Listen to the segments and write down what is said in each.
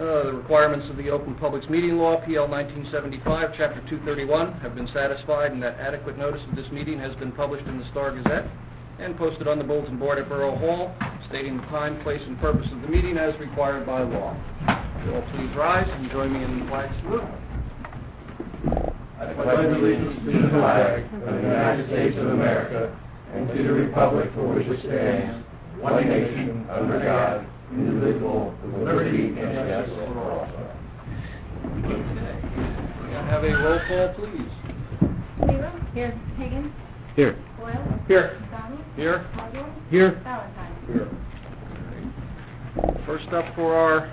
The requirements of the Open Publics Meeting Law, PL 1975, Chapter 231, have been satisfied, and that adequate notice of this meeting has been published in the Star Gazette and posted on the bulletin board at Borough Hall, stating the time, place, and purpose of the meeting as required by law. Will you all please rise and join me in the flag salute? I pledge allegiance to the flag of the United States of America and to the republic for which it stands, one nation, under God, indivisible, with liberty and justice for all. Okay. May I have a roll call, please? Zero. Here. Hagan. Here. Boyle. Here. Donald. Here. Caldwell. Here. Valentine. Here. First up for our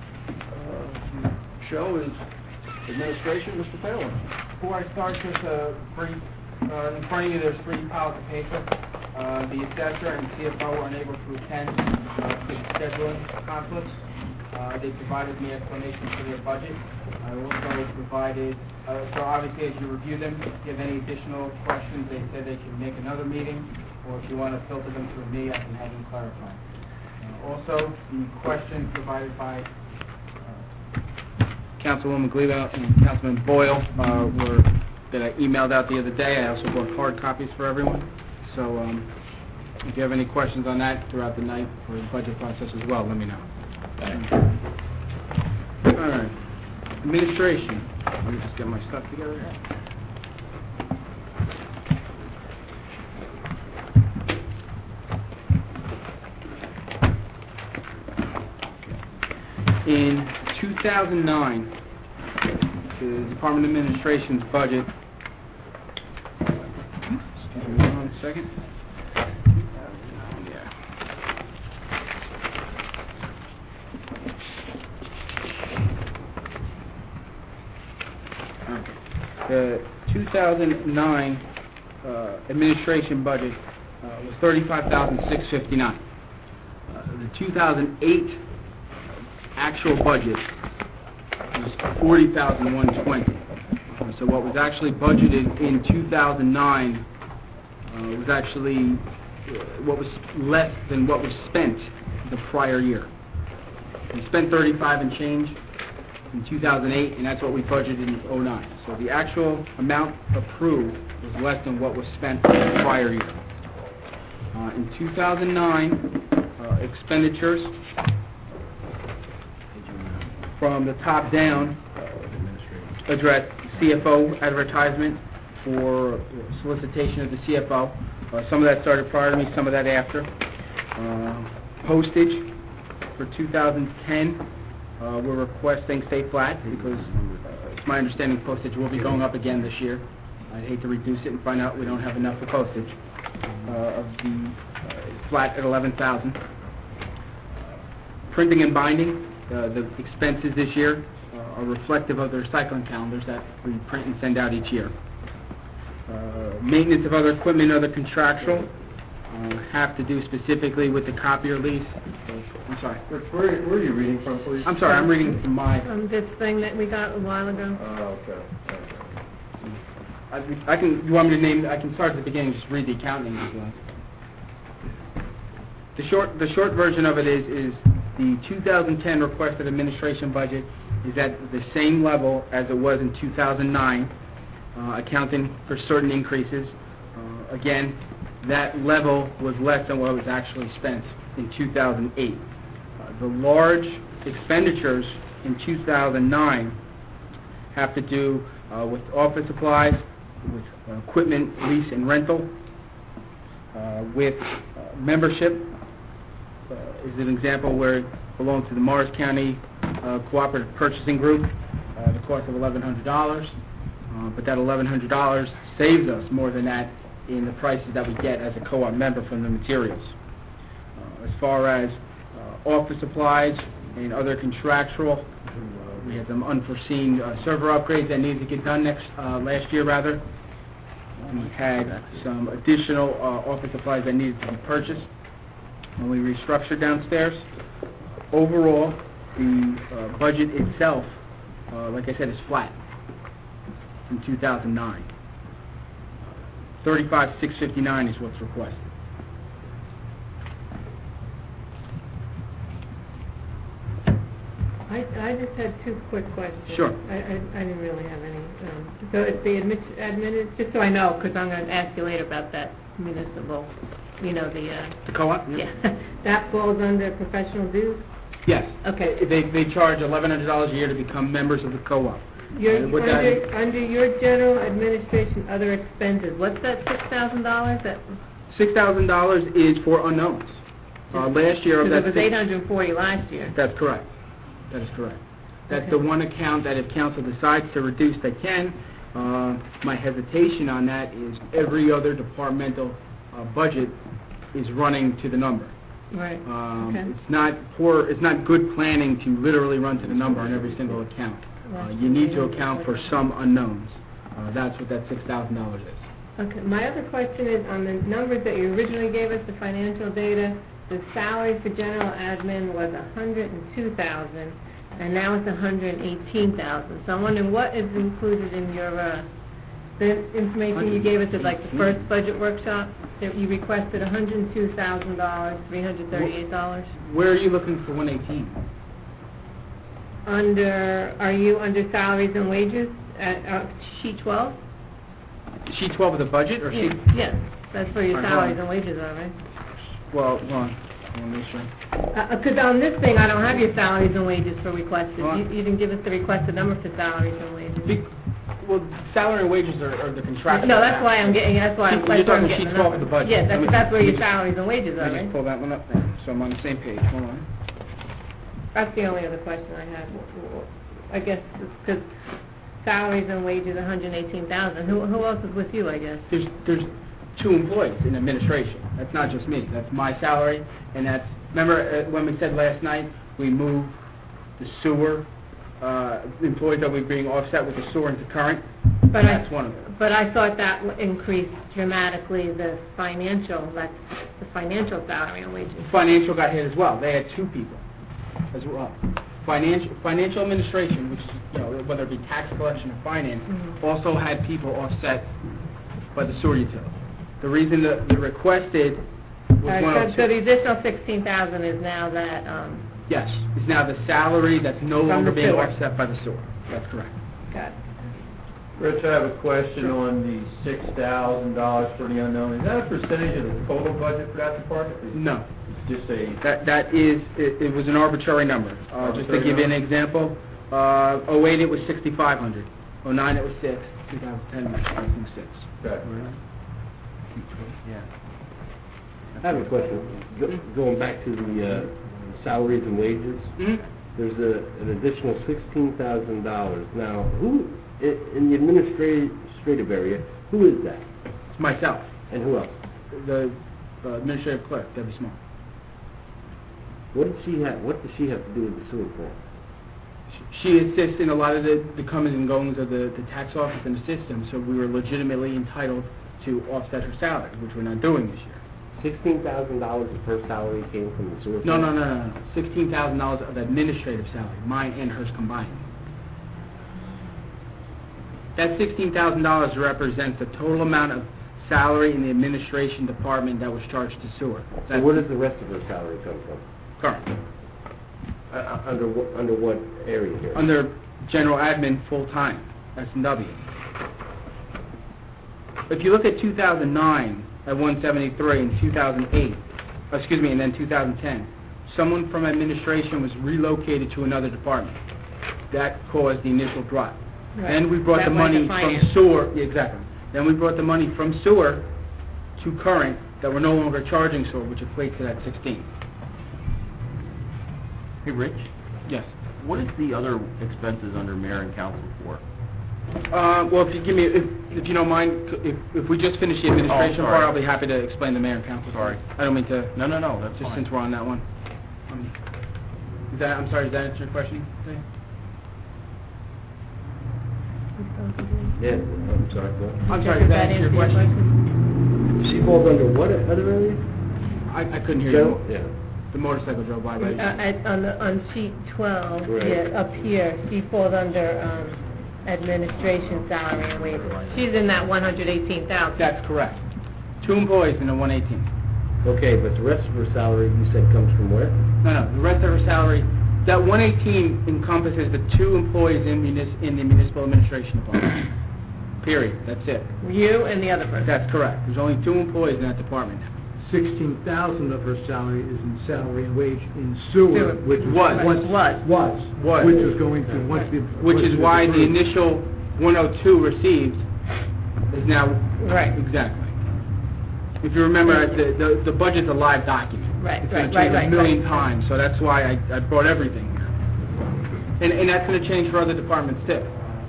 show is administration, Mr. Palin. Before I start, just a brief, in front of you there's 3 piles of paper. The assessor and CFO were unable to attend due to scheduling conflicts. They provided me explanations for their budget. I also provided, so obviously as you review them, if you have any additional questions, they said they could make another meeting, or if you want to filter them through me, I can have them clarify. Also, the questions provided by Councilwoman Gliva and Councilman Boyle were that I emailed out the other day. I also brought hard copies for everyone. So if you have any questions on that throughout the night or the budget process as well, let me know. Thanks. All right. Administration. Let me just get my stuff together here. In 2009, the Department of Administration's budget, excuse me 1 second. The 2009 administration budget was $35,659. The 2008 actual budget was $40,120. So what was actually budgeted in 2009 was actually what was less than what was spent the prior year. We spent 35 and change in 2008, and that's what we budgeted in 2009. So the actual amount approved was less than what was spent the prior year. In 2009, expenditures from the top down addressed CFO advertisement for solicitation of the CFO. Some of that started prior to me, some of that after. Postage for 2010, we're requesting stay flat because it's my understanding postage will be going up again this year. I'd hate to reduce it and find out we don't have enough for postage. Flat at $11,000. Printing and binding, the expenses this year are reflective of the recycling calendars that we print and send out each year. Maintenance of other equipment, other contractual, have to do specifically with the copier lease. I'm sorry. Where are you reading from, please? I'm sorry, I'm reading from my... From this thing that we got a while ago. Oh, okay. I can, you want me to name, I can start at the beginning, just read the account name as well. The short version of it is the 2010 requested administration budget is at the same level as it was in 2009, accounting for certain increases. Again, that level was less than what was actually spent in 2008. The large expenditures in 2009 have to do with office supplies, with equipment lease and rental, with membership. Is an example where it belongs to the Morris County Cooperative Purchasing Group, the cost of $1,100, but that $1,100 saves us more than that in the prices that we get as a co-op member from the materials. As far as office supplies and other contractual, we had some unforeseen server upgrades that needed to get done last year rather. We had some additional office supplies that needed to be purchased when we restructured downstairs. Overall, the budget itself, like I said, is flat in 2009. $35,659 is what's requested. I just had two quick questions. Sure. I didn't really have any. So it's the admin, just so I know, because I'm going to ask you later about that municipal, the... The co-op? Yeah. That falls under professional dues? Yes. Okay. They charge $1,100 a year to become members of the co-op. Under your general administration other expenses, what's that $6,000? That $6,000 is for unknowns. Last year of that... Because it was $840 last year. That's correct. That is correct. That's Okay. the one account that if council decides to reduce, they can. My hesitation on that is every other departmental budget is running to the number. Right. Okay. It's not good planning to literally run to the number on every single account. You need to account for some unknowns. That's what that $6,000 is. Okay, my other question is on the numbers that you originally gave us, the financial data, the salary for general admin was $102,000, and now it's $118,000. So I'm wondering what is included in your, the information you gave us at like the first budget workshop, that you requested $102,000, $338. Where are you looking for 118? Are you under salaries and wages at sheet 12? Sheet 12 of the budget, or sheet? Yes, that's where your All right, salaries hold on. and wages are, right? Well, hold on. I want to make sure. Because on this thing, I don't have your salaries and wages for requested. Huh? You didn't give us the requested number for salaries and wages. Well, salary and wages are the contractual. No, that's why I'm getting, that's why I'm You're talking getting sheet the 12 of number. the budget. Yes, Let me- that's where let me your just- salaries and wages are, Let me right? just pull that one up there, so I'm on the same page. Hold on. That's the only other question I had. I guess, because salaries and wages, $118,000. Who else is with you, I guess? There's two employees in administration. That's not just me. That's my salary, and that's, remember when we said last night, we moved the sewer, employees that were being offset with the sewer into current? That's one of them. But I thought that increased dramatically the financial salary and wages. Financial got hit as well. They had two people as well. Financial administration, which is, whether it be tax collection or finance, also had people offset by the sewer utility. The reason the requested was All right, 102. so the additional $16,000 is now that, Yes, it's now the salary that's no From longer the being sewer. offset by the sewer. That's correct. got it. Rich, I have a question on the $6,000 for the unknown. Is that a percentage of the total budget for that department? No. It's just a... That is, it was an arbitrary number. Just to Arbitrary give you an number? example, 08 it was 6,500, 09 it was 6, 2010 it was 6. Okay. Yeah. I have a question. Going back to the salaries and wages, Mhm. there's an additional $16,000. Now, who, in the administrative area, who is that? It's myself, And who else? the administrative clerk, Debbie Small. What does she have to do with the sewer plant? She assists in a lot of the comings and goings of the tax office and the system, so we were legitimately entitled to offset her salary, which we're not doing this year. $16,000 of her salary came from the sewer No, plant? no. $16,000 of administrative salary, mine and hers combined. That $16,000 represents the total amount of salary in the administration department that was charged to sewer. So where does the rest of her salary come from? Current. Under what area here? Under general admin, full-time, S&W. If you look at 2009 at 173 and 2008, and then 2010, someone from administration was relocated to another department. That caused the initial drop. Right. Then we brought That the went to money from finance. sewer, yeah, exactly. Then we brought the money from sewer to current that we're no longer charging sewer, which equates to that 16. Hey, Rich, Yes. what is the other expenses under mayor and council for? Well, if you give me, if you don't mind, if we just finish the administration sorry. part, I'll be happy to explain the mayor and council. Sorry. I don't mean to, No, that's just fine. since we're on that one. I'm sorry, does that answer your question? Dave? Yeah, I'm sorry, what? I'm sorry, does that answer your question? She falls under what other area? I couldn't hear General? you. Yeah. The motorcycle drove by. but- On sheet 12, Right. yeah, up here, she falls under administration salary and wages. She's in that 118,000. That's correct. Two employees in a 118. Okay, but the rest of her salary, you said, comes from where? No, the rest of her salary That 118 encompasses the 2 employees in the municipal administration department. Period. That's it. You and the other person. That's correct. There's only 2 employees in that department. 16,000 of her salary is in salary and wage in sewer, which Was. which is going to Which is why the initial 102 received is now... Right. Exactly. If you remember, the budget's a live document. Right, It's right, going to change right, a million right. times, so that's why I brought everything here. And that's going to change for other departments, too.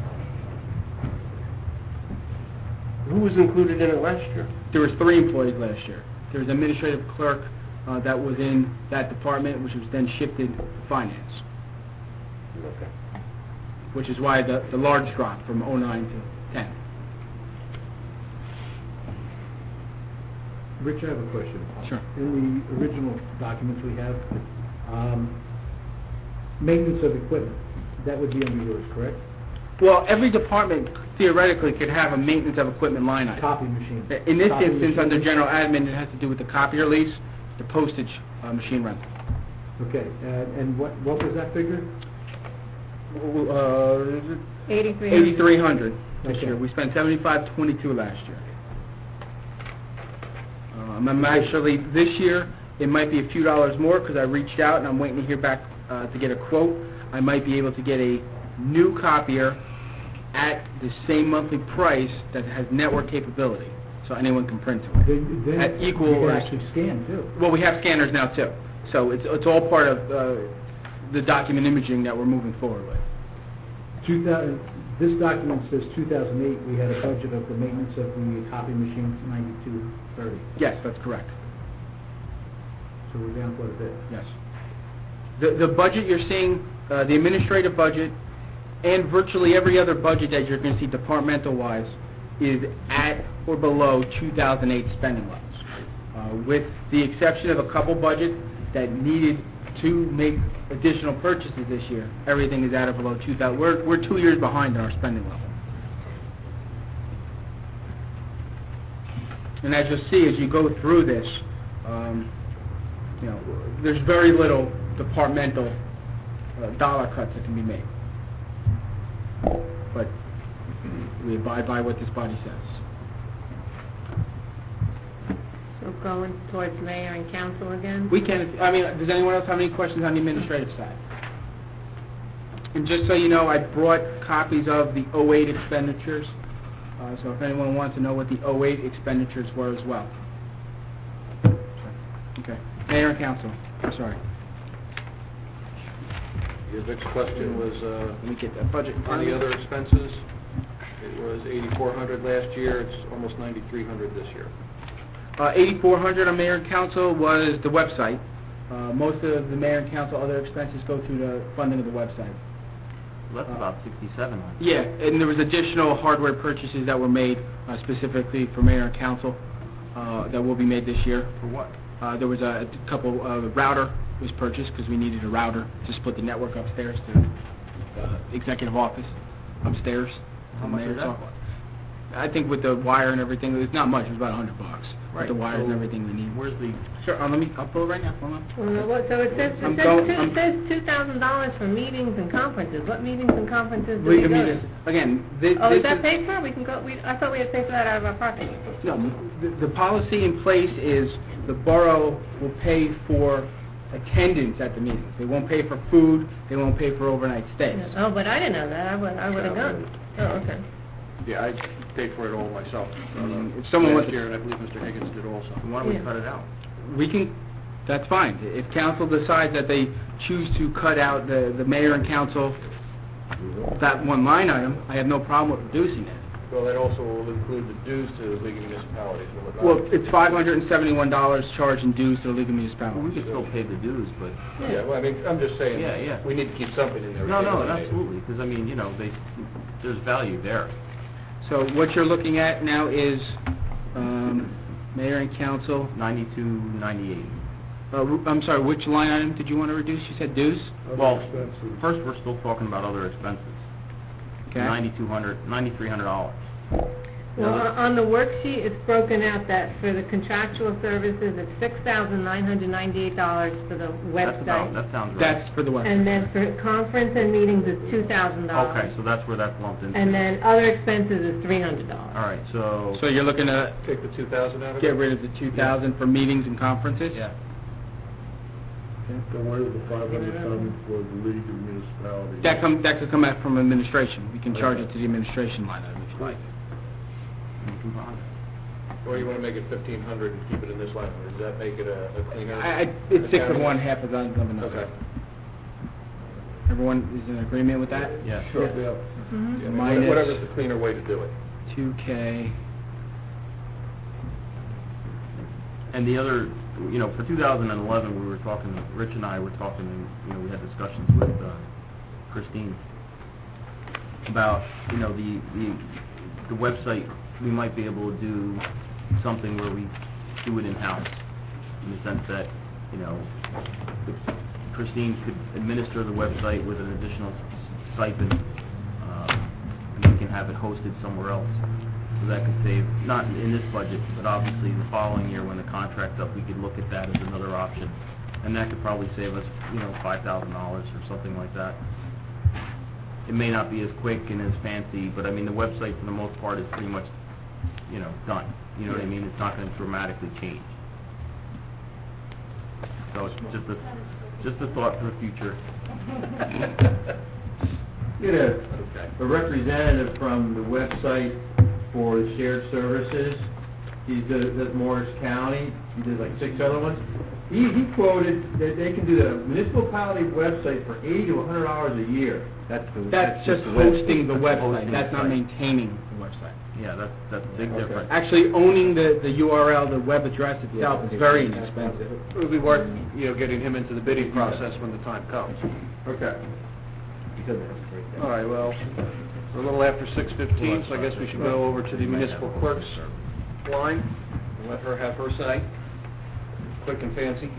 Who was included in it last year? There was 3 employees last year. There was an administrative clerk that was in that department, which was then shifted to finance, Okay. which is why the large drop from 09 to 10. Rich, I have a question. Sure. In the original documents we have, maintenance of equipment, that would be under yours, correct? Well, every department theoretically could have a maintenance of equipment line item. Copy machine. In this Copy instance, machine. under general admin, it has to do with the copier lease, the postage machine rental. Okay, and what was that figure? 8,300 this Okay. year. We spent 7522 last year. I'm actually, this year, it might be a few dollars more because I reached out and I'm waiting to hear back to get a quote. I might be able to get a new copier at the same monthly price that has network capability, so anyone can print to it. Then At equal you can or- actually scan too. Well, we have scanners now too, so it's all part of the document imaging that we're moving forward with. This document says 2008, we had a budget of the maintenance of the copy machine, 9230. Yes, that's correct. So we're down quite a bit. Yes. The budget you're seeing, the administrative budget, and virtually every other budget that you're going to see departmental-wise is at or below 2008 spending levels, with the exception of a couple budgets that needed to make additional purchases this year. Everything is at or below 2000. We're 2 years behind in our spending level. And as you'll see, as you go through this, there's very little departmental dollar cuts that can be made. But we abide by what this body says. So going towards mayor and council again? We can, does anyone else have any questions on the administrative side? And just so you know, I brought copies of the 08 expenditures, so if anyone wants to know what the 08 expenditures were as well. Okay. Mayor and council, I'm sorry. Your next question was, Let me get that budget in front on of the me. other expenses. It was 8,400 last year, it's almost 9,300 this year. 8,400 on mayor and council was the website. Most of the mayor and council other expenses go through the funding of the website. Well, that's about 6,700. Yeah, and there was additional hardware purchases that were made specifically for mayor and council that will be made this year. For what? There was a couple, router was purchased because we needed a router to split the network upstairs to executive office upstairs. How to much mayor's is that? office. I think with the wire and everything, it's not much, it was about $100. With the wires and everything we need. Where's the... Sure, I'll pull it right now, hold on. So it says $2,000 for meetings and conferences. What meetings and conferences do we go to? Again, this Oh, is is... that paid for? We can go, I thought we had to pay for that out of our pocket. No, the policy in place is the borough will pay for attendance at the meetings. They won't pay for food, they won't pay for overnight stays. Oh, but I didn't know that. I would have gone. Oh, okay. Yeah, I paid for it all myself. If someone wants Last to- year, and I believe Mr. Higgins did also. Why don't we Yeah. cut it out? We can, that's fine. If council decides that they choose to cut out the mayor and council, that one line item, I have no problem with reducing it. Well, that also will include the dues to the League of Municipalities, will it not? Well, it's $571 charged in dues to the League of Well, we Municipalities. could still pay the dues, but... Yeah, well, I'm just saying, Yeah. we need to keep something in there. No, absolutely, because, there's value there. So what you're looking at now is mayor and council. 9298. I'm sorry, which line item did you want to reduce? You said dues? Well, first, we're still talking about other expenses. Okay. $9,300. Well, on the worksheet, it's broken out that for the contractual services, it's $6,998 for the website. That sounds right. That's for the website. And then for conference and meetings, it's $2,000. Okay, so that's where that's lumped into. And then other expenses is $300. All right, so... So you're looking to Take the 2,000 out of it? get rid of the 2,000 for meetings and conferences? Yeah. Then where did the 500 come for the League of Municipalities? That could come out from administration. We can charge it to the administration line item if you like. Or you want to make it 1,500 and keep it in this line? Or does that make it a cleaner? It's 6 of accounting? one, half of another. Okay. Everyone is in agreement with that? Yeah. Sure. Yeah, I mean, Minus- whatever's the cleaner way to do it. 2K. And the other, for 2011, we were talking, Rich and I were talking, and, we had discussions with Christine about, the website, we might be able to do something where we do it in-house, in the sense that, Christine could administer the website with an additional stipend, and we can have it hosted somewhere else. So that could save, not in this budget, but obviously the following year when the contract's up, we could look at that as another option. And that could probably save us, $5,000 or something like that. It may not be as quick and as fancy, but I mean, the website for the most part is pretty much, done. You know what I mean? It's not going to dramatically change. So it's just a thought for the future. Get a representative from the website for the shared services. He does Morris County. He did like 6 other ones. He quoted that they can do the municipality website for $80 to $100 a year. That's just hosting the website. That's not maintaining the website. Yeah, that's a big difference. Actually, owning the URL, the web address itself, is very inexpensive. It would be worth, getting him into the bidding process when the time comes. Okay. All right, well, we're a little after 6:15, so I guess we should go over to the municipal clerk's line and let her have her say. Quick and fancy.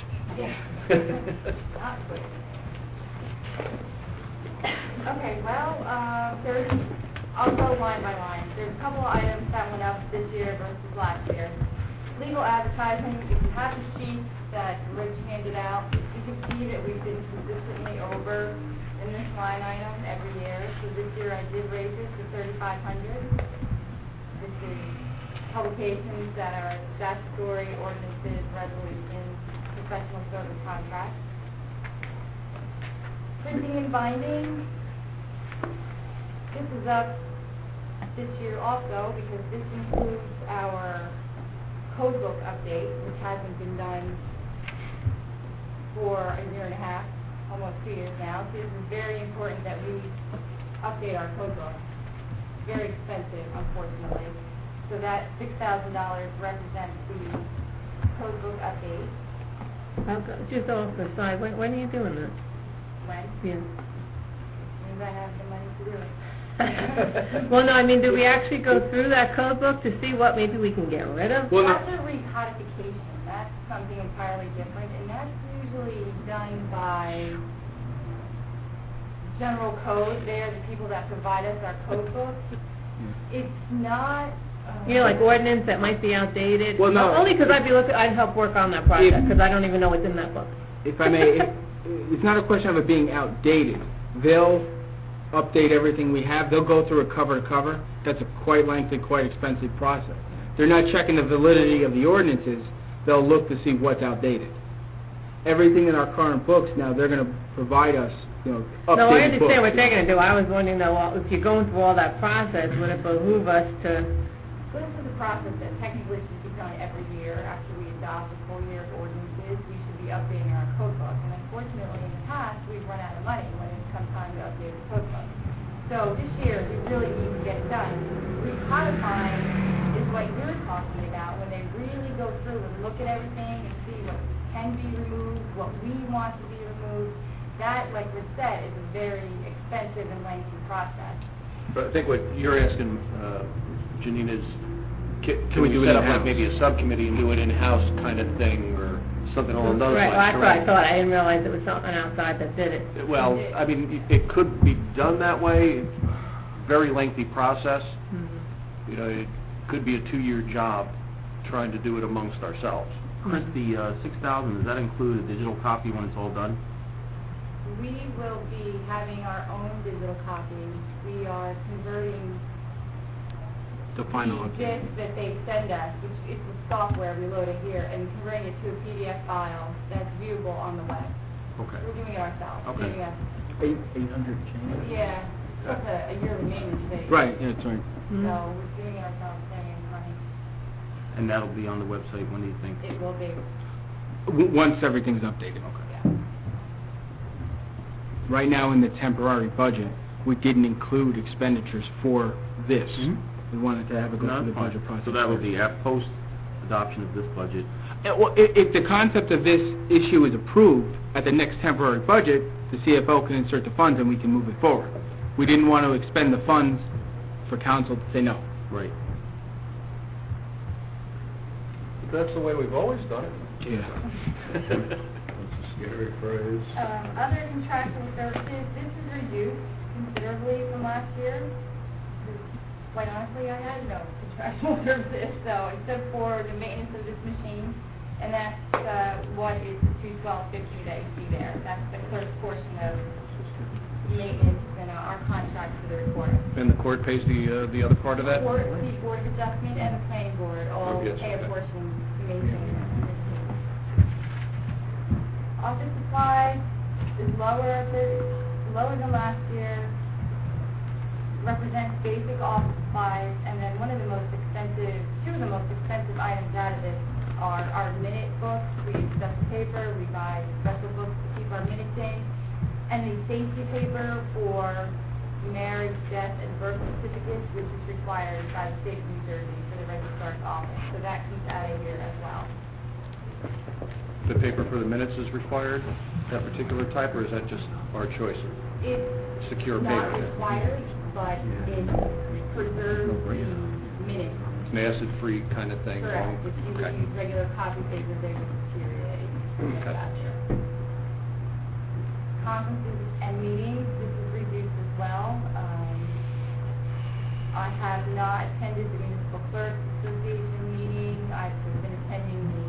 Okay, well, I'll go line by line. There's a couple of items that went up this year versus last year. Legal advertising, if you have the sheet that Rich handed out, you can see that we've been consistently over in this line item every year. So this year I did raise it to $3,500. This is publications that are statutory, ordinances, resolutions, professional service contracts. Printing and binding, this is up this year also because this includes our code book update, which hasn't been done for a year and a half, almost 2 years now. So this is very important that we update our code book. Very expensive, unfortunately. So that $6,000 represents the code book update. Just off the side, when are you doing that? When? Yeah. Means I have the money to do it. Well, no, I mean, do we actually go through that code book to see what maybe we can get rid of? Well, That's a recodification. That's something entirely different, and that's usually done by general code. They're the people that provide us our code book. It's not... Like ordinance that might be outdated? Well, no. Only because I'd help work on that project, because I don't even know what's in that book. If I may, it's not a question of it being outdated. They'll update everything we have. They'll go through it cover to cover. That's a quite lengthy, quite expensive process. They're not checking the validity of the ordinances. They'll look to see what's outdated. Everything in our current books now, they're going to provide us, updated books. No, I understand what they're going to do. I was wondering, though, if you're going through all that process, would it behoove us to... This is a process that technically should be done every year after we adopt a full year of ordinances. We should be updating our code book. And unfortunately, in the past, we've run out of money when it's come time to update the code book. So this year, we really need to get it done. Recodifying is what you're talking about, when they really go through and look at everything and see what can be removed, what we want to be removed. That, like Rich said, is a very expensive and lengthy process. But I think what you're asking, Janine, is can we do we it set up in-house? like maybe a subcommittee and do it in-house kind of thing, or something along those Right, lines, well, that's what I correct? thought. I didn't realize it was something outside that did it. Well, I mean, it could be done that way. Very lengthy process. you know, it could be a 2-year job trying to do it amongst ourselves. Chris, the 6,000, does that include a digital copy when it's all done? We will be having our own digital copy. We are converting The final the update. disk that they send us, which is the software we load it here, and converting it to a PDF file that's viewable on the web. Okay. We're doing it ourselves. Okay. Saving us, 800 change? yeah, plus a yearly maintenance fee. Right, yeah, that's right. So we're doing it ourselves, saving money. And that'll be on the website, when do you think? It will be, Once everything's updated. yeah. Right now in the temporary budget, we didn't include expenditures for this. Mhm. We wanted to have it go No, through the that's fine. budget process. So that will first. be post-adoption of this budget. Well, if the concept of this issue is approved at the next temporary budget, the CFO can insert the funds and we can move it forward. We didn't want to expend the funds for council to say no. Right. That's the way we've always done it. Yeah. That's a scary phrase. Other contractual services, this is reduced considerably from last year. Quite honestly, I had no contractual services, so except for the maintenance of this machine, and that's what is the $212.50 that you see there. That's the clerk's portion of maintenance and our contract for the recorder. And the court pays the other part of that? The Board of Adjustment and the Planning Board all Oh, yes, pay a okay. portion to maintain it. Office supplies is lower than last year, represents basic office supplies, and then two of the most expensive items out of this are our minute books. We use special paper, we buy special books to keep our minutes in, and the safety paper for marriage, death, and birth certificates, which is required by the state of New Jersey for the registrar's office. So that comes out of here as well. The paper for the minutes is required, that particular type, or is that just our choice? It's Secure not paper. required, but it preserves the minutes. It's an acid-free kind of thing. Correct. If you would Okay. use regular copy paper, they would deteriorate. Okay. Faster. Conferences and meetings, this is reduced as well. I have not attended the Municipal Clerks Association meeting. I've been attending the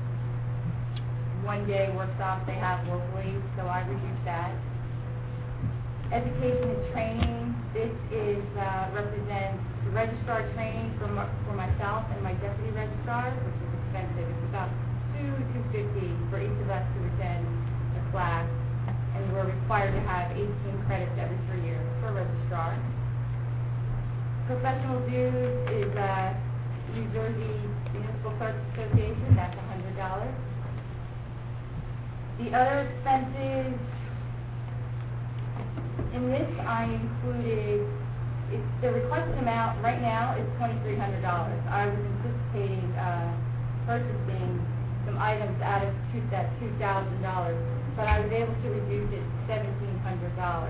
one-day workshop they have locally, so I reduced that. Education and training, this is represents the registrar training for myself and my deputy registrar, which is expensive. It's about $250 for each of us to attend a class, and we're required to have 18 credits every 3 years for a registrar. Professional dues is New Jersey Municipal Clerks Association, that's $100. The other expenses, in this I included, the requested amount right now is $2,300. I was anticipating purchasing some items out of that $2,000, but I was able to reduce it to $1,700.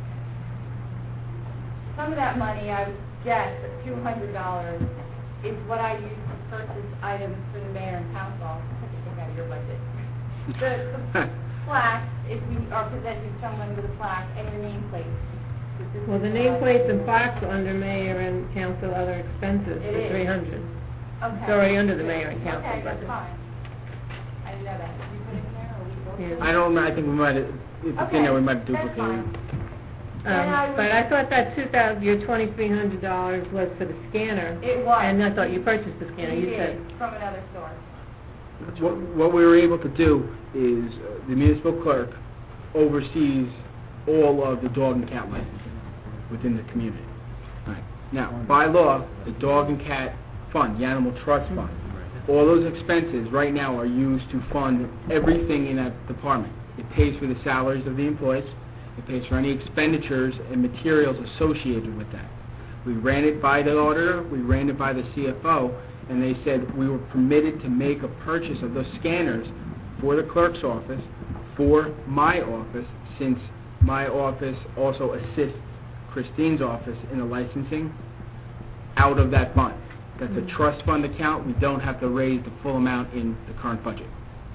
Some of that money, I would guess, at $200, is what I use to purchase items for the mayor and council. Take out of your budget. The plaque, if we are presenting someone with a plaque and your nameplate. Well, the nameplates and plaques are under mayor and council other expenses It for is. 300. Okay. It's already under the mayor and council Okay, that's budget. fine. I didn't know that. Did you put it in there, or we both? Yeah. I don't know, I think we might have, if it's in there, we might have Okay, that's duplicated. fine. And I But I thought that your $2,300 was for the scanner. It was. And I thought you purchased the scanner, you We said. did, from another source. What we were able to do is the municipal clerk oversees all of the dog and cat licensing within the community. All right. Now, by law, the dog and cat fund, the animal trust fund, all those expenses right now are used to fund everything in that department. It pays for the salaries of the employees. It pays for any expenditures and materials associated with that. We ran it by the auditor, we ran it by the CFO, and they said we were permitted to make a purchase of those scanners for the clerk's office, for my office, since my office also assists Christine's office in the licensing, out of that fund. That's a trust fund account. We don't have to raise the full amount in the current budget.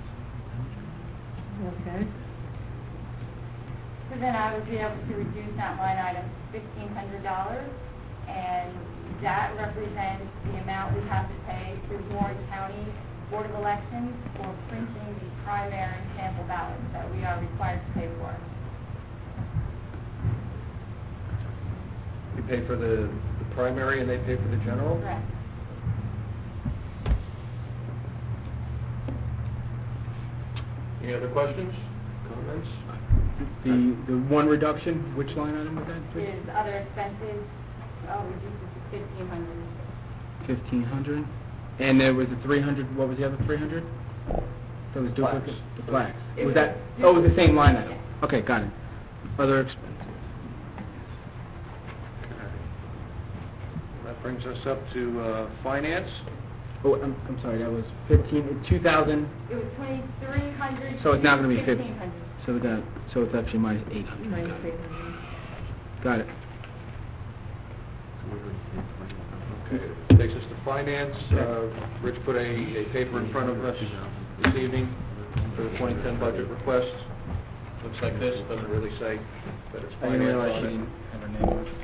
Okay. So then I would be able to reduce that line item to $1,500. and that represents the amount we have to pay to Warren County Board of Elections for printing the primary and sample ballots that we are required to pay for. You pay for the primary and they pay for the general? Correct. Any other questions, comments? The one reduction, which line item was that, please? Is other expenses, reduces to 1,500. 1,500. And there was a 300, what was the other 300? That was Plaques. duplicate? The plaques. It Was was- that, oh, it was the same line item? Yeah. Okay, got it. Other expenses. That brings us up to finance. Oh, I'm sorry, that was 2,000, It was 2,300. so it's now going to be 50. 1,500. So it's actually minus 800. Minus Got it. 800. Got it. Okay, takes us to finance. Rich put a paper in front of us this evening for the 2010 budget request. Looks like this, doesn't really say that it's I didn't finance realize on she it. didn't have her name on it.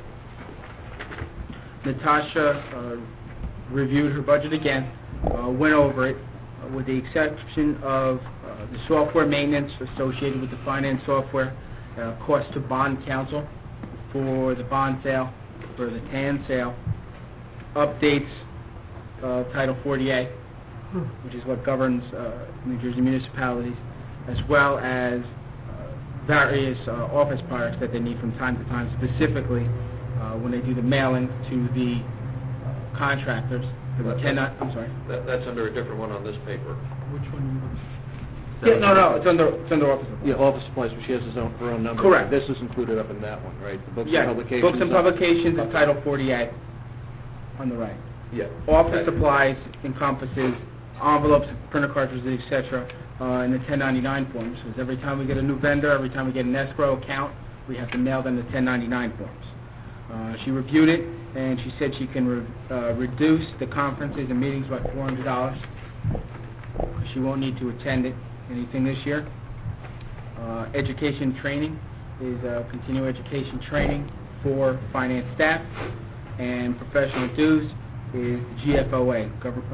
Natasha reviewed her budget again, went over it, with the exception of the software maintenance associated with the finance software, cost to bond counsel for the bond sale, for the TAN sale, updates Title 40A, which is what governs New Jersey municipalities, as well as various office products that they need from time to time, specifically when they do the mailing to the contractors. For the I'm sorry. That's under a different one on this paper. Which one? Yeah, no, it's under office supplies. Yeah, office supplies, but she has her own number. Correct. This is included up in that one, right? The books Yeah, and publications. books and publications is Title 48 on the right. Yeah. Office Okay. supplies encompasses envelopes, printer cartridges, etc., and the 1099 forms. Because every time we get a new vendor, every time we get an escrow account, we have to mail them the 1099 forms. She reviewed it, and she said she can reduce the conferences and meetings by $400. She won't need to attend anything this year. Education training is continuing education training for finance staff, and professional dues is GFOA,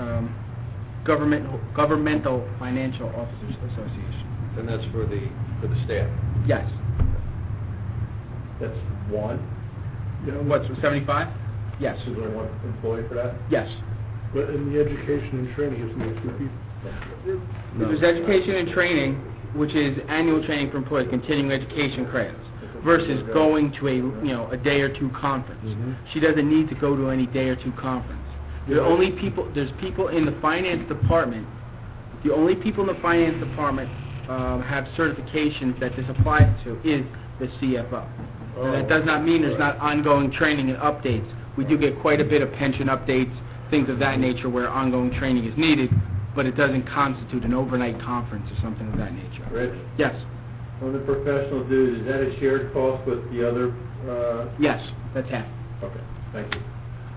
Governmental Financial Officers Association. And that's for the staff. Yes. That's one? What's 75? Yes. Is there one employee for that? Yes. But in the education and training, isn't it 2 people? There's education and training, which is annual training for employees, continuing education credits, versus going to a day or two conference. Mhm. She doesn't need to go to any day or two conference. There's people in the finance department. The only people in the finance department have certifications that this applies to is the CFO. And that does not mean there's not ongoing training and updates. We do get quite a bit of pension updates, things of that nature where ongoing training is needed, but it doesn't constitute an overnight conference or something of that nature. Rich, Yes. on the professional dues, is that a shared cost with the other, Yes, that's half. Okay, thank you.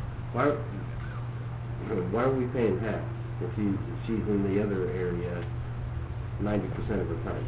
Why are we paying half if she's in the other area 90% of the time?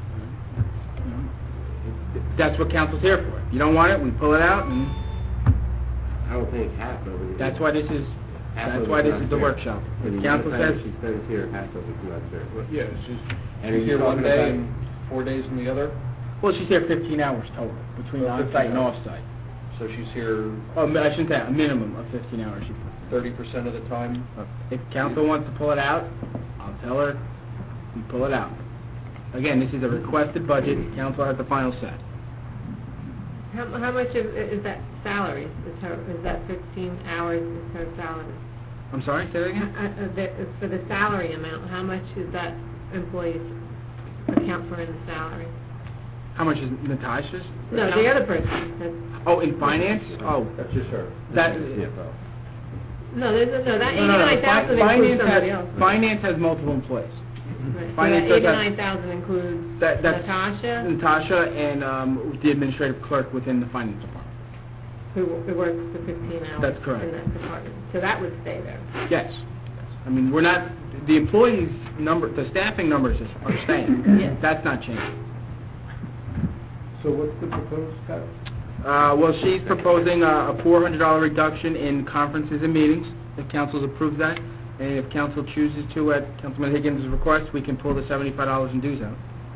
That's what council's here for. If you don't want it, we pull it out, and I don't think half of it. that's why this is the workshop. If council says, She spends here, half of it's not there. Yeah, she's And are you here one talking day about- and 4 days in the other, well, she's here 15 hours total, between Oh, 15 on-site and hours. off-site. so she's here Oh, I shouldn't say, a minimum of 15 hours. 30% of the time. If council wants to pull it out, I'll tell her, we pull it out. Again, this is a requested budget, council has the final say. How much is that salary? Is that 15 hours is her salary? I'm sorry, say that again? For the salary amount, how much is that employee's account for in the salary? How much is Natasha's? No, the other person. Oh, in finance? Oh, That's just her. that, CFO. No, that no, 89,000 includes somebody else. Finance has multiple employees. Right. So Finance that does have- 89,000 includes That's Natasha, Natasha and the administrative clerk within the finance department. who works for 15 hours That's correct. in that department. So that would stay there. Yes. I mean, we're not, the employees number, the staffing numbers are staying. Yes. That's not changing. So what's the proposed cut? Well, she's proposing a $400 reduction in conferences and meetings, if council approves that. And if council chooses to, at Councilman Higgins' request, we can pull the $75 in dues out.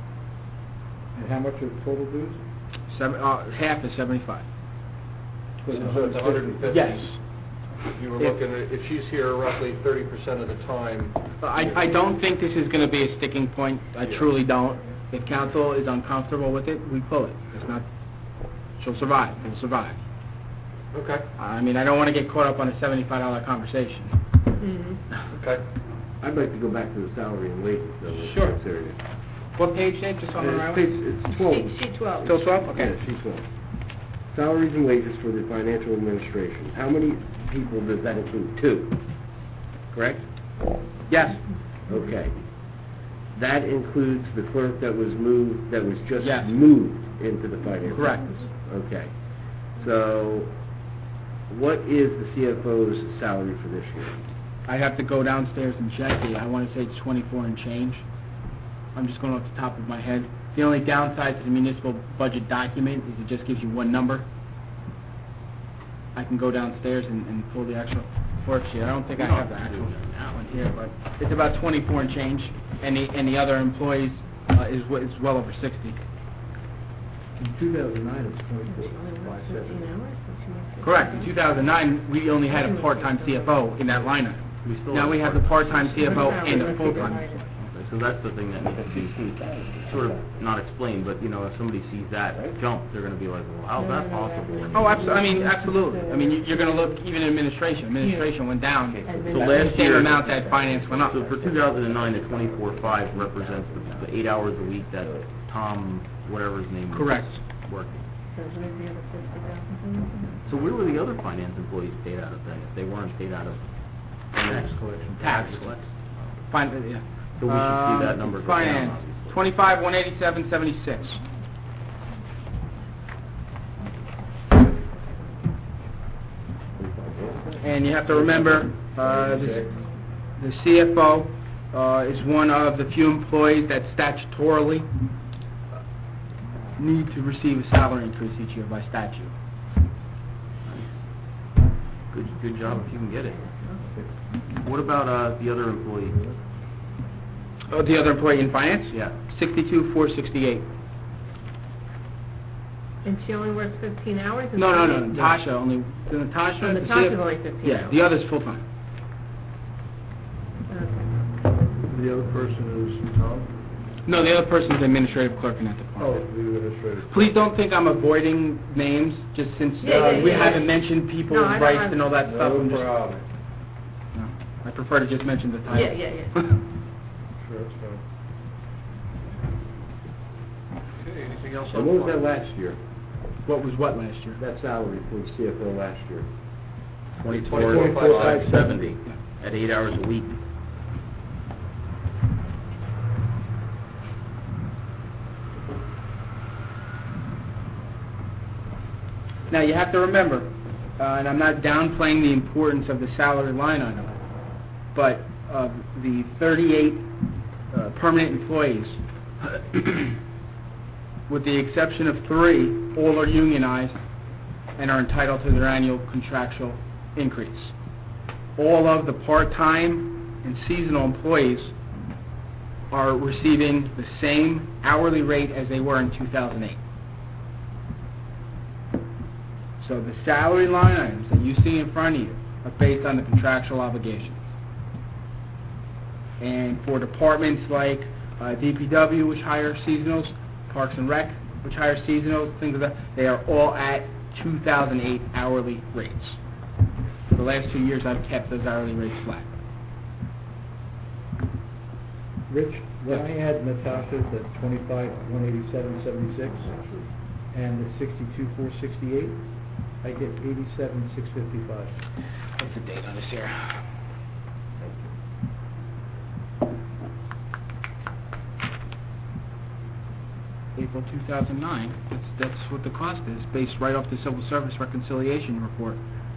And how much are the total dues? Half is 75. So it's 150? Yes. You were looking at, if she's here roughly 30% of the time... I don't think this is going to be a sticking point. I Yeah. truly don't. If council is uncomfortable with it, we pull it. It's not... She'll survive. We'll survive. Okay. I mean, I don't want to get caught up on a $75 conversation. Okay. I'd like to go back to the salary and wages, though. Sure. This area. What page, Dave? Just on the right one? It's 12. Sheet 12. Still 12? Okay. Yeah, sheet 12. Salaries and wages for the financial administration. How many people does that include? 2, correct? Yes. Okay. That includes the clerk that was just Yes. moved into the finance Correct. office. Okay. So, what is the CFO's salary for this year? I have to go downstairs and check it. I want to say it's 24 and change. I'm just going off the top of my head. The only downside to the municipal budget document is it just gives you one number. I can go downstairs and pull the actual worksheet. I don't think I have the actual one here, but it's about 24 and change, and the other employees is well over 60. In 2009, it was She only worked 15 hours, so she makes it- Correct. In 2009, we only had a part-time CFO in that line item. Now we have the part-time CFO and a full-time. Okay, so that's the thing that needs to be sort of not explained, but, you know, if somebody sees that jump, they're going to be like, well, how's that possible? Oh, absolutely. I mean, you're going to look, even in administration. Administration went down. So last Same year, amount that finance went up. So for 2009, the 24.5 represents the 8 hours a week that Tom, whatever his name is, Correct. working. So where's the other 50,000? So where were the other finance employees paid out of then, if they weren't paid out of tax collection? Tax. Fine, yeah. So we should see that number go down, Finance, obviously. 25,187.76. And you have to remember, the CFO is one of the few employees that statutorily need to receive a salary increase each year by statute. Good job if you can get it. What about the other employee? Oh, the other employee in finance? Yeah. 62,468. And she only works 15 hours? in No, finance? Natasha only, Natasha... Oh, the Natasha's CFO only 15 Yeah, hours. the other's full-time. Okay. The other person is Tom? No, the other person's the administrative clerk in that department. Oh, the administrative. Please don't think I'm avoiding names, just since Yeah, we yeah. haven't mentioned people's No, I don't rights have- and all that stuff. I'm just- problem. No, I prefer to just mention the title. Yeah. Sure, that's fine. Okay, anything else And on... what was that last year? What was what last year? That salary for the CFO last year? 24,570 at 8 hours a week. Now, you have to remember, and I'm not downplaying the importance of the salary line item, but of the 38 permanent employees, with the exception of 3, all are unionized and are entitled to their annual contractual increase. All of the part-time and seasonal employees are receiving the same hourly rate as they were in 2008. So the salary line items that you see in front of you are based on the contractual obligations. And for departments like DPW, which hire seasonals, Parks and Rec, which hire seasonals, things like that, they are all at 2008 hourly rates. For the last 2 years, I've kept those hourly rates flat. Rich, when I add Natasha's at 25,187.76 and the 62,468, I get 87,655. What's the date on this here? April 2009. That's what the cost is, based right off the Civil Service Reconciliation Report.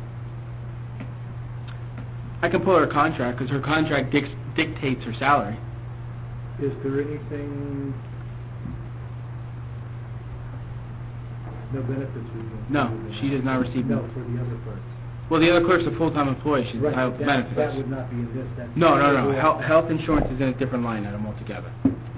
I can pull her contract, because her contract dictates her salary. Is there anything No benefits would be included. No, in she that. does not receive No, them. for the other clerks. Well, the other clerk's a full-time employee, she's Right, entitled to but benefits. that would not be in this, that's... No. Health insurance is in a different line item altogether.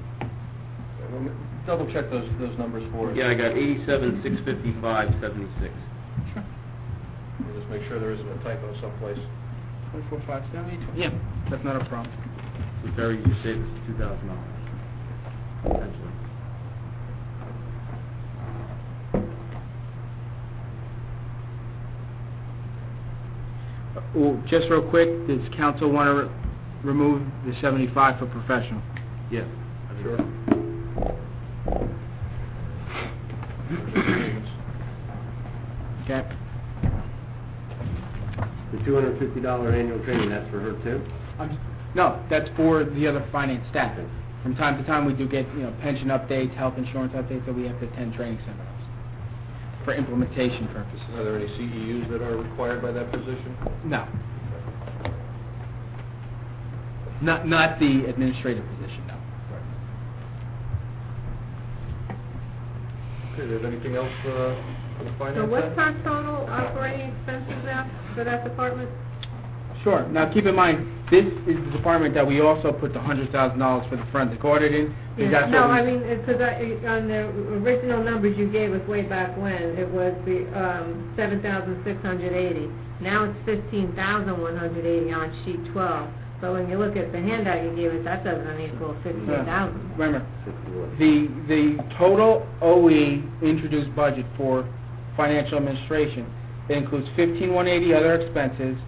Double check those numbers for us. Yeah, I got 87,655.76. Sure. We'll just make sure there isn't a typo someplace. 24,570? Yeah, that's not a problem. So Terry, you saved us $2,000. Potentially. Well, just real quick, does council want to remove the 75 for professional? Yeah. Sure. Okay. The $250 annual training, that's for her too? No, that's for the other finance staff. From time to time, we do get, pension updates, health insurance updates, so we have to attend training seminars for implementation purposes. Are there any CEUs that are required by that position? No. Not the administrative position, no. Okay, do you have anything else on the finance So what's side? our total operating expenses now for that department? Sure. Now, keep in mind, this is the department that we also put the $100,000 for the forensic audit in. because that's No, what we- I mean, because on the original numbers you gave us way back when, it was the 7,680. Now it's 15,180 on sheet 12. But when you look at the handout you gave us, that doesn't equal 15,000. Remember, the total OE introduced budget for financial administration, it includes 15,180 other expenses,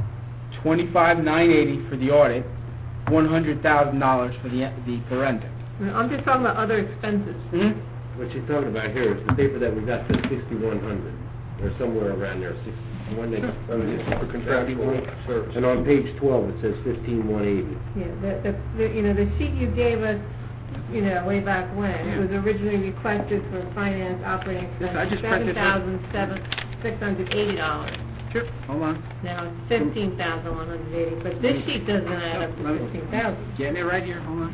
25,980 for the audit, $100,000 for the forensic. I'm just talking about other expenses. What you're talking about here is the paper that we got says 6,100, or somewhere around there, 61, For contractual service. and on page 12 it says 15,180. Yeah, the sheet you gave us, way back when, it was originally requested for finance operating Yes, I expenses, just printed it. $7,680. Sure, hold on. Now it's 15,180, but this sheet doesn't add up to 15,000. Getting it right here, hold on.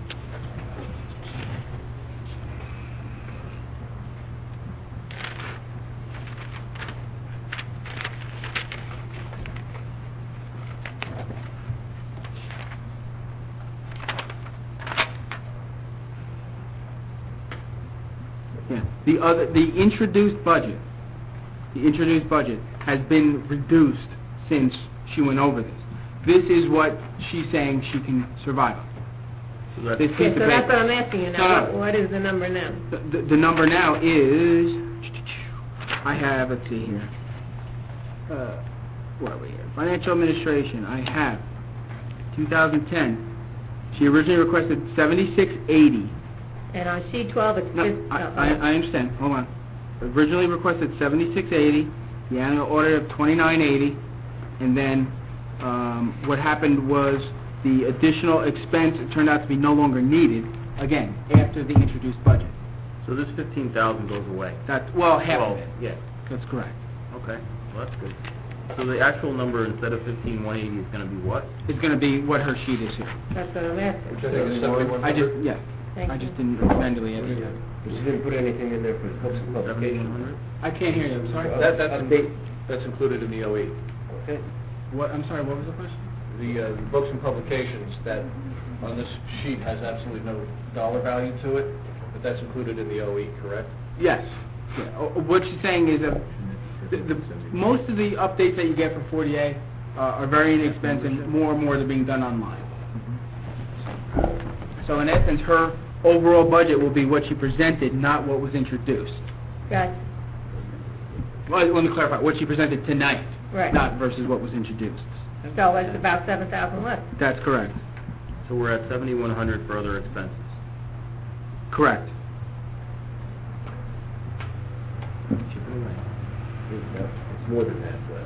Yeah, the introduced budget has been reduced since she went over this. This is what she's saying she can survive on. So that's- This Yeah, piece so of that's paper. what I'm asking you No, now. no. What is the number now? The number now is, I have, let's see here, where are we here? Financial administration, I have, 2010, she originally requested 7680. And on sheet 12, it's No, I understand, hold on. Originally requested 7680, the annual audit of 2980, and then, what happened was the additional expense, it turned out to be no longer needed, again, after the introduced budget. So this 15,000 goes away? That's, well, half Well, of it. yeah. That's correct. Okay, well, that's good. So the actual number instead of 15,180 is going to be what? It's going to be what her sheet is here. That's what I'm asking. Which I think is 7,100. I just, yeah, Thank I you. just didn't manually enter it. But you didn't put anything in there for books and publications. 7,100? I can't hear you, I'm sorry. That's included in the OE. Okay. What, I'm sorry, what was the question? The books and publications that on this sheet has absolutely no dollar value to it, but that's included in the OE, correct? Yes. Yeah. What she's saying is most of the updates that you get for 40A are very inexpensive, more and more they're being done online. So in essence, her overall budget will be what she presented, not what was introduced. Gotcha. Well, let me clarify, what she presented tonight, Right. not versus what was introduced. So it's about 7,000 less. That's correct. So we're at 7,100 for other expenses. Correct. Chipping away. It's more than that, less.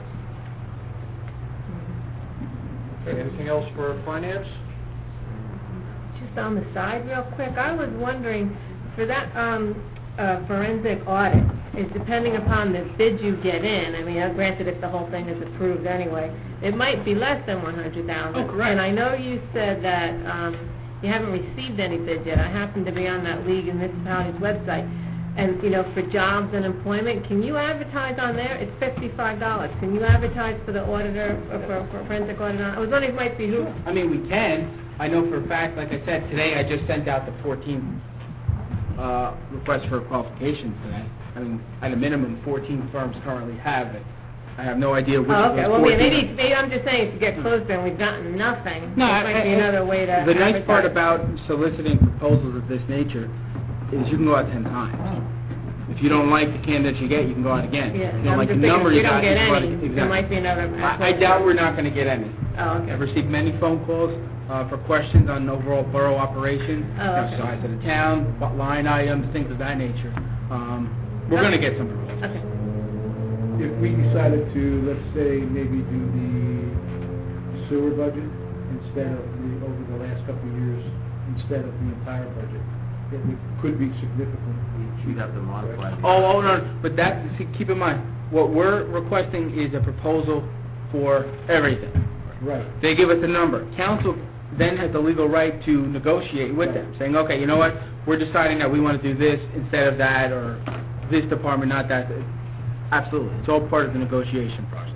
Okay, anything else for finance? Just on the side real quick, I was wondering, for that forensic audit, is depending upon the bid you get in, I mean, granted if the whole thing is approved anyway, it might be less than 100,000. Oh, correct. And I know you said that you haven't received any bids yet. I happen to be on that League of Municipalities website. And, for jobs and employment, can you advertise on there? It's $55. Can you advertise for the auditor, or for forensic auditor? I was wondering if it might be who. I mean, we can. I know for a fact, like I said, today I just sent out the 14 requests for qualifications today. I mean, at a minimum, 14 firms currently have it. I have no idea which Oh, of those okay. Well, 14 maybe I'm just saying, if you get closer and we've gotten nothing, No, this might be another way to the nice part advertise. about soliciting proposals of this nature is you can go out 10 times. If you don't like the candidates you get, you can go out again. Yeah, If you don't I'm like the just thinking number if you we don't got, get you can go out any, again. there might be another. I doubt we're not going to get any. Oh, okay. I've received many phone calls for questions on overall borough operation, Oh, okay. size of the town, line items, things of that nature. We're going to get some proposals. Okay. If we decided to, let's say, maybe do the sewer budget instead of over the last couple of years, instead of the entire budget, could be significantly cheaper. We'd have to modify the... Oh, no, but keep in mind, what we're requesting is a proposal for everything. Right. They give us a number. Council then has the legal right to negotiate with them, saying, okay, you know what, we're deciding that we want to do this instead of that, or this department, not that. Absolutely. It's all part of the negotiation process.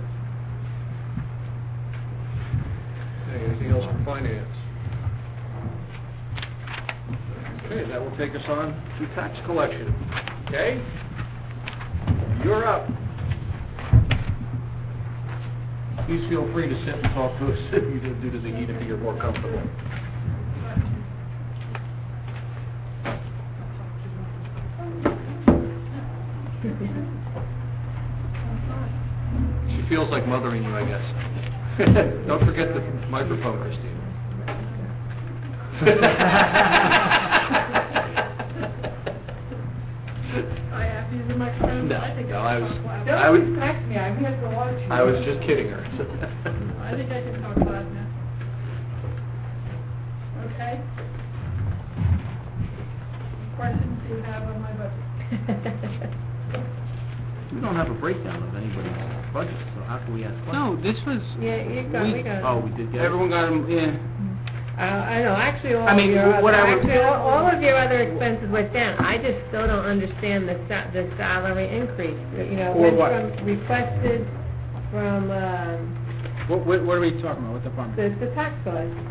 Anything else for finance? Okay, that will take us on to tax collection. Okay? You're up. Please feel free to sit and talk to us if you do to the heat if you're more comfortable. She feels like mothering you, I guess. Don't forget the microphone, Christine. I have to use the microphone? No, I think no, I I was- can talk loud. I Don't was- distract me, I'm here to watch you. I was just kidding her. I think I can talk loud now. Okay? Questions you have on my budget? We don't have a breakdown of anybody's budget, so how can we ask questions? No, this was... Yeah, we got it. Oh, we did get it? Everyone got them, yeah. I know, actually, I mean, what I would- all of your other expenses went down. I just still don't understand the salary increase. It For went what? from requested from, What are we talking about? What department? the tax collection.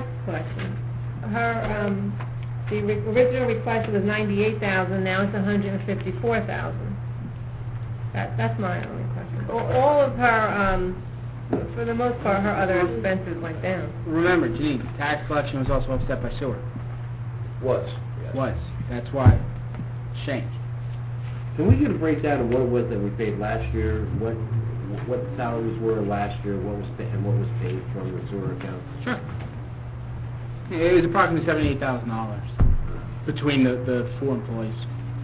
Her, the original request was $98,000, now it's $154,000. That's my only question. All of her, for the most part, her other expenses went down. Remember, Janine, tax collection was also offset by sewer. Was. Yes. Was. That's why it changed. Can we get a breakdown of what it was that we paid last year, what the salaries were last year, what was paid from the sewer account? Sure. It was approximately $78,000 between the four employees.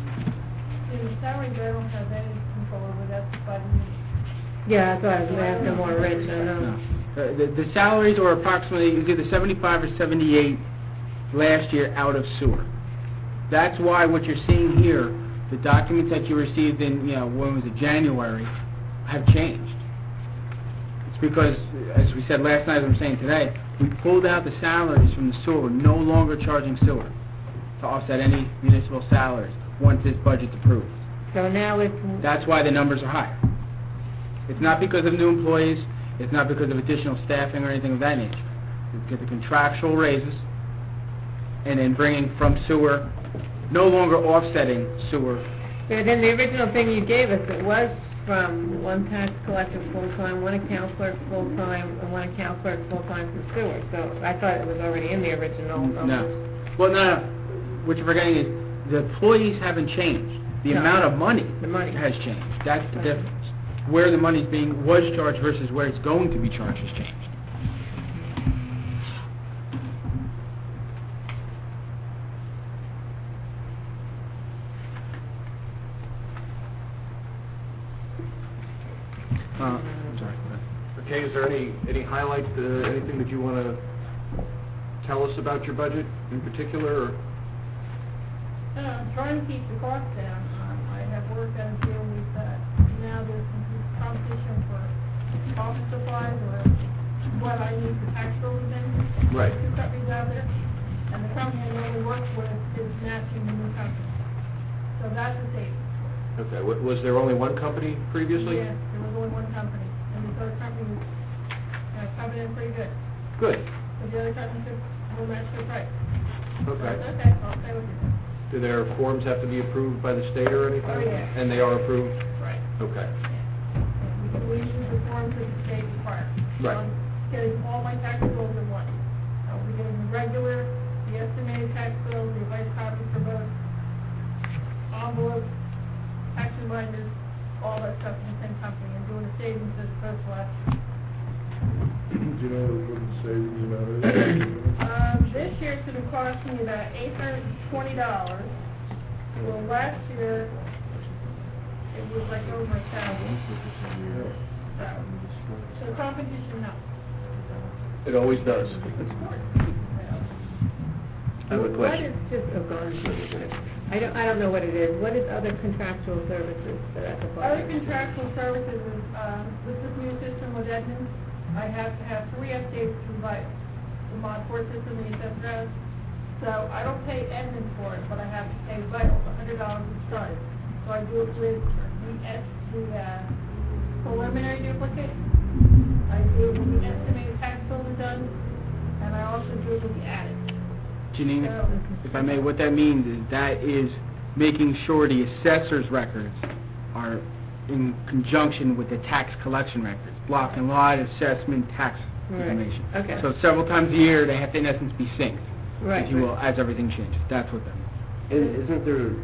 In the salaries, I don't have any control over that, but Yeah, that's why I was asking more rich, I know. No. The salaries were approximately, it was either 75 or 78 last year out of sewer. That's why what you're seeing here, the documents that you received in, when was it, January, have changed. It's because, as we said last night, as I'm saying today, we pulled out the salaries from the sewer. We're no longer charging sewer to offset any municipal salaries once this budget's approved. So now it's... That's why the numbers are higher. It's not because of new employees, it's not because of additional staffing or anything of that nature. It's because of contractual raises, and then bringing from sewer, no longer offsetting sewer. Yeah, then the original thing you gave us, it was from one tax collector full-time, one account clerk full-time, and one account clerk full-time from sewer. So I thought it was already in the original numbers. No. Well, no. What you're forgetting is the employees haven't changed. The No. amount of money, The money. has changed. That's the difference. Where the money's was charged versus where it's going to be charged has changed. I'm sorry. go ahead. Okay, is there any highlight, anything that you want to tell us about your budget in particular? Or? I'm trying to keep the cost down. I have worked out a deal with that. Now there's some competition for office supplies or what I need for tax bills and things. Right. Two companies out there, and the company I normally work with is matching the new company. So that's a savings. Okay, was there only one company previously? Yeah, there was only one company, and this other company was coming in pretty good. Good. But the other company said, we'll match the price. So Okay. I said, okay, I'll stay with you. Do their forms have to be approved by the state or anything? Oh, yeah. And they are approved? Right. Okay. We use the forms that the state requires. Right. So I'm getting all my tax bills in one. I'll be getting the regular, the estimated tax bills, the advice copies for both, envelopes, tax reminders, all that stuff in the same company, and doing the savings as opposed to last year. Do you know what the savings amount is? This year it's gonna cost me about $820. Well, last year, it was like over $1,000. So competition helps. It always does. I have a What question. is just, oh, go on. I don't know what it is. What is other contractual services that I could Other contractual services is, with this new system with Edmunds, I have to have 3 updates through Vital. The Mod 4 system, the assessor. So I don't pay Edmunds for it, but I have to pay Vital $100 each time. So I do it with the preliminary duplicate. I do it when the estimated tax bill is done, and I also do it with the added. Janine, if I may, what that means is that is making sure the assessor's records are in conjunction with the tax collection records, block and lot, assessment, tax information. Okay. So several times a year, they have to, in essence, be synced, Right. if you will, as everything changes. That's what that means. Isn't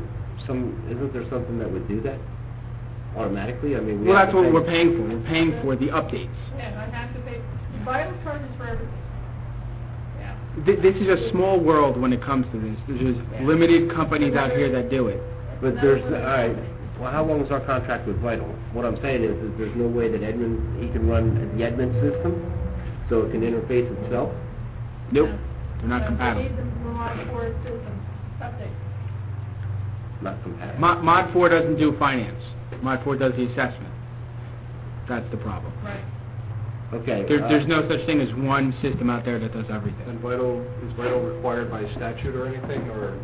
there something that would do that automatically? I mean, we Well, have that's to what pay- we're paying for. We're paying for the updates. Yeah, and I have to pay, Vital charges for everything. Yeah. This is a small world when it comes to this. There's just limited companies out here that do it. But there's, all right, well, how long is our contract with Vital? What I'm saying is there's no way that he can run the Edmunds system, so it can interface itself? Nope, they're not I compatible. need the Mod 4 system update. Not compatible. Mod 4 doesn't do finance. Mod 4 does the assessment. That's the problem. Right. Okay. There's no such thing as one system out there that does everything. And is Vital required by statute or anything, or?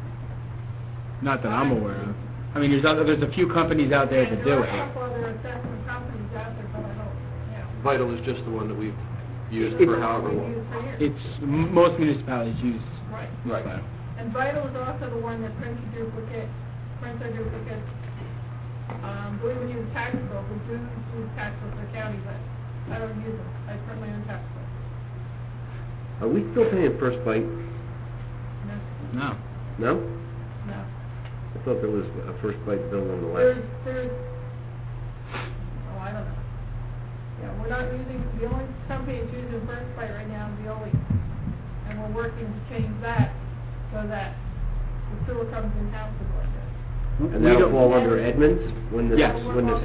Not that I'm aware of. I mean, there's a few companies out there that do There are it. a couple other assessment companies out there, but I don't, yeah. Vital is just the one that we've used It's- for however We've long. used for years. It's, most municipalities use Right. Right. Vital. And Vital is also the one that prints a duplicate, prints a duplicate. Believe me, use tax bills, we do use tax bills for county, but I don't use them, I print my own tax bills. Are we still paying First Bite? No, No. No? no. I thought there was a First Bite bill on the last. There's, oh, I don't know. Yeah, we're not using, the only company that's using First Bite right now is Veolia. And we're working to change that so that the sewer comes in-house with like that. And We that'll don't- fall under Edmunds when this, Yes. when this...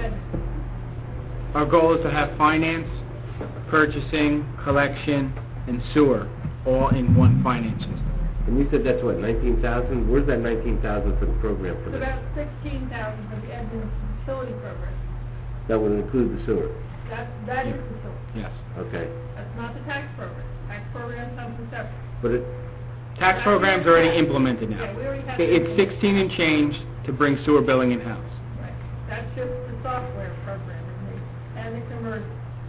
Our goal is to have finance, purchasing, collection, and sewer all in one finance system. And you said that's what, 19,000? Where's that 19,000 for the program for It's this? about 16,000 for the Edmunds utility program. That would include the sewer? That is the sewer. Yes. Okay. That's not the tax program. Tax program is something separate. But it, Tax program's already implemented now. Yeah, we already have. It's 16 and change to bring sewer billing in-house. Right. That's just the software program, and the conversion.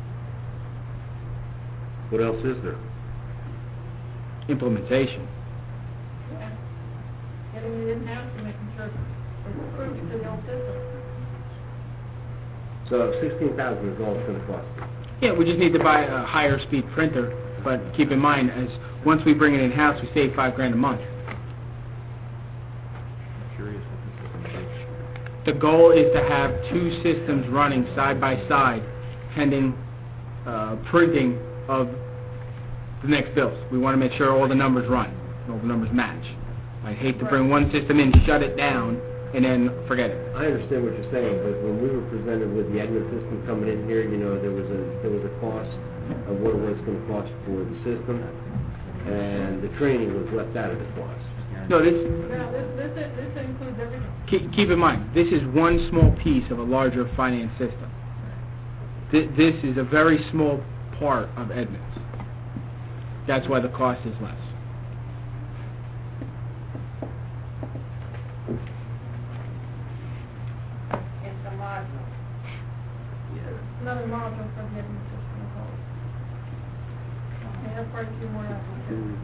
what else is there? Implementation. Yeah. Getting it in-house and making sure it's approved to the old system. So 16,000 is all it's going to cost? Yeah, we just need to buy a higher speed printer, but keep in mind, as once we bring it in-house, we save $5,000 a month. I'm curious if this is The goal is to have two systems running side by side, pending printing of the next bills. We want to make sure all the numbers run, all the numbers match. I'd hate to bring one system in, shut it down, and then forget it. I understand what you're saying, but when we were presented with the Edmunds system coming in here, you know, there was a cost of what it was going to cost for the system, and the training was left out of the cost. No, Now, this includes everything. keep in mind, this is one small piece of a larger finance system. This is a very small part of Edmunds. That's why the cost is less. Another module for the admin system as well. Okay, that's quite a few more applicants.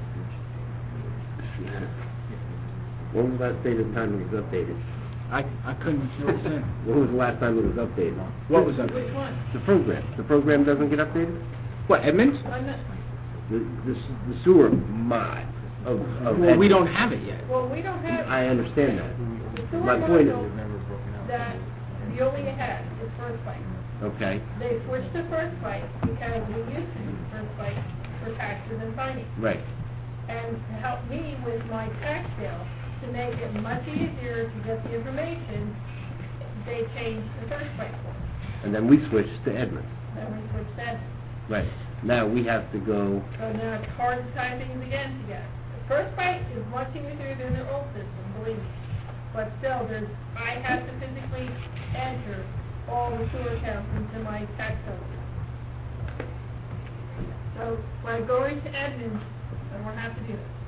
When was the last date of time it was updated? I couldn't understand. When was the last time it was updated? What was Which updated? one? The program. The program doesn't get updated? What, Edmonds? I'm not, The sewer mod of Well, we Edmonds. don't have it yet. well, we don't have. I understand that. The sewer My point module is, that Veolia had is First Bite. okay, They switched to First Bite because we used to use First Bite for taxes and finance. right. And to help me with my tax bill, to make it much easier to get the information, they changed to First Bite for us. And then we switched to Edmonds. Then we switched that. Right. Now we have to go, So now it's hard to tie things again together. First Bite is much easier than their old system, believe me. But still, I have to physically enter all the sewer accounts into my tax bill. So by going to Edmonds, I won't have to do this.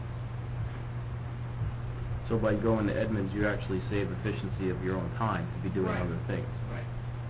So by going to Edmonds, you actually save efficiency of your own time to be doing Right. other things. Right.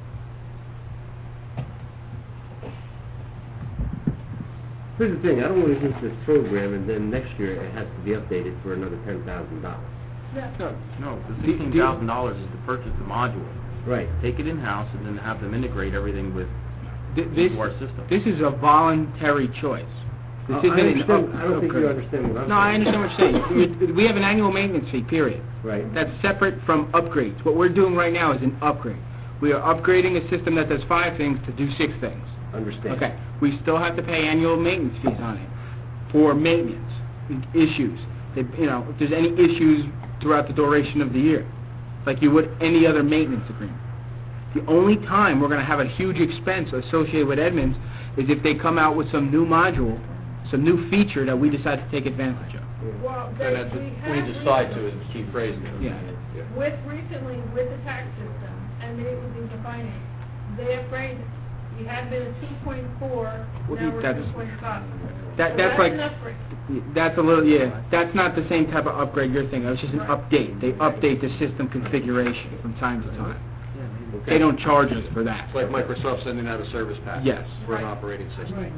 here's the thing, I don't want to use this program and then next year it has to be updated for another $10,000. No, the $16,000 is to purchase the module. Right. Take it in-house and then have them integrate everything with This, into our system. this is a voluntary choice. This I isn't an understand- I don't think you upgrade. understand what I'm No, I saying. understand what you're saying. We have an annual maintenance fee, period. Right. That's separate from upgrades. What we're doing right now is an upgrade. We are upgrading a system that does 5 things to do 6 things. Understand. Okay, we still have to pay annual maintenance fees on it for maintenance issues. If there's any issues throughout the duration of the year, like you would any other maintenance agreement. The only time we're going to have a huge expense associated with Edmonds is if they come out with some new module, some new feature that we decide to take advantage of. Well, And that's we decide to, is the key phrase there. Yeah. Recently with the tax system, and maybe it was into finance, they upgraded. We had been at 2.4, now we're That's- 2.5. That's like, an upgrade. that's a little, that's not the same type of upgrade you're thinking of. It's just an update. They update the system configuration from time to time. They don't charge us for that. It's like Microsoft sending out a service pack. Yes. For an Right. operating system. Right.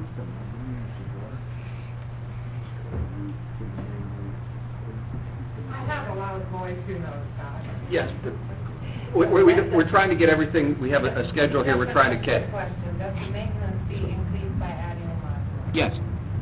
I have a lot of boys who know about it. Yes, but we're trying to get everything, we have a schedule here we're trying to That's a get. quick question. Does the maintenance fee increase by adding a module? Yes.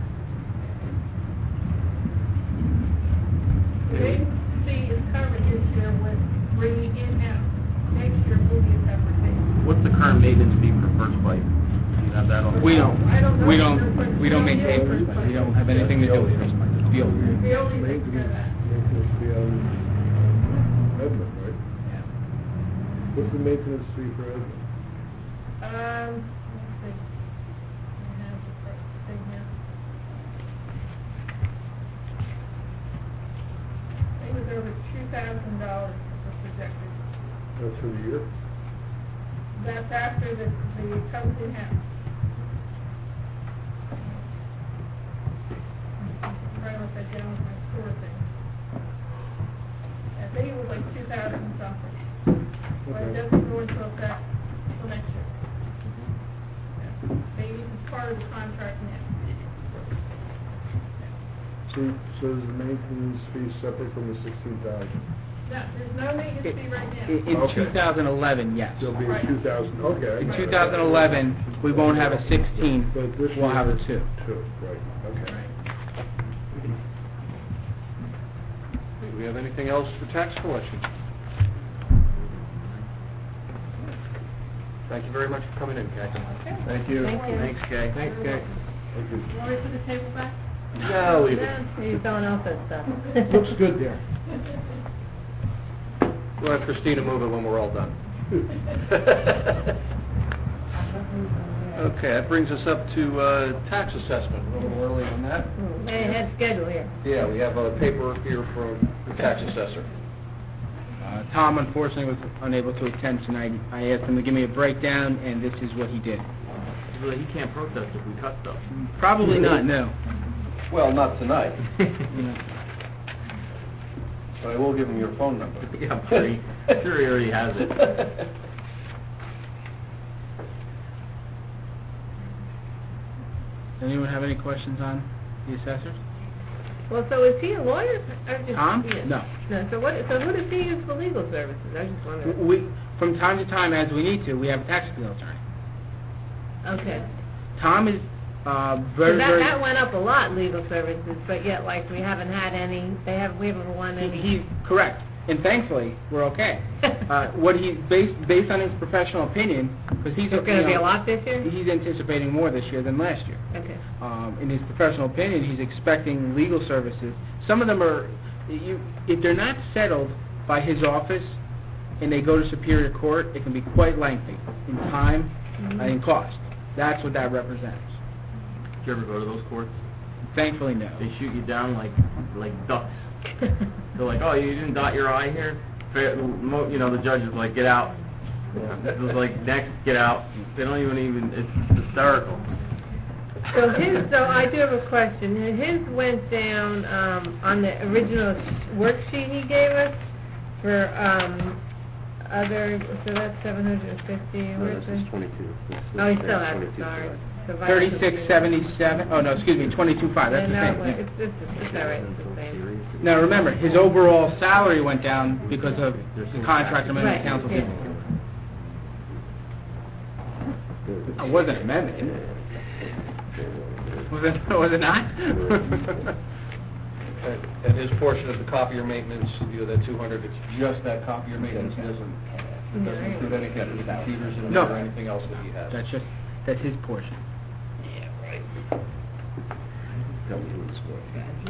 The maintenance fee is covered this year with bringing in-house. Next year will be a separate fee. What's the current maintenance fee for First Bite? Do you have that on? We don't. I don't know. We don't maintain First Bite. We don't have anything to do with First Bite. It's Veolia. Veolia takes care of that. Maintenance fee on Edmund, right? What's the maintenance fee for Edmund? Let's see. I have the first thing here. It was over $2,000 was projected. That's for the year? That's after the comes in half. I'm trying to look that down with my score thing. I think it was like 2,000 something. But it Okay. doesn't go into effect until next year. Yeah. Maybe it's part of the contract now. So is the maintenance fee separate from the 16,000? No, there's no maintenance fee right now. In Okay. 2011, yes. There'll be Right. 2,000, okay. In 2011, we won't have a 16, But this we'll have a year, 2. Two, right, okay. Do we have anything else for tax collection? Thank you very much for coming in, Kathy. Okay. Thank you. Thank you. Thanks, Kay. Thanks, Kay. Thank you. You want me to put the table back? No, leave it. Yeah. He's throwing out that stuff. Looks good there. We'll have Christina move it when we're all done. Okay, that brings us up to tax assessment. A little early on that. Way ahead schedule here. Yeah, we have a paper here from the tax assessor. Tom unfortunately was unable to attend tonight. I asked him to give me a breakdown, and this is what he did. He can't protest if we cut stuff. Probably not, no. Well, not tonight. But I will give him your phone number. Yeah, I'm sure he already has it. Anyone have any questions on the assessors? Well, so is he a lawyer? Tom? Yeah. No. No, so who does he use for legal services? I just wondering. From time to time, as we need to, we have a tax appeal attorney. Okay. Tom is So very, that went up a lot, legal services, but yet, like, we haven't had any, we haven't won any. He's correct, and thankfully, we're okay. What he, based on his professional opinion, because he's... It's going to be a lot this year? He's anticipating more this year than last year. Okay. In his professional opinion, he's expecting legal services. Some of them are, if they're not settled by his office and they go to Superior Court, it can be quite lengthy in time and in cost. That's what that represents. Did you ever go to those courts? Thankfully, no. They shoot you down like ducks. They're like, oh, you didn't dot your I here? You know, the judge is like, get out. It was like, next, get out. They don't even, it's hysterical. So I do have a question. His went down on the original worksheet he gave us for other, so that's 750. No, Where's this is the- 22. Oh, he still has it, sorry. So 3677, oh no, excuse me, 225, that's the Yeah, same. no, it's all right, it's the same. Now remember, his overall salary went down because of the contract amendment Right, council yeah. did. It wasn't amended. Was it not? And his portion of the copier maintenance, that 200, it's just that copier maintenance, it doesn't include anything for the computers in there or anything else that he has. That's his portion. Yeah, right. Tell me who it's for.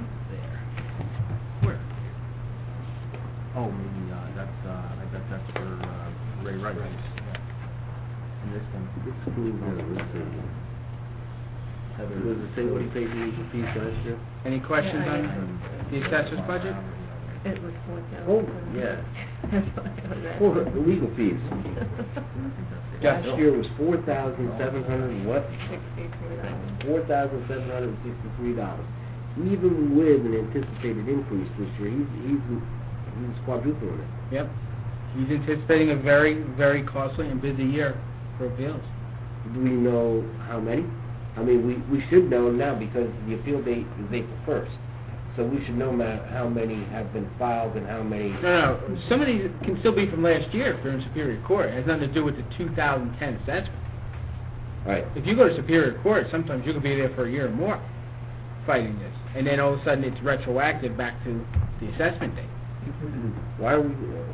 Where? Oh, maybe I bet that's for Ray Rice. And this one. Does it say what he paid legal fees last year? Any questions Yeah, on the assessor's budget? It was 4,000. Oh, yeah. For the legal fees. Yeah. Last year was 4,700 and what? $63. $4,763. Even with an anticipated increase this year, he's quadrupling it. Yep. He's anticipating a very, very costly and busy year for appeals. Do we know how many? I mean, we should know now because the appeal date is April 1st. So we should know how many have been filed and how many... No, some of these can still be from last year if they're in Superior Court. It has nothing to do with the 2010 assessment. Right. If you go to Superior Court, sometimes you could be there for a year or more fighting this. And then all of a sudden it's retroactive back to the assessment date. Why are we...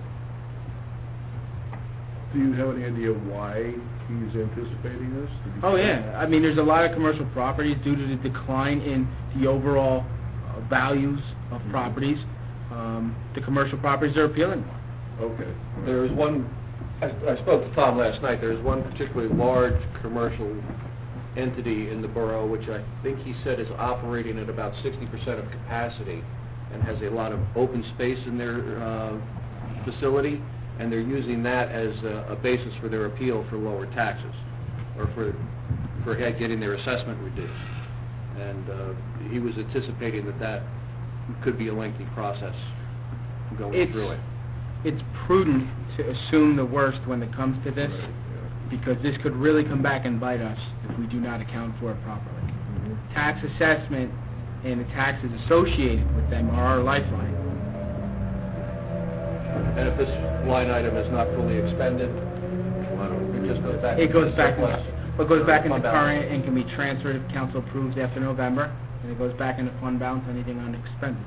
Do you have any idea why he's anticipating this? Oh yeah, I mean there's a lot of commercial properties due to the decline in the overall values of properties. The commercial properties are appealing more. Okay. There was one, I spoke to Tom last night, there was one particularly large commercial entity in the borough, which I think he said is operating at about 60% of capacity and has a lot of open space in their facility, and they're using that as a basis for their appeal for lower taxes, or for getting their assessment reduced. And he was anticipating that could be a lengthy process going through it. It's prudent to assume the worst when it comes to this, because this could really come back and bite us if we do not account for it properly. Tax assessment and the taxes associated with them are our lifeline. And if this line item is not fully expended, it just goes back. It goes back, surplus. it goes back into Fund balance. current and can be transferred if council approves after November, and it goes back into fund balance, anything unexpended.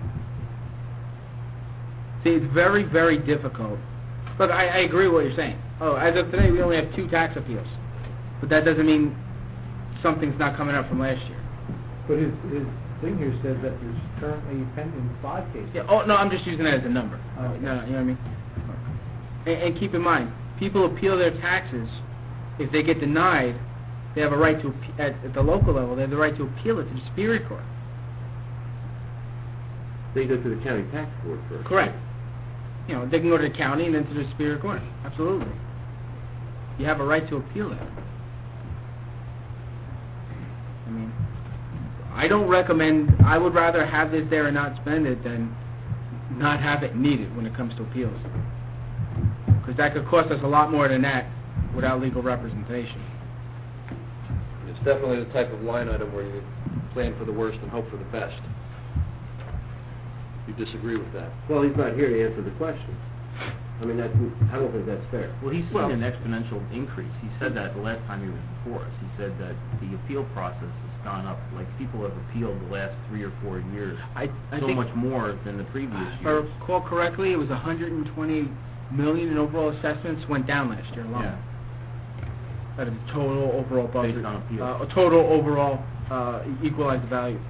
See, it's very, very difficult. Look, I agree with what you're saying. Oh, as of today, we only have 2 tax appeals. But that doesn't mean something's not coming up from last year. But his thing here says that there's currently pending 5 cases. Yeah, oh, no, I'm just using that as a number. Oh, okay. No, you know what I mean? And keep in mind, people appeal their taxes. If they get denied, they have a right to, at the local level, they have the right to appeal it to the Superior Court. They go to the county tax board first. Correct. You know, they can go to the county and then to the Superior Court. Absolutely. You have a right to appeal it. I mean, I don't recommend, I would rather have this there and not spend it than not have it needed when it comes to appeals. Because that could cost us a lot more than that without legal representation. It's definitely the type of line item where you plan for the worst and hope for the best. You disagree with that? Well, he's not here to answer the question. I mean, I don't think that's fair. Well, he's seen an exponential increase. He said that the last time he was before us. He said that the appeal process has gone up, like people have appealed the last 3 or 4 years, I so think, much more than the previous if I years. recall correctly, it was 120 million in overall assessments went down last year alone. Yeah. Out of the total overall budget. Based on appeals. Total overall equalized value,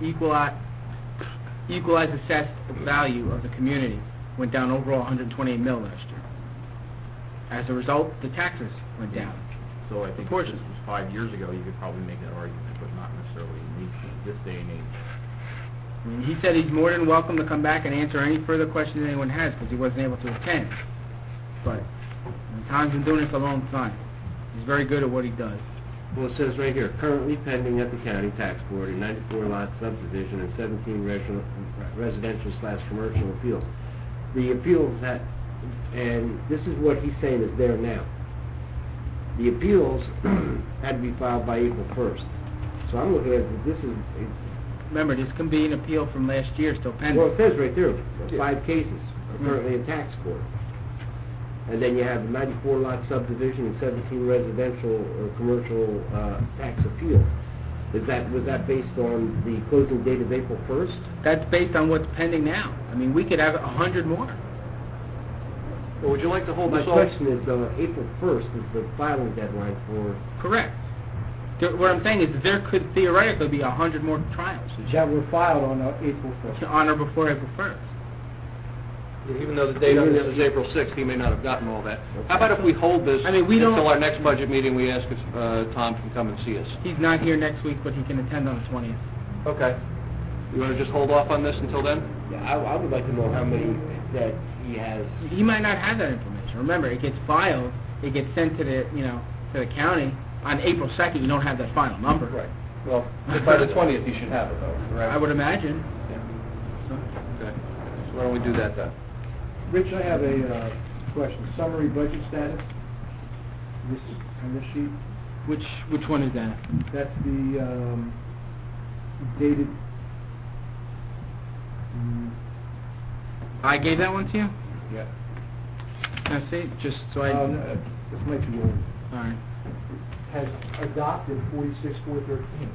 equalized assessed value of the community went down overall 128 mil last year. As a result, the taxes went down. So I think if this was 5 years ago, you could probably make that argument, but not necessarily in this day and age. I mean, he said he's more than welcome to come back and answer any further questions anyone has because he wasn't able to attend. But Tom's been doing this a long time. He's very good at what he does. Well, it says right here, currently pending at the county tax board, a 94-lot subdivision and 17 residential/commercial appeals. The appeals and this is what he's saying is there now. The appeals had to be filed by April 1st. So I'm looking at this is... Remember, this can be an appeal from last year still pending. Well, it says right there, 5 cases are currently in tax court. And then you have a 94-lot subdivision and 17 residential or commercial tax appeals. Was that based on the closing date of April 1st? That's based on what's pending now. I mean, we could have 100 more. Well, would you like to hold My this off? question is, April 1st is the filing deadline for... Correct. What I'm saying is that there could theoretically be 100 more trials That were filed on April 1st. on or before April 1st. Even though the date on this is April 6th, he may not have gotten all that. How about if we hold this until our next budget meeting, we ask if Tom can come and see us? He's not here next week, but he can attend on the 20th. Okay. You want to just hold off on this until then? Yeah, I would like to know how many that he has. He might not have that information. Remember, it gets filed, it gets sent to the, to the county. On April 2nd, you don't have that final number. Right. Well, by the 20th, you should have it, though, right? I would imagine. Okay. So why don't we do that then? Rich, I have a question. Summary budget status. On this sheet. Which one is that? That's the dated. I gave that one to you? Yeah. Can I see? Just so I... This might be old. All right. Has adopted 46,413.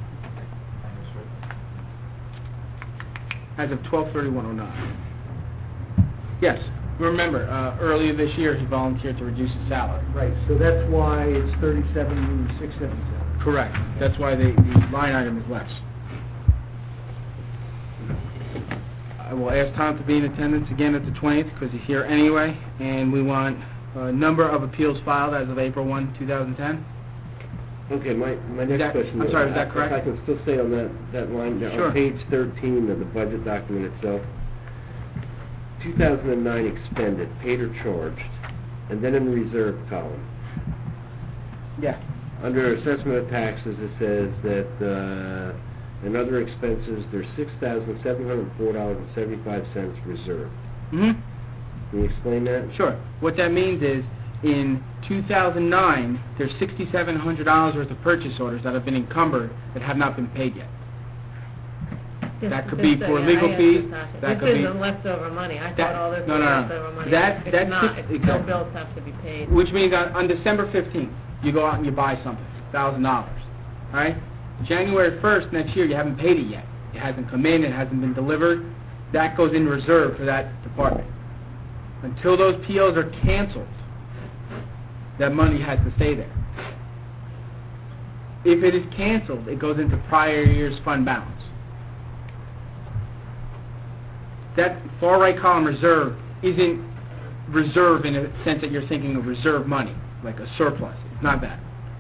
As of 12/31/09. Yes. Remember, earlier this year he volunteered to reduce his salary. Right, so that's why it's 37,677. Correct. That's why the line item is less. I will ask Tom to be in attendance again at the 20th because he's here anyway, and we want a number of appeals filed as of April 1, 2010. Okay, my next question... I'm sorry, is that correct? If I can still stay on that line there. Sure. On page 13 of the budget document itself, 2009 expended, paid or charged, and then in the reserve column. Yeah. Under assessment of taxes, it says that in other expenses, there's $6,704.75 reserved. Mm-hmm. Can you explain that? Sure. What that means is, in 2009, there's $6,700 worth of purchase orders that have been encumbered that have not been paid yet. That could be for legal fees. That could be... This isn't leftover money. I thought all this was no. leftover money. It's not. No bills have to be paid. Which means on December 15th, you go out and you buy something, $1,000. All right? January 1st next year, you haven't paid it yet. It hasn't come in. It hasn't been delivered. That goes in reserve for that department. Until those POs are canceled, that money has to stay there. If it is canceled, it goes into prior year's fund balance. That far right column reserve isn't reserve in a sense that you're thinking of reserve money, like a surplus. It's not that.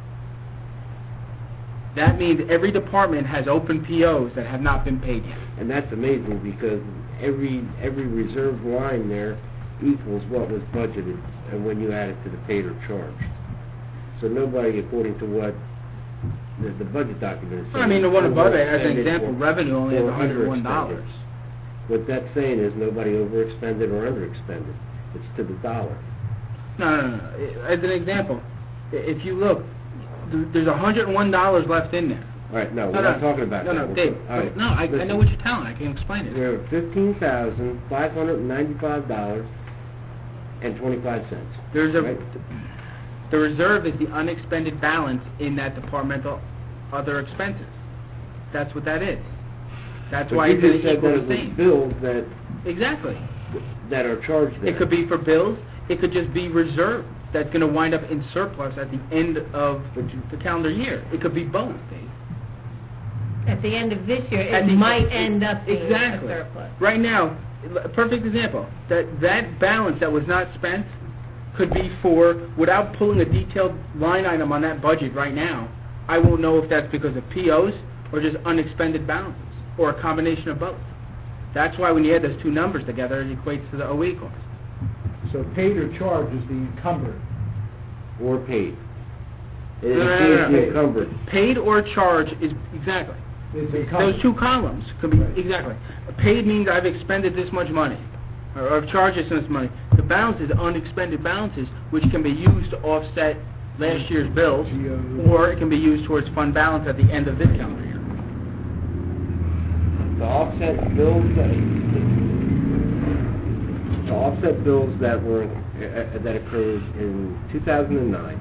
That means every department has open POs that have not been paid yet. And that's amazing because every reserve line there equals what was budgeted and when you add it to the paid or charged. So nobody, according to what the budget document is saying... I mean, the one above it, as an example, revenue only has $101. What that's saying is nobody overexpended or underexpended. It's to the dollar. No. As an example, if you look, There's $101 left in there. All right, no, we're not talking about that. No, We're Dave, all right, no, I listen. know what you're telling. I can explain We it. have $15,595.25. There's right? the reserve is the unexpended balance in that departmental other expenses. That's what that is. That's But why you it's just said equal that to it was same. bills that Exactly. are charged there. It could be for bills. It could just be reserve that's going to wind up in surplus at the end of the calendar year. It could be both, Dave. At the end of this year, At it the- might end up being Exactly. a surplus. Right now, a perfect example, that balance that was not spent could be for, without pulling a detailed line item on that budget right now, I won't know if that's because of POs or just unexpended balances, or a combination of both. That's why when you add those two numbers together, it equates to the OE cost. So paid or charged is the encumbered. Or paid. No, It no, no, includes no. the encumbered. Paid or charged is, exactly. It's encumbered. Those two columns could be, Right. exactly. Paid means I've expended this much money, or I've charged this much money. The balance is unexpended balances, which can be used to offset last year's bills, or it can be used towards fund balance at the end of this calendar year. To offset bills that were that occurred in 2009,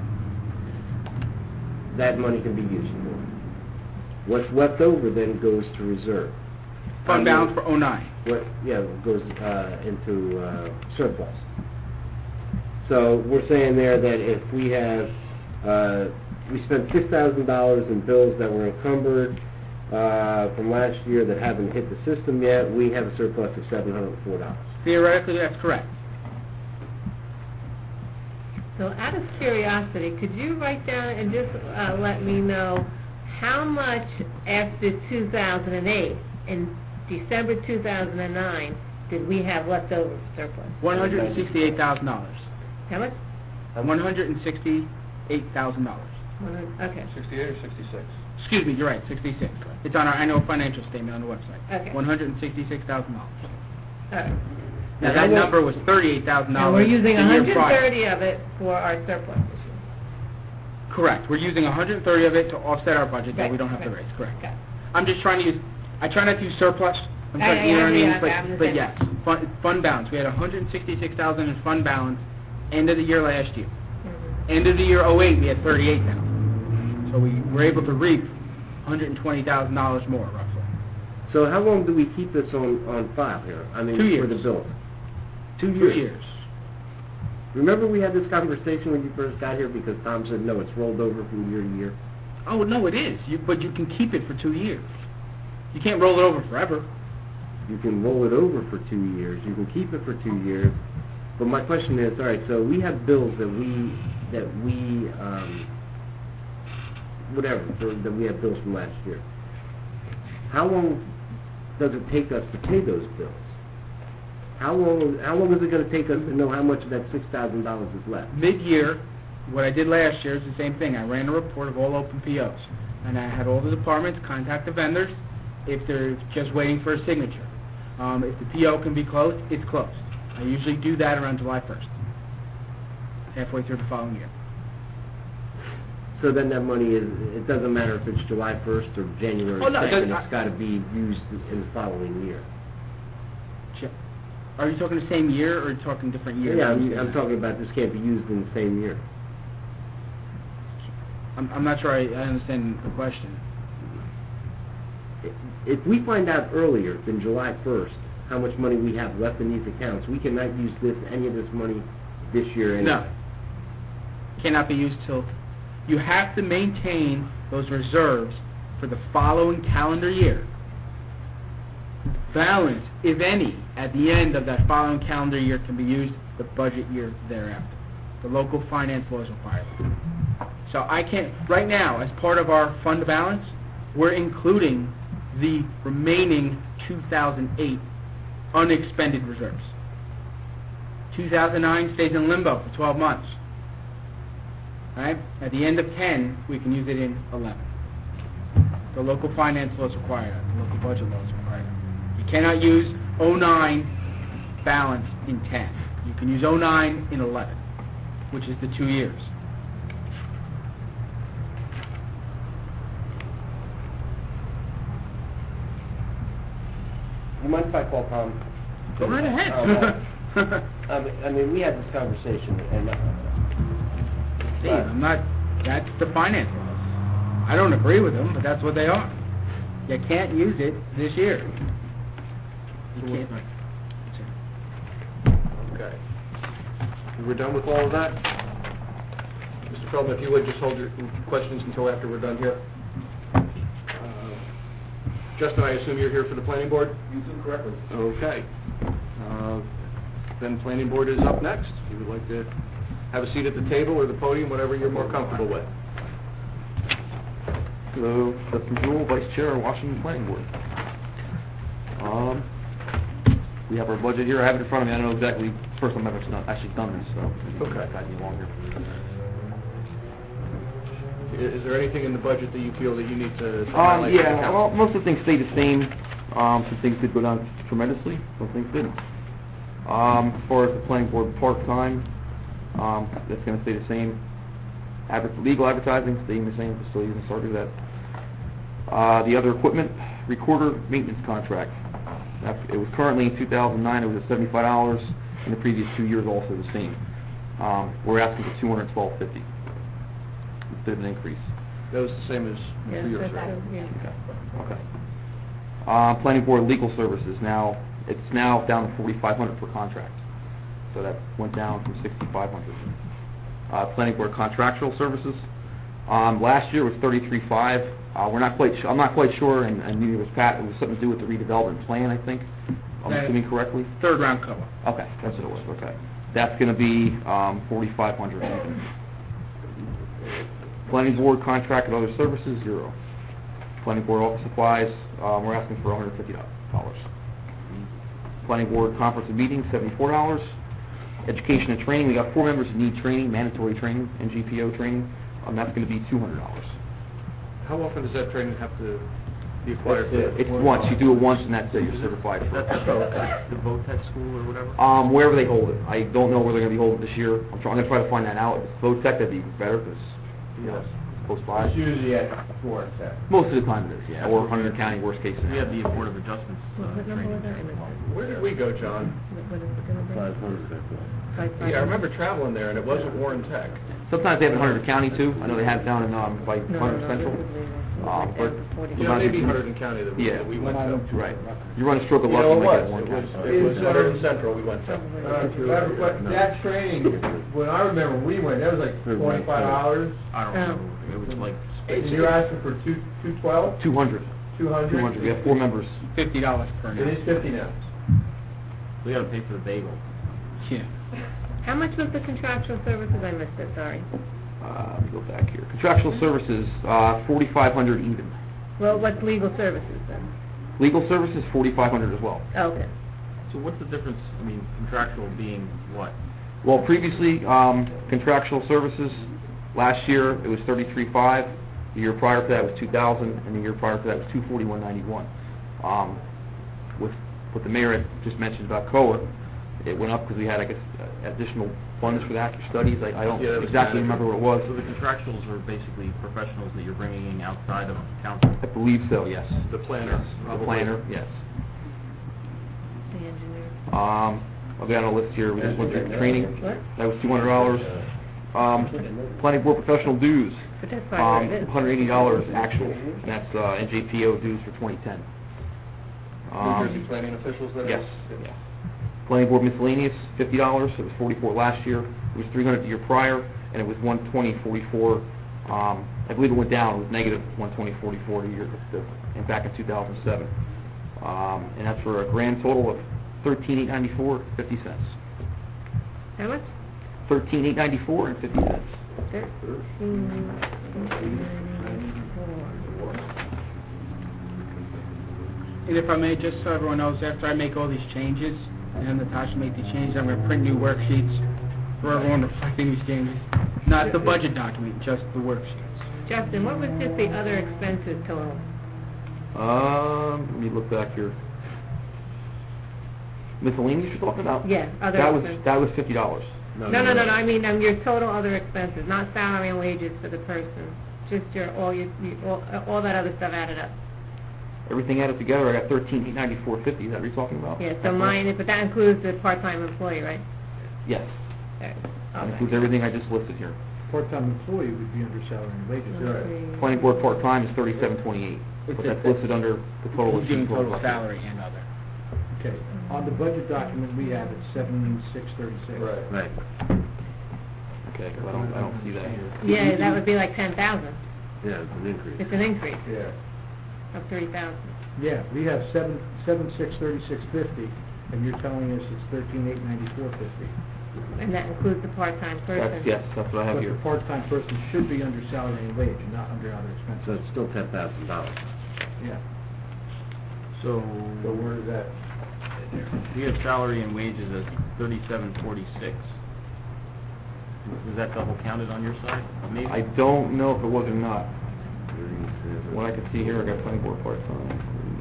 that money can be used for. What's left over then goes to reserve. Fund balance for 09. Goes into surplus. So we're saying there that if we have we spent $6,000 in bills that were encumbered from last year that haven't hit the system yet, we have a surplus of $704. Theoretically, that's correct. So out of curiosity, could you write down and just let me know how much after 2008, in December 2009, did we have left over surplus? $168,000. How much? $168,000. Okay. 68 or 66? Excuse me, you're right, 66. It's on our annual financial statement on the website. Okay. $166,000. All right. Now, that number was $38,000 Now, we're using the year 130 prior. of it for our surplus this year. Correct. We're using 130 of it to offset our budget that Right, we don't have to right. raise. Correct. Okay. I'm just trying to use, I try not to use surplus. I'm I- trying, you know what I mean? I understand. But yes, fund balance. We had 166,000 in fund balance end of the year last year. Mhm. End of the year 08, we had 38,000. So we were able to reap $120,000 more, roughly. So how long do we keep this on file here? I mean, 2 years. for the bills? 2 2 years. years. Remember we had this conversation when you first got here because Tom said, no, it's rolled over from year to year? Oh, no, it is. But you can keep it for 2 years. You can't roll it over forever. You can roll it over for 2 years, you can keep it for 2 years, but my question is, all right, so we have bills that we have bills from last year. How long does it take us to pay those bills? How long is it going to take us to know how much of that $6,000 is left? Mid-year, what I did last year is the same thing. I ran a report of all open POs, and I had all the departments contact the vendors if they're just waiting for a signature. If the PO can be closed, it's closed. I usually do that around July 1st, halfway through the following year. So then that money it doesn't matter if it's July 1st or January 2nd, it's got to be used in the following year. Are you talking the same year, or are you talking different years? Yeah, I'm talking about this can't be used in the same year. I'm not sure I understand the question. If we find out earlier than July 1st how much money we have left in these accounts, we cannot use any of this money this year anyway. No. Cannot be used till... You have to maintain those reserves for the following calendar year. Balance, if any, at the end of that following calendar year can be used the budget year thereafter. The local finance laws require that. So I can't... Right now, as part of our fund balance, we're including the remaining 2008 unexpended reserves. 2009 stays in limbo for 12 months. Right? At the end of 10, we can use it in 11. The local finance laws require that. The local budget laws require that. You cannot use 09 balance in 10. You can use 09 in 11, which is the 2 years. You mind if I call Tom? Go right ahead. I mean, we had this conversation, and... Steve, I'm not, that's the finance laws. I don't agree with them, but that's what they are. You can't use it this year. You can't. Okay. We're done with all of that? Mr. Feldman, if you would just hold your questions until after we're done here. Justin, I assume you're here for the planning board? You do correctly. Okay. Then planning board is up next. If you would like to have a seat at the table or the podium, whatever you're more comfortable with. Hello, Justin Jewell, Vice Chair, Washington Planning Board. We have our budget here. I have it in front of me. I don't know exactly. First time I've ever actually done this, so Okay. it's got me longer. Is there anything in the budget that you feel that you need to highlight? for the Yeah, council? well, most of the things stay the same. Some things did go down tremendously. Some things didn't. As far as the planning board part-time, that's going to stay the same. Legal advertising staying the same. We're still using start to do that. The other equipment, recorder maintenance contract. It was currently in 2009. It was at $75, and the previous 2 years also the same. We're asking for $212.50. It's a bit of an increase. That was the same as Yeah, 2 years that's ago. true, yeah. Okay. Planning board legal services. Now, it's now down to $4,500 per contract. So that went down from $6,500. Planning board contractual services. Last year was $33,500. We're not quite. I'm not quite sure, and neither was Pat. It was something to do with the redevelopment plan, I think. I'm assuming correctly. Third round cover. Okay, that's what it was. Okay, that's going to be $4,500. Planning board contract and other services, $0. Planning board office supplies, we're asking for $150. Planning board conference and meetings, $74. Education and training, we got 4 members who need training, mandatory training, and GPO training. That's going to be $200. How often does that training have to be acquired? It's once. You do it once, and that's it. You're certified for it. That's the VOTEC school or whatever? Wherever they hold it. I don't know where they're going to be holding it this year. I'm going to try to find that out. If it's VOTEC, that'd be better, because, you know, it's close by. It's usually at Florence Tech. Most of the time it is, yeah. Or Hunter County, worst case We scenario. have the Board of Adjustments What number was that? Where did we go, John? What is it gonna be? Yeah, I remember traveling there, and it wasn't Warren Tech. Sometimes they have it in Hunter County, too. I know they have it down in, by No, Hunter no, Central. this is legal. But Yeah, maybe Hunterdon County that Yeah. we went to. Right. You run a stroke of You luck, know, you it might get was. one. It was Hunterdon Central we went to. But that training, when I remember we went, that was like $25. I don't know. It was like And you're asking for $212? 200. 200? We have 4 members. $50 per It night. is 50 now. We got to pay for the bagel. Yeah. How much was the contractual services? I missed it, sorry. Let me go back here. Contractual services, $4,500 even. Well, what's legal services then? Legal services, $4,500 as well. Okay. So what's the difference, contractual being what? Well, previously, contractual services, last year, it was $33,500. The year prior to that was $2,000, and the year prior to that was $241.91. With what the mayor had just mentioned about COA, it went up because we had, I guess, additional funds for that, for studies. I don't Yeah, that was exactly remember what it was. So the contractuals are basically professionals that you're bringing in outside of council? I believe so, yes. The planner, Yes. The probably. planner, yes. The engineer. I'll get on a list here. We just went through training. What? That was $200. Planning board professional dues. But that's probably what it is. $180 actual, and that's NJPO dues for 2010. New Jersey planning officials that are... Yes. Yes. Planning board miscellaneous, $50. It was $44 last year. It was $300 the year prior, and it was $120.44. I believe it went down. It was negative $120.44 the year and back in 2007. And that's for a grand total of $13,894.50. How much? $13,894.50. 13,894. And if I may, just so everyone knows, after I make all these changes, and Natasha make these changes, I'm going to print new worksheets for everyone reflecting these changes. Not the budget document, just the worksheets. Justin, what was just the other expenses total? Let me look back here. Miscellaneous you're talking about? Yeah, other expenses. That was $50. No, I mean, your total other expenses, not salary and wages for the person, just all that other stuff added up. Everything added together, I got 13,894.50. Is that what you're talking about? Yeah, so mine, but that includes the part-time employee, right? Yes. Okay. That includes everything I just listed here. Part-time employee would be under salary and wages. Okay. Planning board part-time is 37.28, but that's listed under the total. He's doing total salary and other. Okay, on the budget document we have, it's 7636. Right. Okay, well, I don't see that here. Yeah, that would be like 10,000. Yeah, it's an increase. It's an increase Yeah. of 3,000. Yeah, we have 7636.50, and you're telling us it's 13,894.50. And that includes the part-time person. Yes, that's what I have But here. the part-time person should be under salary and wage, and not under other So expenses. it's still $10,000. Yeah, So so where is that? We have salary and wages at 3746. Was that double counted on your side? Maybe? I don't know if it was or not. What I can see here, I got planning board part-time.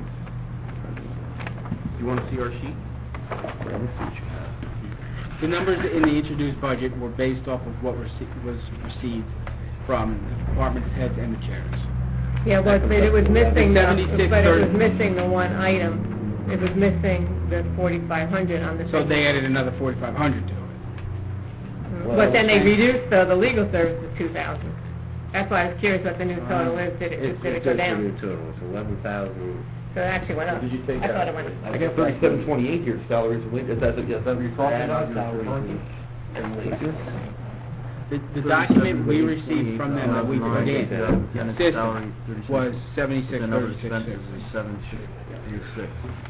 You want to see our sheet? Yeah, let me see what you have. The numbers in the introduced budget were based off of what was received from the department heads and the chairs. Yeah, but it was missing, but it was 7630. missing the one item. It was missing the 4,500 on the... So they added another 4,500 to it. But then they reduced the legal services 2,000. That's why I was curious what the new total is. Did it go down? total. It's 11,000. So it actually went up. Did you take I that? thought it went I got 3728 here, salaries and wages. Is that what you're talking about? Salary and wages? The document we received from them that we put in, the system, was The number of 7636. expenses is 786.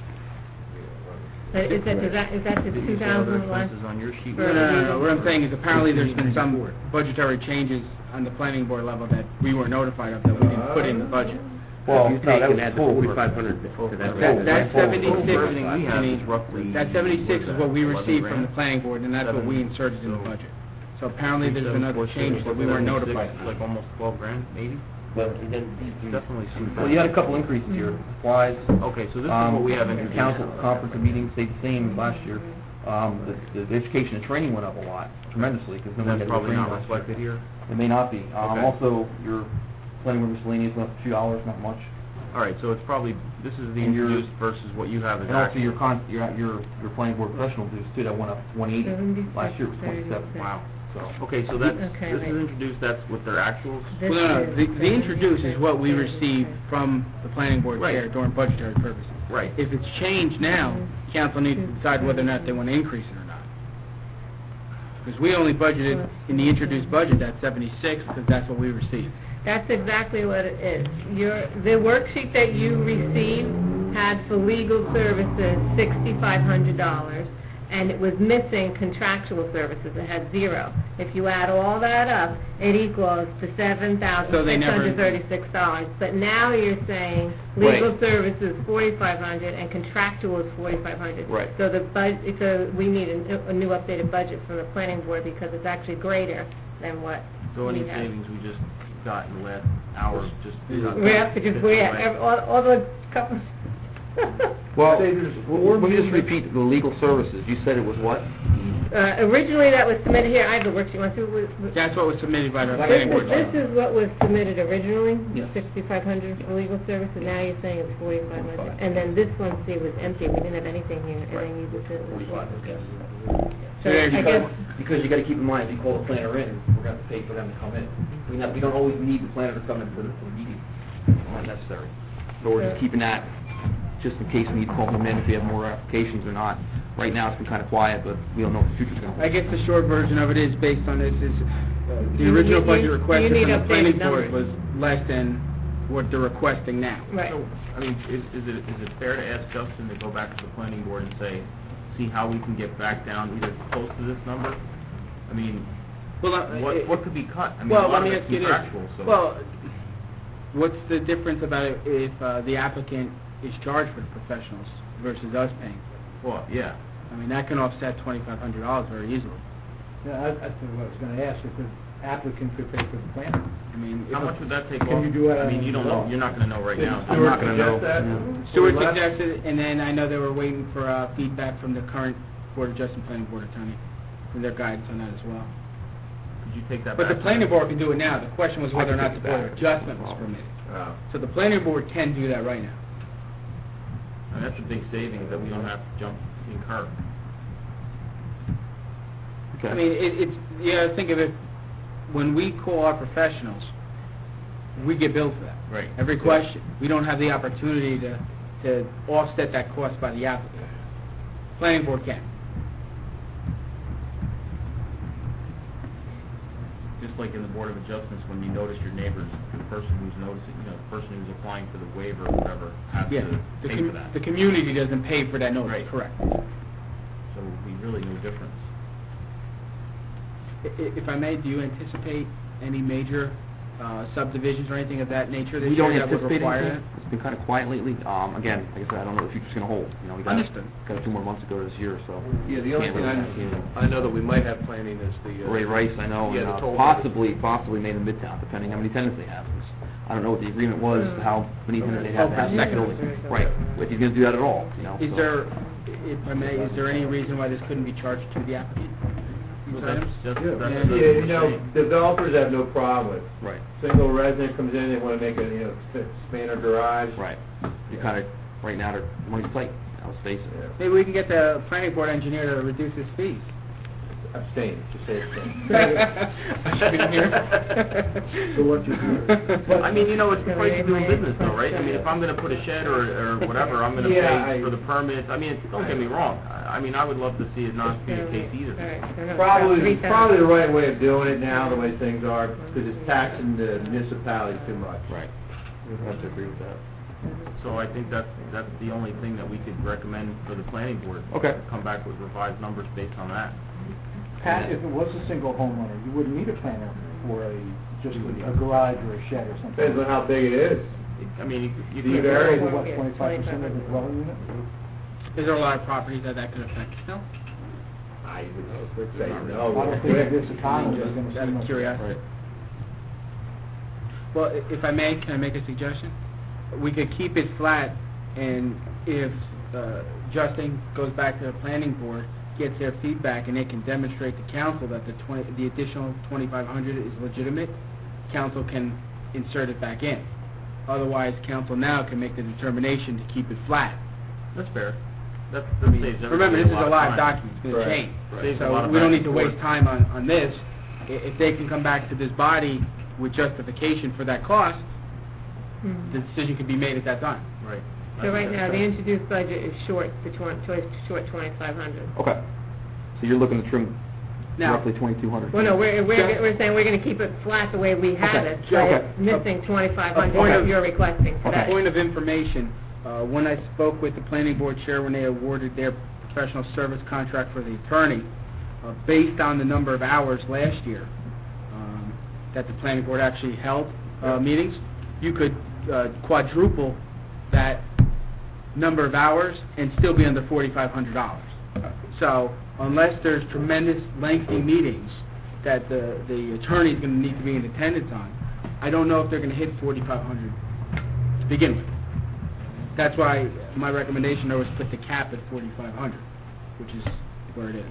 Is that the Did you say other 2001? expenses on your sheet? No. What I'm saying is apparently there's been some budgetary changes on the planning board level that we weren't notified of, that we didn't put in the budget. Well, You no, that was add the full. 4,500 to that. That 76, Everything we have is roughly... that 76 is what we 11 received from the grand. planning board, and that's what we inserted in the So- budget. So apparently there's another change that we weren't notified of. Like almost 12 grand, maybe? But then, Definitely some... well, you had a couple increases here. Supplies. Okay, so this is what we have introduced. Council conference and meetings stayed the same as last year. The education and training went up a lot, tremendously, because nobody That's had probably training not last year. reflected here. It may not be. Okay. Also, your planning board miscellaneous went up a few dollars, not much. All right, so it's probably, this is the And your- introduced versus what you have as And also actual. your planning board professional dues too, that went up 180. Last year it was 27. Wow. So, Okay, so that's, Okay, this is wait. introduced, that's what their actuals? This Well, no, is the introduced is what we received from the planning board Right. chair during budgetary purposes. Right. If it's changed now, council needs to decide whether or not they want to increase it or not. Because we only budgeted in the introduced budget that 76, because that's what we received. That's exactly what it is. The worksheet that you received had for legal services $6,500, and it was missing contractual services. It had zero. If you add all that up, it equals to $7,636. But now you're saying legal Right. services $4,500 and contractual is $4,500. Right. So we need a new updated budget from the planning board because it's actually greater than what So any we have. savings we just got in the last hour, just... We have to just, all the couple... well, let me just repeat the legal services. You said it was what? Originally, that was submitted here, I have the worksheet, want to see That's what was submitted by the this planning board. is what was submitted originally, Yes. 6,500 for legal services, now you're saying it's 4,500. And then this one, see, was empty, we didn't have anything here, and then you just said it was 45, yes. So I guess, Because you gotta keep in mind, if you call the planner in, we're gonna have to pay for them to come in. We don't always need the planner to come in for the meeting, not necessary. So we're just keeping that, just in case we need to call them in if we have more applications or not. Right now, it's been kinda quiet, but we don't know what the future's gonna hold. I guess the short version of it is, based on this, is the You original need- budget you requested need from the updated planning board was numbers. less than what they're requesting now. right. So, I mean, is it fair to ask Justin to go back to the planning board and say, see how we can get back down either close to this number? I mean, Well, what could be cut? I mean, Well, a lot let me of ask it's you this. contractual, so... Well, what's the difference about it if the applicant is charged for the professionals versus us paying? Well, yeah. I mean, that can offset $2,500 very easily. Yeah, I think what I was gonna ask, if the applicant could pay for the planner. I mean, How much would that take off? Can you do it I mean, on you don't your know, own? you're not gonna know right now. I'm not gonna know. Stuart suggested, and then I know they were waiting for feedback from the current Board of Adjustment Planning Board attorney, and their guidance on that as well. Could you take that But the back? planning board can do it now. The question was whether or I not can the take it Board of back. Adjustment was permitted. Oh. So the planning board can do that right now. And that's a big savings that we don't have to incur. I mean, it's, think of it, when we call our professionals, we get billed for that. Right. Every question. We don't have the opportunity to offset that cost by the applicant. Planning board can. Just like in the Board of Adjustments, when you notice your neighbors, the person who's noticing, the person who's applying for the waiver or whatever, has Yeah, to pay for that. the community doesn't pay for that notice, Right. correct. So it would be really no difference. If I may, do you anticipate any major subdivisions or anything of that nature this We year don't that would anticipate require anything. that? It's been kind of quiet lately. Again, like I said, I don't know what the future's going to hold. We got Understood. 2 more months to go this year, so... Yeah, the only can't thing really guarantee anything. I know that we might have planning is the... Ray Rice, I know, Yeah, and the toll possibly made in Midtown, depending how many tenants they have. I don't know what the agreement was, how many tenants they have to have in that building. Right, if he's going to do that at all, Is so- there, if I may, is there any reason why this couldn't be charged to the applicant? These items? Developers have no problem with it. Right. Single resident comes in, they want to make a, expand their garage. Right. You kind of, right now, they're money's tight, let's face it. Maybe we can get the planning board engineer to reduce his fees. Abstain, just say abstain. I couldn't hear. So what you do? I mean, it's the price of doing business though, right? I mean, if I'm going to put a shed or whatever, I'm going to pay for the permits. I mean, don't get me wrong. I mean, I would love to see it not be the case either. Probably the right way of doing it now, the way things are, because it's taxing the municipalities too much. Right. We have to agree with that. So I think that's the only thing that we could recommend for the planning board. Okay. Come back with revised numbers based on that. Pat, if it was a single homeowner, you wouldn't need a planner for just a garage or a shed or something. Depends on how big it is. I mean, you You could vary. For what, 25% of the dwelling unit? Is there a lot of properties that could affect? No? I would say I no. don't think in this economy is going to Just see out of much. curiosity. Well, if I may, can I make a suggestion? We could keep it flat, and if Justin goes back to the planning board, gets their feedback, and they can demonstrate to council that the additional 2,500 is legitimate, council can insert it back in. Otherwise, council now can make the determination to keep it flat. That's fair. That I mean, saves remember, everybody this is a lot of live time. document, it's going to Right. change. Saves a lot So of we don't back need to and waste forth. time on this. If they can come back to this body with justification for that cost, the decision can be made at that time. Right. So right now, the introduced budget is short 2,500. Okay. So you're looking to trim Now- roughly 2,200? Well, no, we're saying we're going to keep it flat the way we had Okay. it, Yeah, but okay. it's missing A 2,500 point that of- you're requesting for Okay. that. Point of information, when I spoke with the planning board chair when they awarded their professional service contract for the attorney, based on the number of hours last year that the planning board actually held meetings, you could quadruple that number of hours and still be under $4,500. So unless there's tremendous lengthy meetings that the attorney's going to need to be in attendance on, I don't know if they're going to hit 4,500 to begin with. That's why my recommendation was put the cap at 4,500, which is where it is.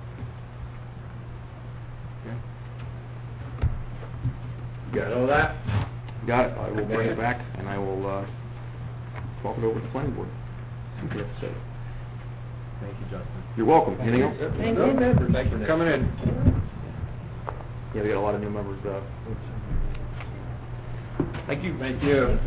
You got all that? Got it. I will bring it back, and I will talk it over with the planning board. See what they have to say. Thank you, Justin. You're welcome. Anything else? Thank No, you. thanks for coming in. Yeah, we got a lot of new members. Thank you. Thank you.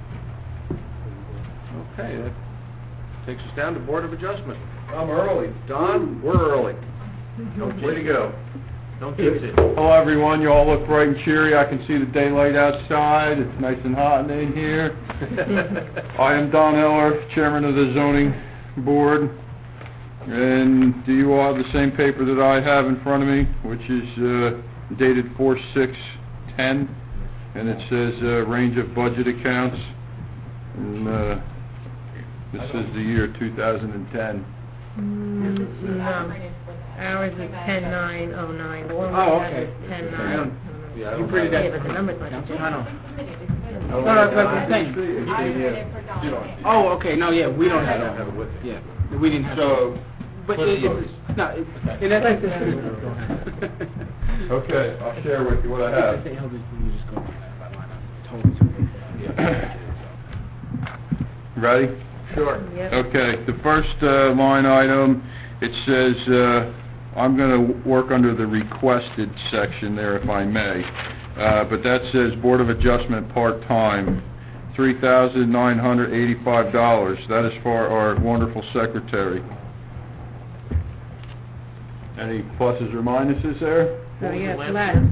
Okay, that takes us down to Board of Adjustment. I'm early. Don, we're early. Way to go. Don't jinx it. Hello, everyone. You all look bright and cheery. I can see the daylight outside. It's nice and hot in here. I am Don Eller, Chairman of the Zoning Board. And do you all have the same paper that I have in front of me, which is dated 4/6/10, and it says range of budget accounts, and this is the year 2010. No. Ours is 10/9/09. The one we Oh, have okay. is I 10/9. don't- Yeah, I You don't printed have that Yeah, but the numbers might Council? be I know. Oh, No, that's what I'm saying. I did it for Don. You don't. Oh, okay, no, yeah, we don't I have don't have that. it with me. Yeah, we didn't have So, But let's it- vote. no, in essence, it's true. Okay, I'll share with you what I have. They held it, you just go line by line on totals. Ready? Sure. Yep. Okay, the first line item, it says, I'm going to work under the requested section there, if I may, but that says Board of Adjustment part-time, $3,985. That is for our wonderful secretary. Any pluses or minuses there? So, yes, last last.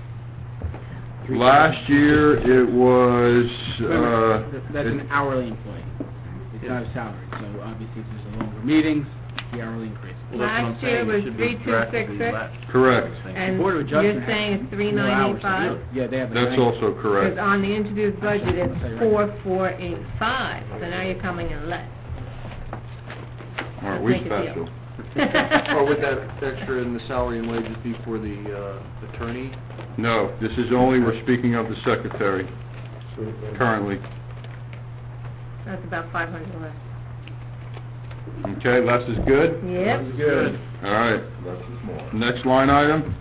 Last year, it was, That's an hourly employee. It's not a salary, so obviously if there's longer meetings, the hourly increase. Well, that's what I'm Last year saying, it was should be 3,266. drastically less. Correct. And Board of you're Adjustment saying it's more hours. 395? Yeah, they have a That's range. also Because correct. on the introduced budget, it's 4,485, so now you're coming in less. Aren't we Make a deal. special? Or would that extra in the salary and wages be for the attorney? No, this is only, we're speaking of the secretary, currently. That's about 500 less. Okay, less is good? Yep. Good. All right. Less is more. Next line item.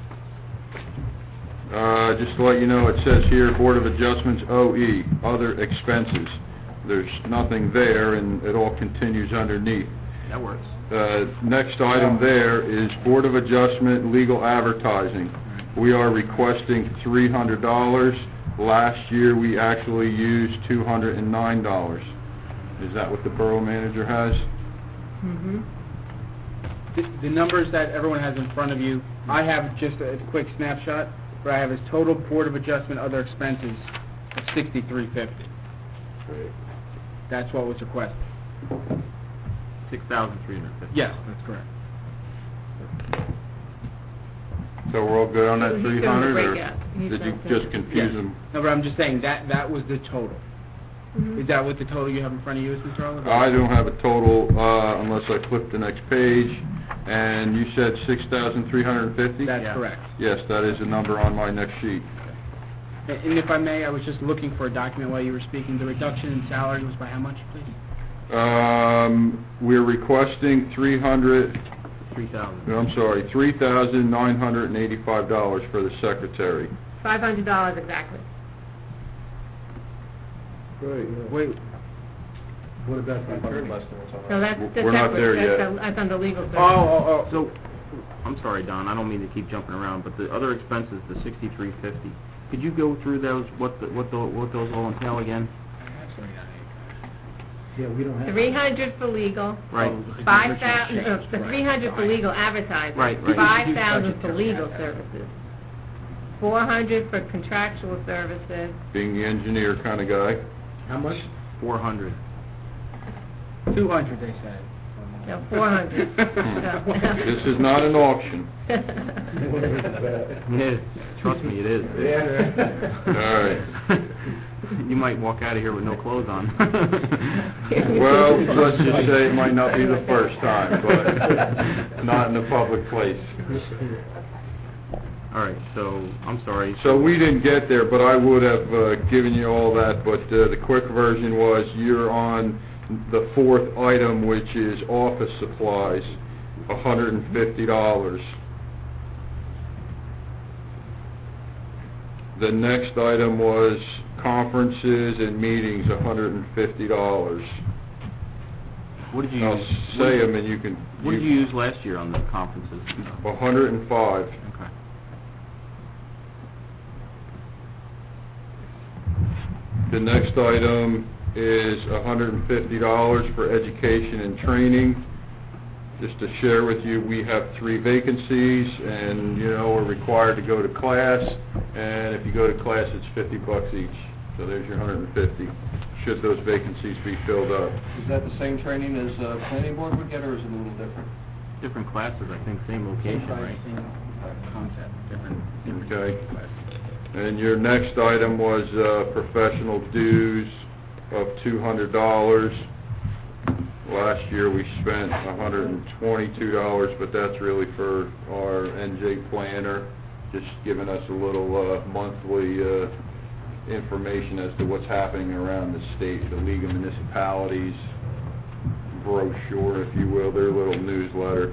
Just to let you know, it says here, Board of Adjustments, OE, other expenses. There's nothing there, and it all continues underneath. That works. Next item there is Board of Adjustment, legal advertising. We are requesting $300. Last year, we actually used $209. Is that what the borough manager has? Mm-hmm. The numbers that everyone has in front of you, I have just a quick snapshot, but I have as total Board of Adjustment other expenses of $6,350. That's what was requested. 6,350. Yes, that's correct. So we're all good on that He's doing the 300, or breakout. He's did you not just doing- confuse Yes. them? No, but I'm just saying that was the total. Mhm. Is that what the total you have in front of you is, Mr. Oliver? I don't have a total, unless I flip the next page, and you said 6,350? That's Yeah. correct. Yes, that is a number on my next sheet. And if I may, I was just looking for a document while you were speaking. The reduction in salary was by how much, please? We're requesting $3,985 for the secretary. $500 exactly. Wait, What about the attorney? So that's the We're not separate, there that's, yet. that's under legal services. So, I'm sorry, Don, I don't mean to keep jumping around, but the other expenses, the 6,350, could you go through those, what those all entail again? Yeah, we don't have... 300 for legal. Right. 5,000, the 300 for legal advertising. Right, right. 5,000 for legal services. 400 for contractual services. Being the engineer kind of guy. How much? 400. 200, they said. No, 400. This is not an auction. Yeah, trust me, it is. All right. You might walk out of here with no clothes on. Well, let's just say it might not be the first time, but not in a public place. All right, so, I'm sorry. So we didn't get there, but I would have given you all that, but the quick version was you're on the fourth item, which is office supplies, $150. The next item was conferences and meetings, $150. What did you I'll use? say them and you can... What did you use last year on the conferences? 105. Okay. The next item is $150 for education and training. Just to share with you, we have 3 vacancies, and, you know, we're required to go to class, and if you go to class, it's $50 each. So there's your 150, should those vacancies be filled up. Is that the same training as planning board would get, or is it a little different? Different classes, I think, same location, right? Same concept, different Okay. classes. And your next item was professional dues of $200. Last year, we spent $122, but that's really for our NJ planner, just giving us a little monthly information as to what's happening around the state, the League of Municipalities brochure, if you will, their little newsletter.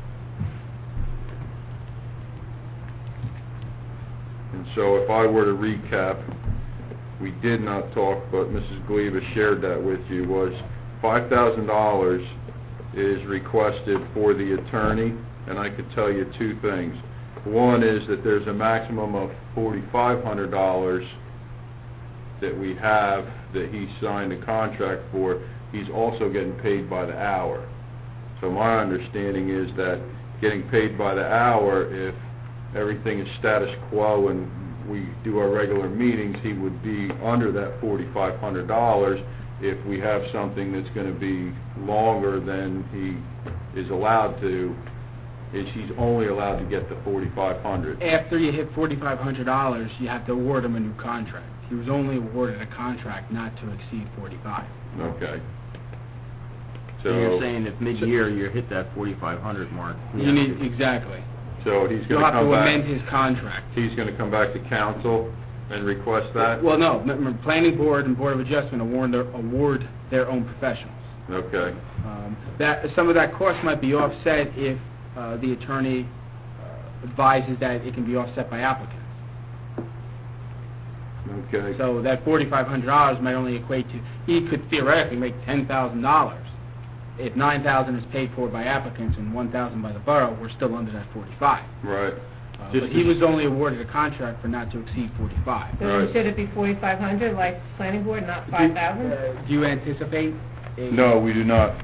And so if I were to recap, we did not talk, but Mrs. Gleba shared that with you, was $5,000 is requested for the attorney, and I could tell you two things. One is that there's a maximum of $4,500 that we have that he signed a contract for. He's also getting paid by the hour. So my understanding is that getting paid by the hour, if everything is status quo and we do our regular meetings, he would be under that $4,500. If we have something that's going to be longer than he is allowed to, he's only allowed to get the $4,500. After you hit $4,500, you have to award him a new contract. He was only awarded a contract not to exceed $45,000. Okay. So you're saying if mid-year you hit that 4,500 mark, You need, exactly. So he's You'll going to have come to back. amend his contract. He's going to come back to council and request that? Well, no, remember, Planning Board and Board of Adjustment award their own professionals. Okay. Some of that cost might be offset if the attorney advises that it can be offset by applicants. Okay. So that $4,500 might only equate to, he could theoretically make $10,000. If $9,000 is paid for by applicants and $1,000 by the borough, we're still under that $45,000. Right. But he was only awarded a contract for not to exceed $45,000. So then should it be $4,500 like planning board, not $5,000? Do you anticipate? No, we do not.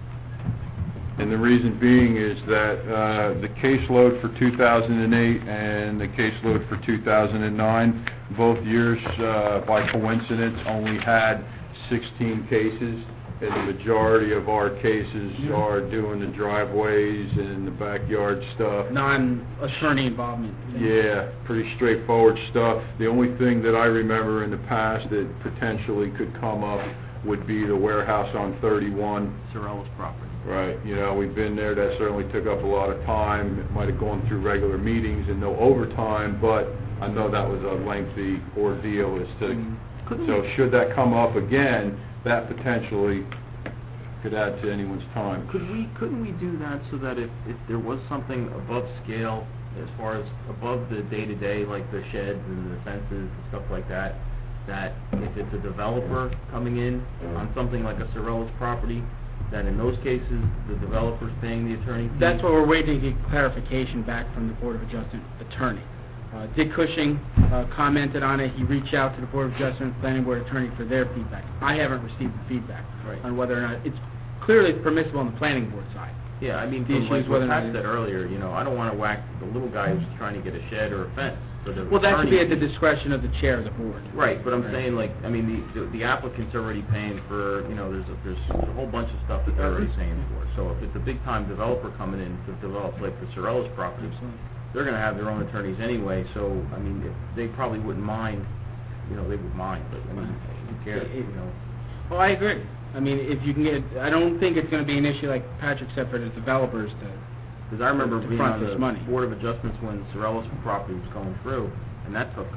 And the reason being is that the caseload for 2008 and the caseload for 2009, both years, by coincidence, only had 16 cases, and the majority of our cases are doing the driveways and the backyard stuff. Non-attorney involvement. Yeah, pretty straightforward stuff. The only thing that I remember in the past that potentially could come up would be the warehouse on 31. Sorello's property. Right, you know, we've been there, that certainly took up a lot of time. It might have gone through regular meetings and no overtime, but I know that was a lengthy ordeal as to, so should that come up again, that potentially could add to anyone's time. Couldn't we do that so that if there was something above scale, as far as above the day-to-day, like the sheds and the fences and stuff like that, that if it's a developer coming in on something like a Sorello's property, that in those cases, the developer's paying the attorney fee? That's what we're waiting to get clarification back from the Board of Adjustment attorney. Dick Cushing commented on it. He reached out to the Board of Adjustment Planning Board attorney for their feedback. I haven't received the feedback on whether or not it's clearly permissible on the Planning Board side. Yeah, I mean, The issue is whether or Pat not said earlier, you know, I don't want to whack the little guy who's trying to get a shed or a fence. Well, that should be at the discretion of the chair of the board. Right, but I'm saying, like, I mean, the applicant's already paying for, you know, there's a whole bunch of stuff that they're already paying for. So if it's a big-time developer coming in to develop, like, the Sorello's properties, they're going to have their own attorneys anyway. So, I mean, they probably wouldn't mind, you know, they would mind, but, I mean, who cares, you know? Well, I agree. I mean, if you can get, I don't think it's going to be an issue like Patrick said for the developers to. Because I remember to being front on this the money. Board of Adjustments when Sorello's property was going through, and that took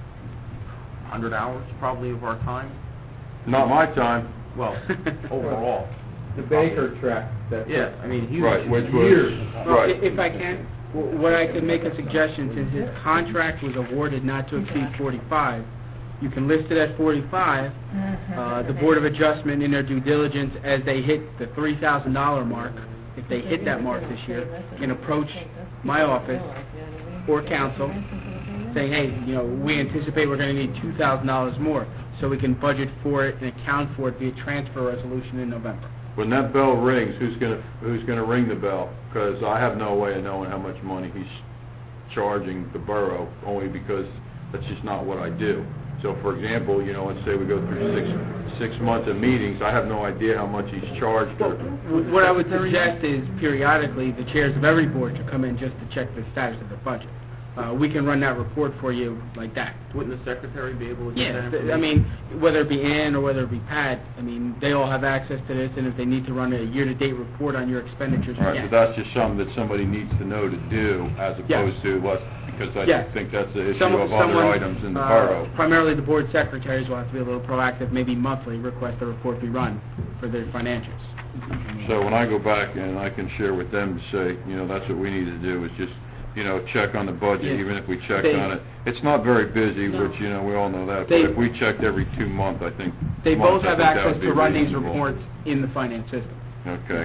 100 hours probably of our time. Not my time. Well, overall. The Baker track. Yeah, I mean, huge. Right, which was, Well, right. if I can, what I could make a suggestion, since his contract was awarded not to exceed 45, you can list it at 45. The Board of Adjustment in their due diligence, as they hit the $3,000 mark, if they hit that mark this year, can approach my office or council saying, hey, you know, we anticipate we're going to need $2,000 more, so we can budget for it and account for it via transfer resolution in November. When that bell rings, who's gonna ring the bell? Because I have no way of knowing how much money he's charging the borough, only because that's just not what I do. So, for example, you know, let's say we go through six months of meetings, I have no idea how much he's charged. Or What I would suggest is periodically the chairs of every board should come in just to check the status of their budget. We can run that report for you like that. Wouldn't the secretary be able to get that Yeah, information? I mean, whether it be Ann or whether it be Pat, I mean, they all have access to this, and if they need to run a year-to-date report on your expenditures, All right, yes. but that's just something that somebody needs to know to do, as opposed to us, because I Yes. think that's the issue Someone- of other items in the uh, borough. Primarily the board secretaries will have to be a little proactive, maybe monthly, request a report be run for their financials. So when I go back and I can share with them to say, you know, that's what we need to do, is just check on the budget, Yeah. even if we checked They- on it. It's not very busy, No. which, we all know that, They- but if we checked every 2 months, I think... They both have that access would be to run these reasonable. reports in the finance system. Okay.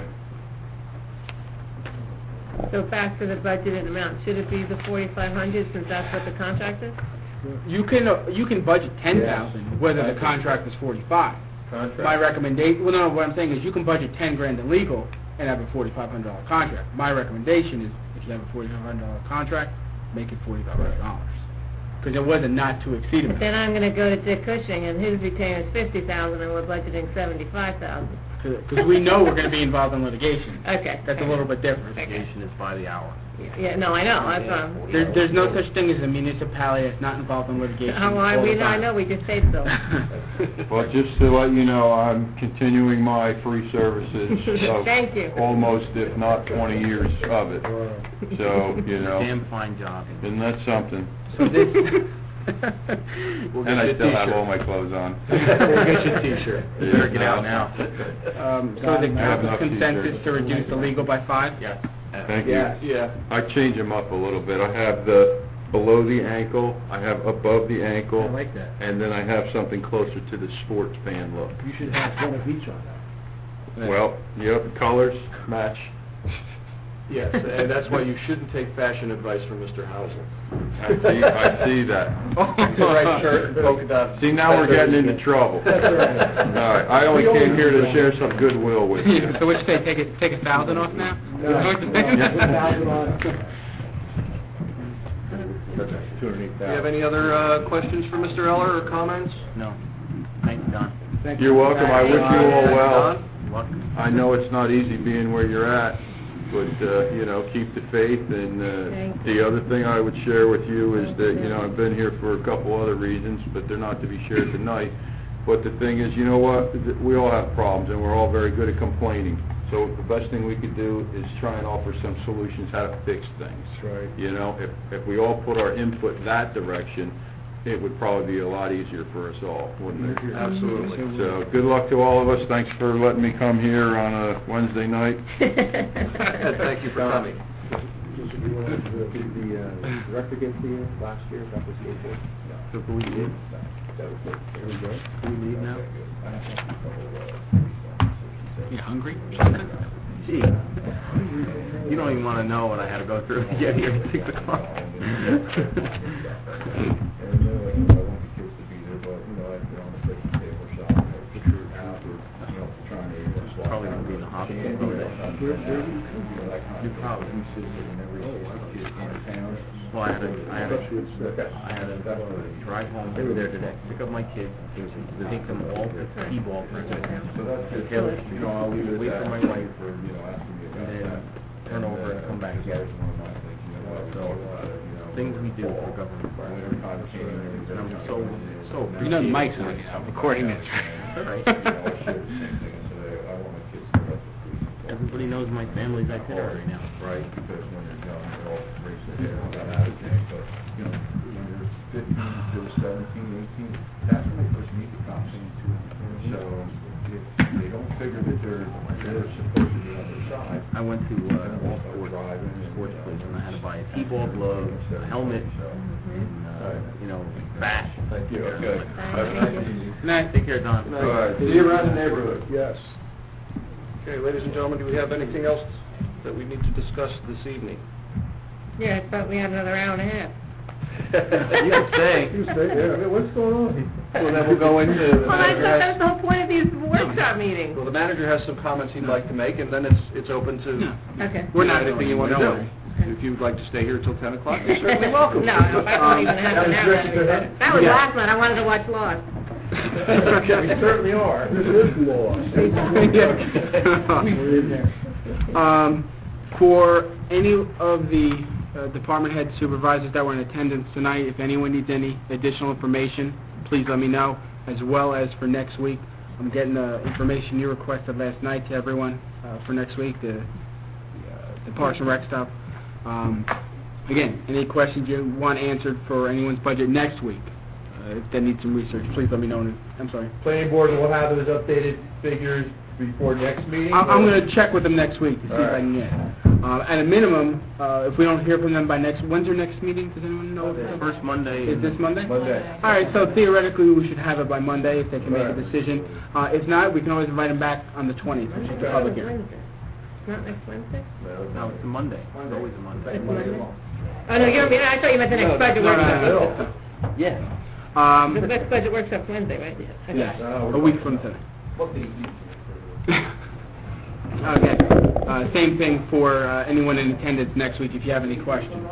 So back to the budgeted amount, should it be the 4,500 since that's what the contract is? You can budget 10,000, whether the contract is 45. Contract. My recommendation, well, no, what I'm saying is you can budget 10 grand in legal and have a $4,500 contract. My recommendation is if you have a $4,500 contract, make it $4,500. Because it was a not to exceed But amount. then I'm going to go to Dick Cushing and his retainer is 50,000 and we're budgeting 75,000. Because we know we're going to be involved in litigation. Okay. That's a little bit different. Litigation is by the hour. Yeah, no, I know, that's what I'm... There's no such thing as a municipality that's not involved in litigation. Oh, all the I time. know, we just paid Bill. Well, just to let you know, I'm continuing my free services of Thank you. almost, if not 20 years of it. So, Damn fine job. isn't that something? So this... We'll And get I you a still have t-shirt. all my clothes on. We'll get you a t-shirt. You better get out now. So the I have enough consensus t-shirts. to reduce the legal by 5? Yes. Thank you. Yeah. I change them up a little bit. I have the below the ankle, I have above the ankle. I like that. And then I have something closer to the sports fan look. You should have one of each on that. Well, yep, colors match. Yes, and that's why you shouldn't take fashion advice from Mr. Hauser. I see that. Striped shirt and polka dot. See, now we're getting into trouble. That's all right. All right, I only came here to share some goodwill with you. So what you say, take 1,000 off now? No, put 1,000 on. $208,000. Do you have any other questions for Mr. Eller or comments? No. Thank you, Don. You're welcome, I wish you all well. Good luck. I know it's not easy being where you're at, but, keep the faith, and Thank the other thing I would share with you is that, I've been here for a couple other reasons, but they're not to be shared tonight. But the thing is, you know what, we all have problems, and we're all very good at complaining. So the best thing we could do is try and offer some solutions how to fix things. Right. If we all put our input that direction, it would probably be a lot easier for us all, wouldn't it? Absolutely. So, good luck to all of us. Thanks for letting me come here on a Wednesday night. Thank you for coming. Did the director get to you last year about the skateboard? So can we leave? That was good. There we go. Can we leave now? You hungry? Gee, you don't even want to know what I had to go through to get here at 6 o'clock. And I want the kids to be there, but, I've been on the kitchen table shop, out, trying to... Probably gonna be in the hospital someday. You probably. Well, I had a drive home. They were there today. Pick up my kids. Take them all to T-ball practice. So that's good. Taylor, I'll leave it wait at for my that. wife, For, asking me about and then that. turn over and come back again. So, things we do for government. Winter time came, And I'm so You know appreciative. Mike's on it, I'm recording this. All right. Everybody knows my family's itinerary now. Right, because when you're young, you're all raised to hair, got out of things, but, when you're 15 to 17, 18, that's when they first meet the cops. So, if they don't figure that they're supposed to be on their side. I went to all sports place, and I had to buy a T-ball glove, a helmet, and, bat. Thank you, okay. Have a nice evening. Good night. Take care, Don. All right, see you around the neighborhood. Yes. Okay, ladies and gentlemen, do we have anything else that we need to discuss this evening? Yeah, I thought we had another hour and a half. You can stay. Yeah, what's going on? Well, then we'll go into... Well, I thought that's the whole point of these workshop meetings. Well, the manager has some comments he'd like to make, and then it's open to... No. Okay. We're not anything you want to don't do. worry. If you'd like to stay here till 10 o'clock, you're certainly welcome. No, if I don't even have an hour, that was Yeah. last night, I wanted to watch Lost. We certainly are. This is lost. We're in there. For any of the department head supervisors that were in attendance tonight, if anyone needs any additional information, please let me know, as well as for next week. I'm getting the information you requested last night to everyone for next week, the Parks and Rec stuff. Again, any questions you want answered for anyone's budget next week, if they need some research, please let me know. I'm sorry. Planning board will have those updated figures before next meeting? I'm going to check with them next week to see if I All right. can get it. At a minimum, if we don't hear from them by when's your next meeting? Does anyone know? First Monday. Is this Monday? Monday. All right, so theoretically, we should have it by Monday if they can make a decision. If not, we can always invite them back on the 20th, which is the public hearing. It's not next Wednesday? No, it's a Monday. It's always a Monday. It's Monday? Oh, no, you don't mean, I thought you meant the next budget workshop. Yeah. The next budget workshop's Wednesday, right? Okay. Yes, a week from today. What the... Okay. Same thing for anyone in attendance next week if you have any questions.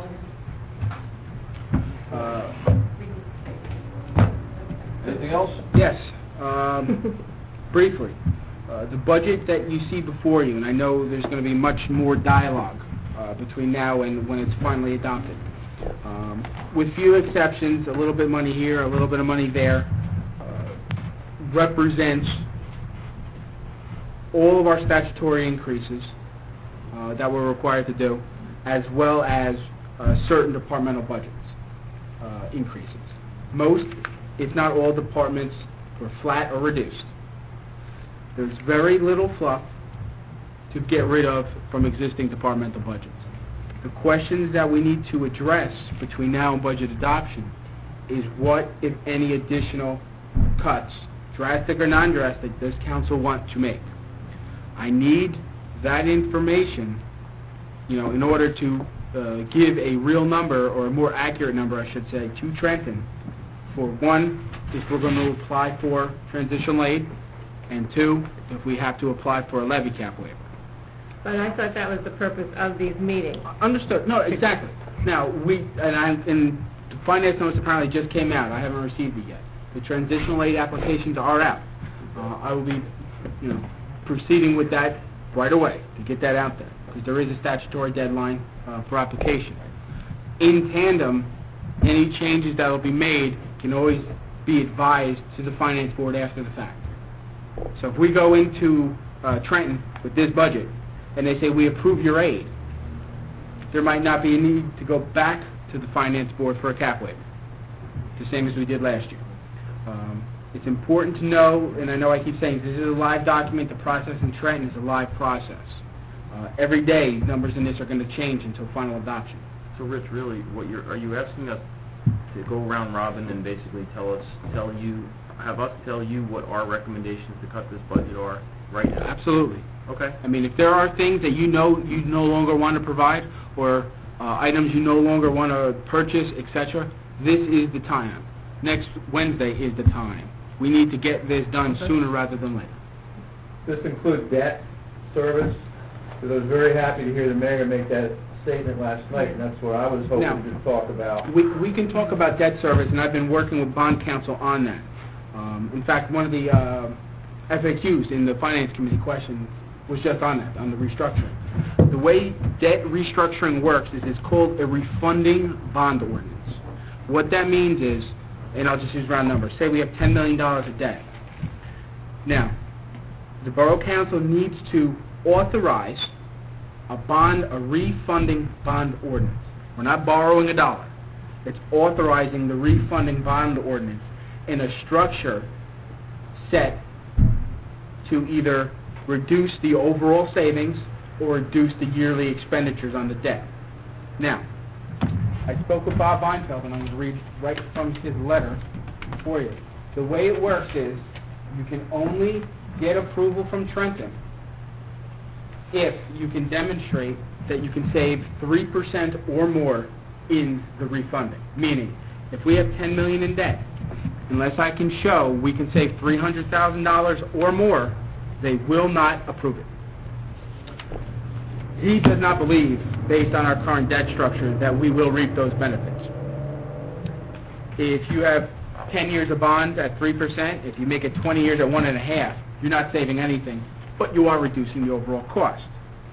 Anything else? Yes. Briefly, the budget that you see before you, and I know there's going to be much more dialogue between now and when it's finally adopted. With few exceptions, a little bit of money here, a little bit of money there, represents all of our statutory increases that we're required to do, as well as certain departmental budgets increases. Most, if not all, departments were flat or reduced. There's very little fluff to get rid of from existing departmental budgets. The questions that we need to address between now and budget adoption is what, if any, additional cuts, drastic or non-drastic, does council want to make? I need that information, in order to give a real number, or a more accurate number, I should say, to Trenton, for one, if we're going to apply for transitional aid, and two, if we have to apply for a levy cap waiver. But I thought that was the purpose of these meetings. Understood. No, exactly. Now, and the finance notice apparently just came out. I haven't received it yet. The transitional aid applications are out. I will be, proceeding with that right away to get that out there, because there is a statutory deadline for application. In tandem, any changes that will be made can always be advised to the finance board after the fact. So if we go into Trenton with this budget, and they say, we approve your aid, there might not be a need to go back to the finance board for a cap waiver, the same as we did last year. It's important to know, and I know I keep saying this is a live document, the process in Trenton is a live process. Every day, numbers in this are going to change until final adoption. So Rich, really, are you asking us to go around robin and basically have us tell you what our recommendations to cut this budget are right now? Absolutely. Okay. I mean, if there are things that you no longer want to provide, or items you no longer want to purchase, etc., this is the time. Next Wednesday is the time. We need to get this done sooner rather than later. This includes debt service, because I was very happy to hear the mayor make that statement last night, and that's what I was hoping to talk about. We can talk about debt service, and I've been working with bond counsel on that. In fact, one of the FAQs in the Finance Committee question was just on that, on the restructuring. The way debt restructuring works is it's called a refunding bond ordinance. What that means is, and I'll just use round numbers, say we have $10 million of debt. Now, the Borough Council needs to authorize a refunding bond ordinance. We're not borrowing a dollar. It's authorizing the refunding bond ordinance in a structure set to either reduce the overall savings or reduce the yearly expenditures on the debt. Now, I spoke with Bob Weinfeld, and I'm going to read right from his letter for you. The way it works is you can only get approval from Trenton if you can demonstrate that you can save 3% or more in the refunding. Meaning, if we have $10 million in debt, unless I can show we can save $300,000 or more, they will not approve it. He does not believe, based on our current debt structure, that we will reap those benefits. If you have 10 years of bond at 3%, if you make it 20 years at 1.5%, you're not saving anything, but you are reducing the overall cost.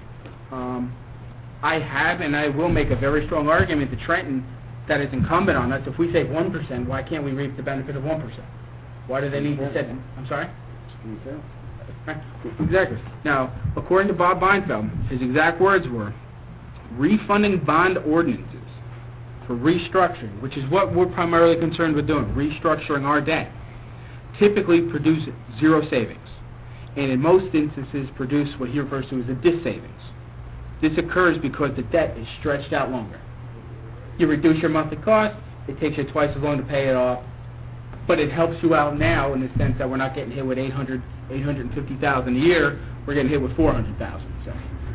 I have, and I will make a very strong argument to Trenton that it's incumbent on us. If we save 1%, why can't we reap the benefit of 1%? Why do they need to set? I'm sorry? Exactly. Now, according to Bob Weinfeld, his exact words were, refunding bond ordinances for restructuring, which is what we're primarily concerned with doing, restructuring our debt, typically produce zero savings, and in most instances produce what he refers to as a dissavings. This occurs because the debt is stretched out longer. You reduce your monthly cost, it takes you twice as long to pay it off, but it helps you out now in the sense that we're not getting hit with $850,000 a year, we're getting hit with $400,000. So,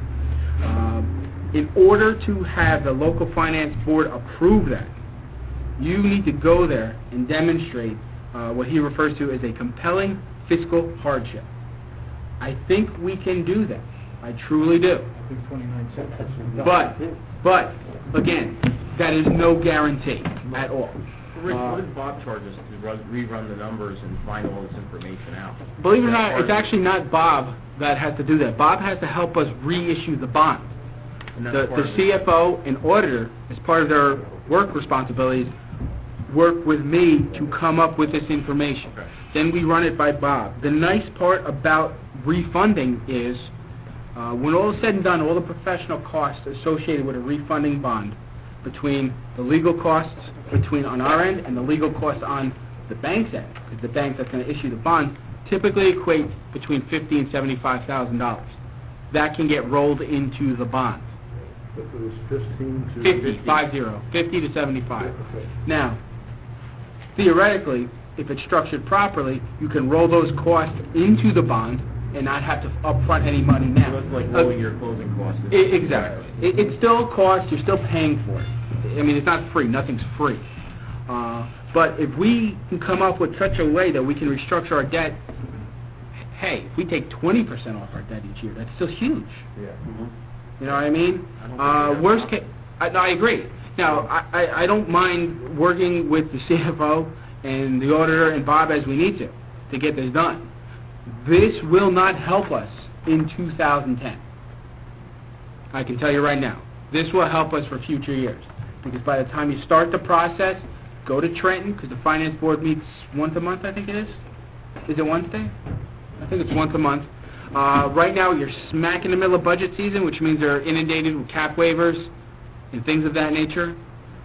in order to have the local finance board approve that, you need to go there and demonstrate what he refers to as a compelling fiscal hardship. I think we can do that. I truly do. I think 29 cents. But again, that is no guarantee at all. Rich, what does Bob charge us to rerun the numbers and find all this information out? Believe it or not, it's actually not Bob that has to do that. Bob has to help us reissue the bond. The CFO and auditor, as part of their work responsibilities, work with me to come up with this information. Okay. Then we run it by Bob. The nice part about refunding is, when all is said and done, all the professional costs associated with a refunding bond, between the legal costs on our end and the legal costs on the bank's end, because the bank that's going to issue the bond, typically equate between $50,000 and $75,000. That can get rolled into the bond. It was 15 to... 50 to 75. Now, theoretically, if it's structured properly, you can roll those costs into the bond and not have to upfront any money now. So it's like rolling your closing costs. Exactly. It's still a cost, you're still paying for it. I mean, it's not free, nothing's free. But if we can come up with such a way that we can restructure our debt, hey, if we take 20% off our debt each year, that's still huge. Yeah. Mm-hmm. You know what I mean? Worst case, no, I agree. Now, I don't mind working with the CFO and the auditor and Bob as we need to get this done. This will not help us in 2010. I can tell you right now. This will help us for future years. Because by the time you start the process, go to Trenton, because the Finance Board meets once a month, I think it is. Is it Wednesday? I think it's once a month. Right now, you're smack in the middle of budget season, which means they're inundated with cap waivers and things of that nature.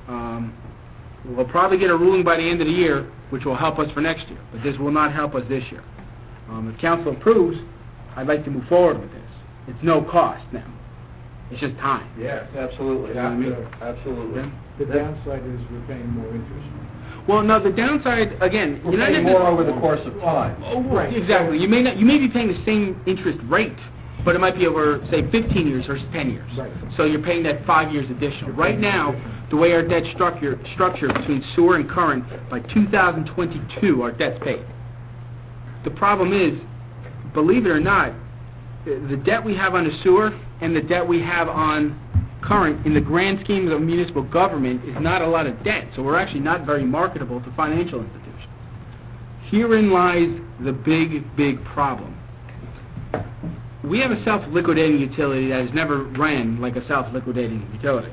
We'll probably get a ruling by the end of the year, which will help us for next year. But this will not help us this year. If council approves, I'd like to move forward with this. It's no cost now. It's just time. Yes, absolutely. You know what I mean? Absolutely. The downside is we're paying more interest. Well, no, the downside, again... We're paying more over the course of time. Oh, right. Exactly. You may be paying the same interest rate, but it might be over, say, 15 years versus 10 years. Right. So you're paying that 5 years additional. Right now, the way our debt's structured between sewer and current, by 2022, our debt's paid. The problem is, believe it or not, the debt we have on the sewer and the debt we have on current, in the grand scheme of municipal government, is not a lot of debt. So we're actually not very marketable to financial institutions. Herein lies the big problem. We have a self-liquidating utility that has never ran like a self-liquidating utility.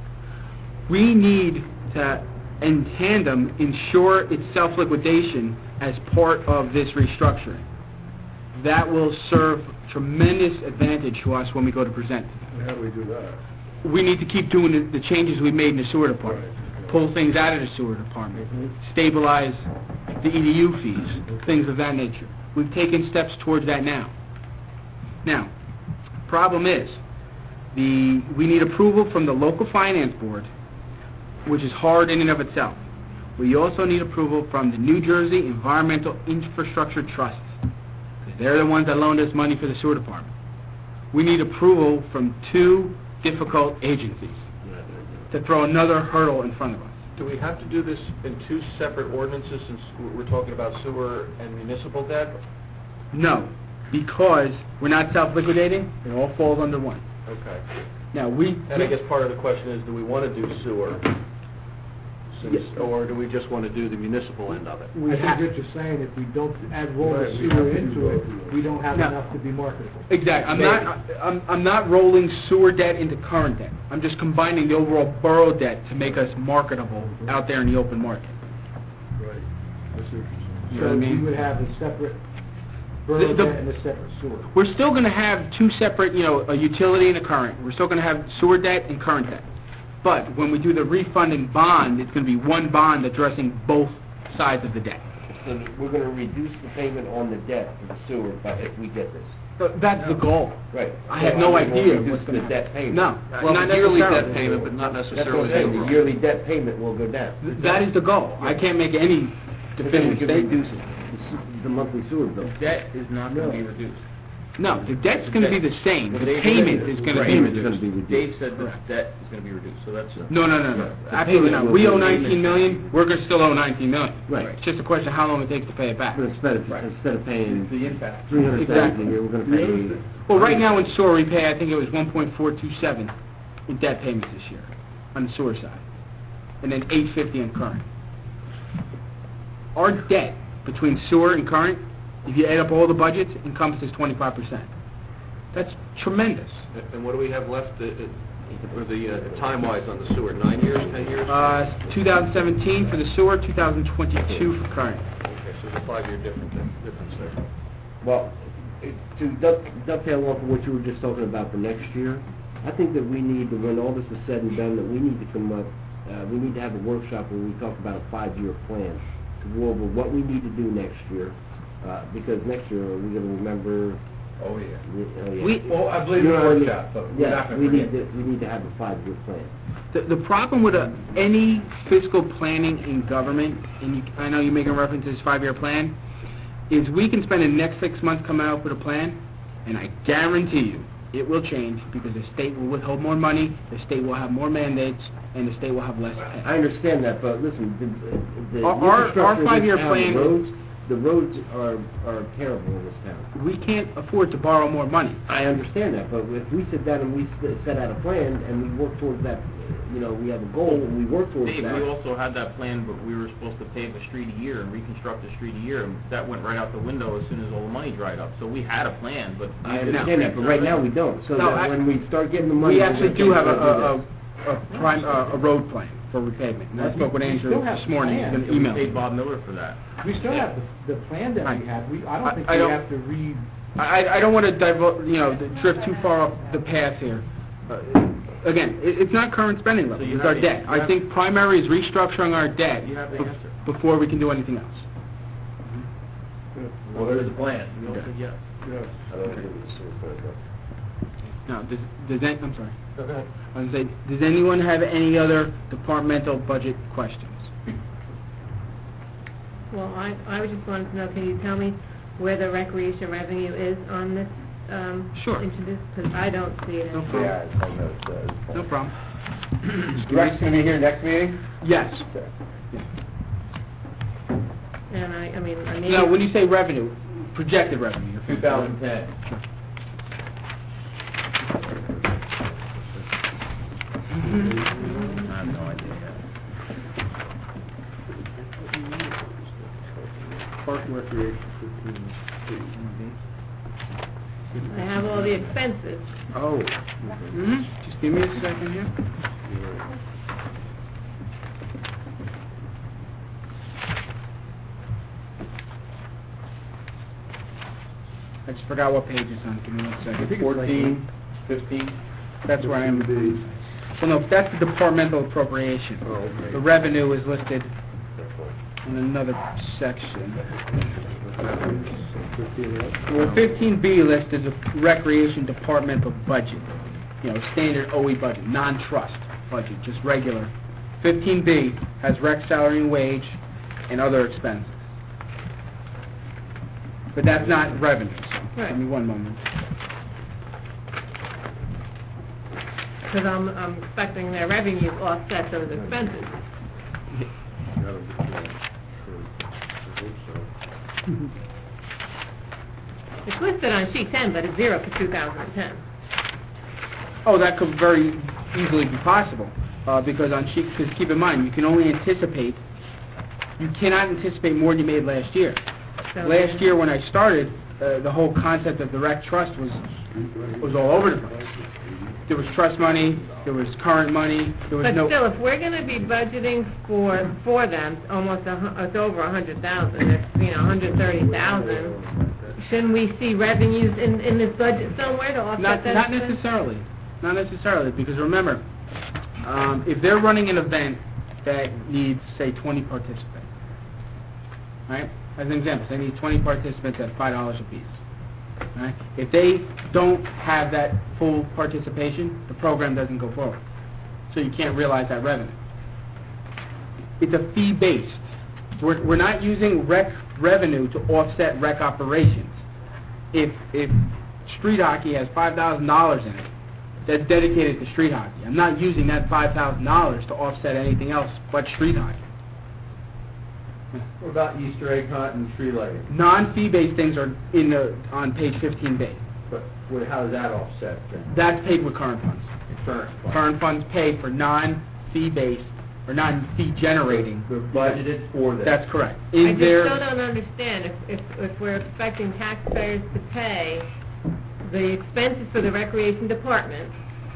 We need to, in tandem, ensure its self-liquidation as part of this restructuring. That will serve tremendous advantage to us when we go to present. How do we do that? We need to keep doing the changes we made in the sewer department. Pull things out of the sewer department. Stabilize the EDU fees, things of that nature. We've taken steps towards that now. Now, problem is, we need approval from the local finance board, which is hard in and of itself. We also need approval from the New Jersey Environmental Infrastructure Trust. They're the ones that loaned us money for the sewer department. We need approval from two difficult agencies to throw another hurdle in front of us. Do we have to do this in two separate ordinances since we're talking about sewer and municipal debt? No, because we're not self-liquidating, it all falls under one. Okay. Now, And I guess part of the question is, do we want to do sewer? Or do we just want to do the municipal end of it? I think what you're saying, if we don't add roll the sewer into it, we don't have No. enough to be marketable. Exactly. I'm not rolling sewer debt into current debt. I'm just combining the overall borough debt to make us marketable out there in the open market. Right. That's interesting. You know what I So mean? we would have a separate borough debt and a separate sewer. We're still going to have two separate, a utility and a current. We're still going to have sewer debt and current debt. But when we do the refunding bond, it's going to be one bond addressing both sides of the debt. So we're going to reduce the payment on the debt for the sewer if we get this. That's the goal. Right. I have no idea Reduce what's going the to debt happen. payment. No, Well, not the yearly necessarily. debt payment, but not That's what necessarily I'm saying, the the overall. yearly debt payment will go down. That is the goal. I can't make any But then we definitive can statement. reduce the monthly sewer bill. Debt is not going to be reduced. No, the debt's going to be the same. The Dave- payment is going to be Payment's gonna reduced. be reduced. Dave said the Correct. debt is going to be reduced, so that's... No, absolutely payment not. will We be- owe 19 million, we're going to still owe 19 million. Right. It's just a question of how long it takes to pay it back. But instead of paying The impact. 300,000 Exactly. a year, we're gonna pay... Well, right now in sewer, we pay, I think it was 1.427 in debt payments this year on the sewer side, and then 850 in current. Our debt between sewer and current, if you add up all the budgets, encompasses 25%. That's tremendous. And what do we have left, for the time-wise on the sewer, 9 years, 10 years? 2017 for the sewer, 2022 for current. Okay, so there's a 5-year difference there. Well, to dovetail off of what you were just talking about for next year, I think that we need to, when all this is said and done, that we need to come up, we need to have a workshop where we talk about a 5-year plan to go over what we need to do next year, because next year, are we going to remember... Oh, yeah. Well, I believe in the workshop, but we're not Yeah, going to forget. we need to have a 5-year plan. The problem with any fiscal planning in government, and I know you're making reference to this 5-year plan, is we can spend the next 6 months coming out with a plan, and I guarantee you, it will change because the state will withhold more money, the state will have more mandates, and the state will have less pay. I understand that, but listen, the Our infrastructure in this 5-year town, plan- the roads are terrible in this town. We can't afford to borrow more money. I understand that, but if we sit down and we set out a plan and we work towards that, we have a goal and we work towards Dave, that. we also had that plan, but we were supposed to pave a street a year and reconstruct a street a year, and that went right out the window as soon as all the money dried up. So we had a plan, but... I understand that, but right now we don't. So No, that when we start getting the money... We we're actually gonna do have this. a road plan for repavement. And I spoke with Andrew this morning, he's going to We email paid me. Bob Miller for that. We still have the plan that we have. I don't think I we don't- have to read... I don't want to drift too far off the path here. Again, it's not current spending level, So you it's have our the- debt. you I have- think primary is restructuring our debt You have the answer. before we can do anything else. Well, there's a plan. We all said yes. I don't think it's so fair, but- Now, I'm sorry. Go ahead. I was going to say, does anyone have any other departmental budget questions? Well, I just wanted to know, can you tell me where the recreation revenue is on this, Sure. into this? Because I don't see it. No in- problem. Yeah, I know it does. No problem. Rex going to be here next meeting? Yes. And I mean, I need... Now, when you say revenue, projected revenue, you're 2010. I have no idea yet. Park and Recreation, I have all the expenses. Oh. Just give me a second here. I just forgot what page it's on. Give me one second. I think it's like 14, 15. That's where I am. Well, no, that's the departmental appropriation. Oh, okay. The revenue is listed in another section. Well, 15B listed the recreation departmental budget. Standard OE budget, non-trust budget, just regular. 15B has rec salary and wage and other expenses. But that's not revenue, so Right. give me one moment. Because I'm expecting their revenues offset those expenses. It's listed on sheet 10, but it's 0 for 2010. Oh, that could very easily be possible, because keep in mind, you cannot anticipate more than you made last year. So- Last year when I started, the whole concept of the rec trust was all over the place. There was trust money, there was current money, there was But no... still, if we're going to be budgeting for them, it's over 100,000, it's, 130,000, shouldn't we see revenues in this budget somewhere to offset that? Not expense? necessarily. Not necessarily, because remember, if they're running an event that needs, say, 20 participants, right? As an example, they need 20 participants at $5 a piece. Right? If they don't have that full participation, the program doesn't go forward. So you can't realize that revenue. It's a fee-based. We're not using rec revenue to offset rec operations. If street hockey has $5,000 in it, that's dedicated to street hockey. I'm not using that $5,000 to offset anything else but street hockey. What about Easter egg hunt and tree lighting? Non-fee-based things are on page 15B. But how does that offset then? That's paid with current funds. Current funds. Current funds pay for non-fee-based or non-fee generating. They're budgeted for that. That's correct. I just still don't understand if we're expecting taxpayers to pay the expenses for the recreation department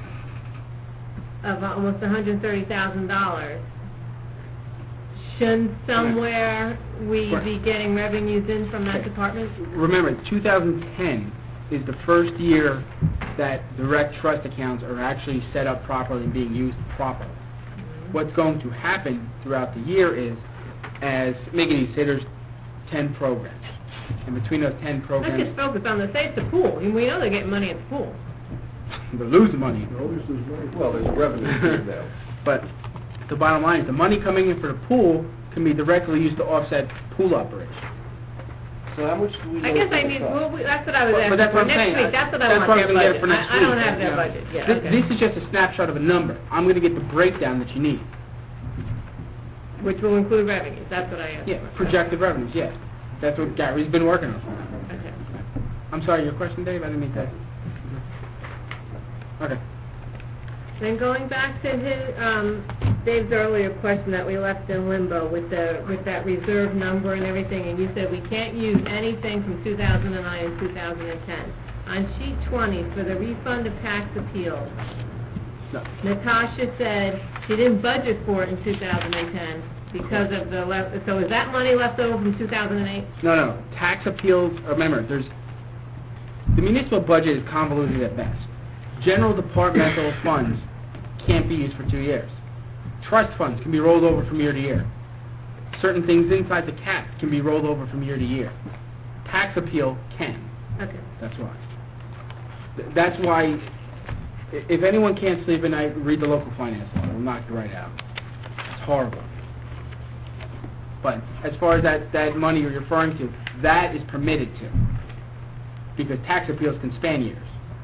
of almost $130,000. Shouldn't somewhere we be getting revenues in from that department? Remember, 2010 is the first year that the rec trust accounts are actually set up properly and being used properly. What's going to happen throughout the year is, as Megan said, there's 10 programs. And between those 10 programs... Let's just focus on the pool. And we know they're getting money at the pool. They're losing money. Well, there's a revenue though. But the bottom line is the money coming in for the pool can be directly used to offset pool operations. So how much do we know? I guess I need, that's what I was asking But that's for what I'm next saying. week. That's what I That's want why their I'm gonna get it budget. for next I don't week. have their budget yet. Okay. This is just a snapshot of a number. I'm going to get the breakdown that you need. Which will include revenues. That's what I asked Yeah, for. projected revenues, yeah. That's what Gary's been working on. Okay. I'm sorry, your question, Dave? I didn't mean that. Okay. Then going back to Dave's earlier question that we left in limbo with that reserve number and everything, and you said we can't use anything from 2009 and 2010. On sheet 20 for the refund of tax appeals, No. Natasha said she didn't budget for it in 2010 because of so is that money left over from 2008? No. Tax appeals, remember, the municipal budget is convoluted at best. General departmental funds can't be used for 2 years. Trust funds can be rolled over from year to year. Certain things inside the cap can be rolled over from year to year. Tax appeal can. Okay. That's why. That's why, if anyone can't sleep at night, read the local finance law. It'll knock you right out. It's horrible. But as far as that money you're referring to, that is permitted to. Because tax appeals can span years.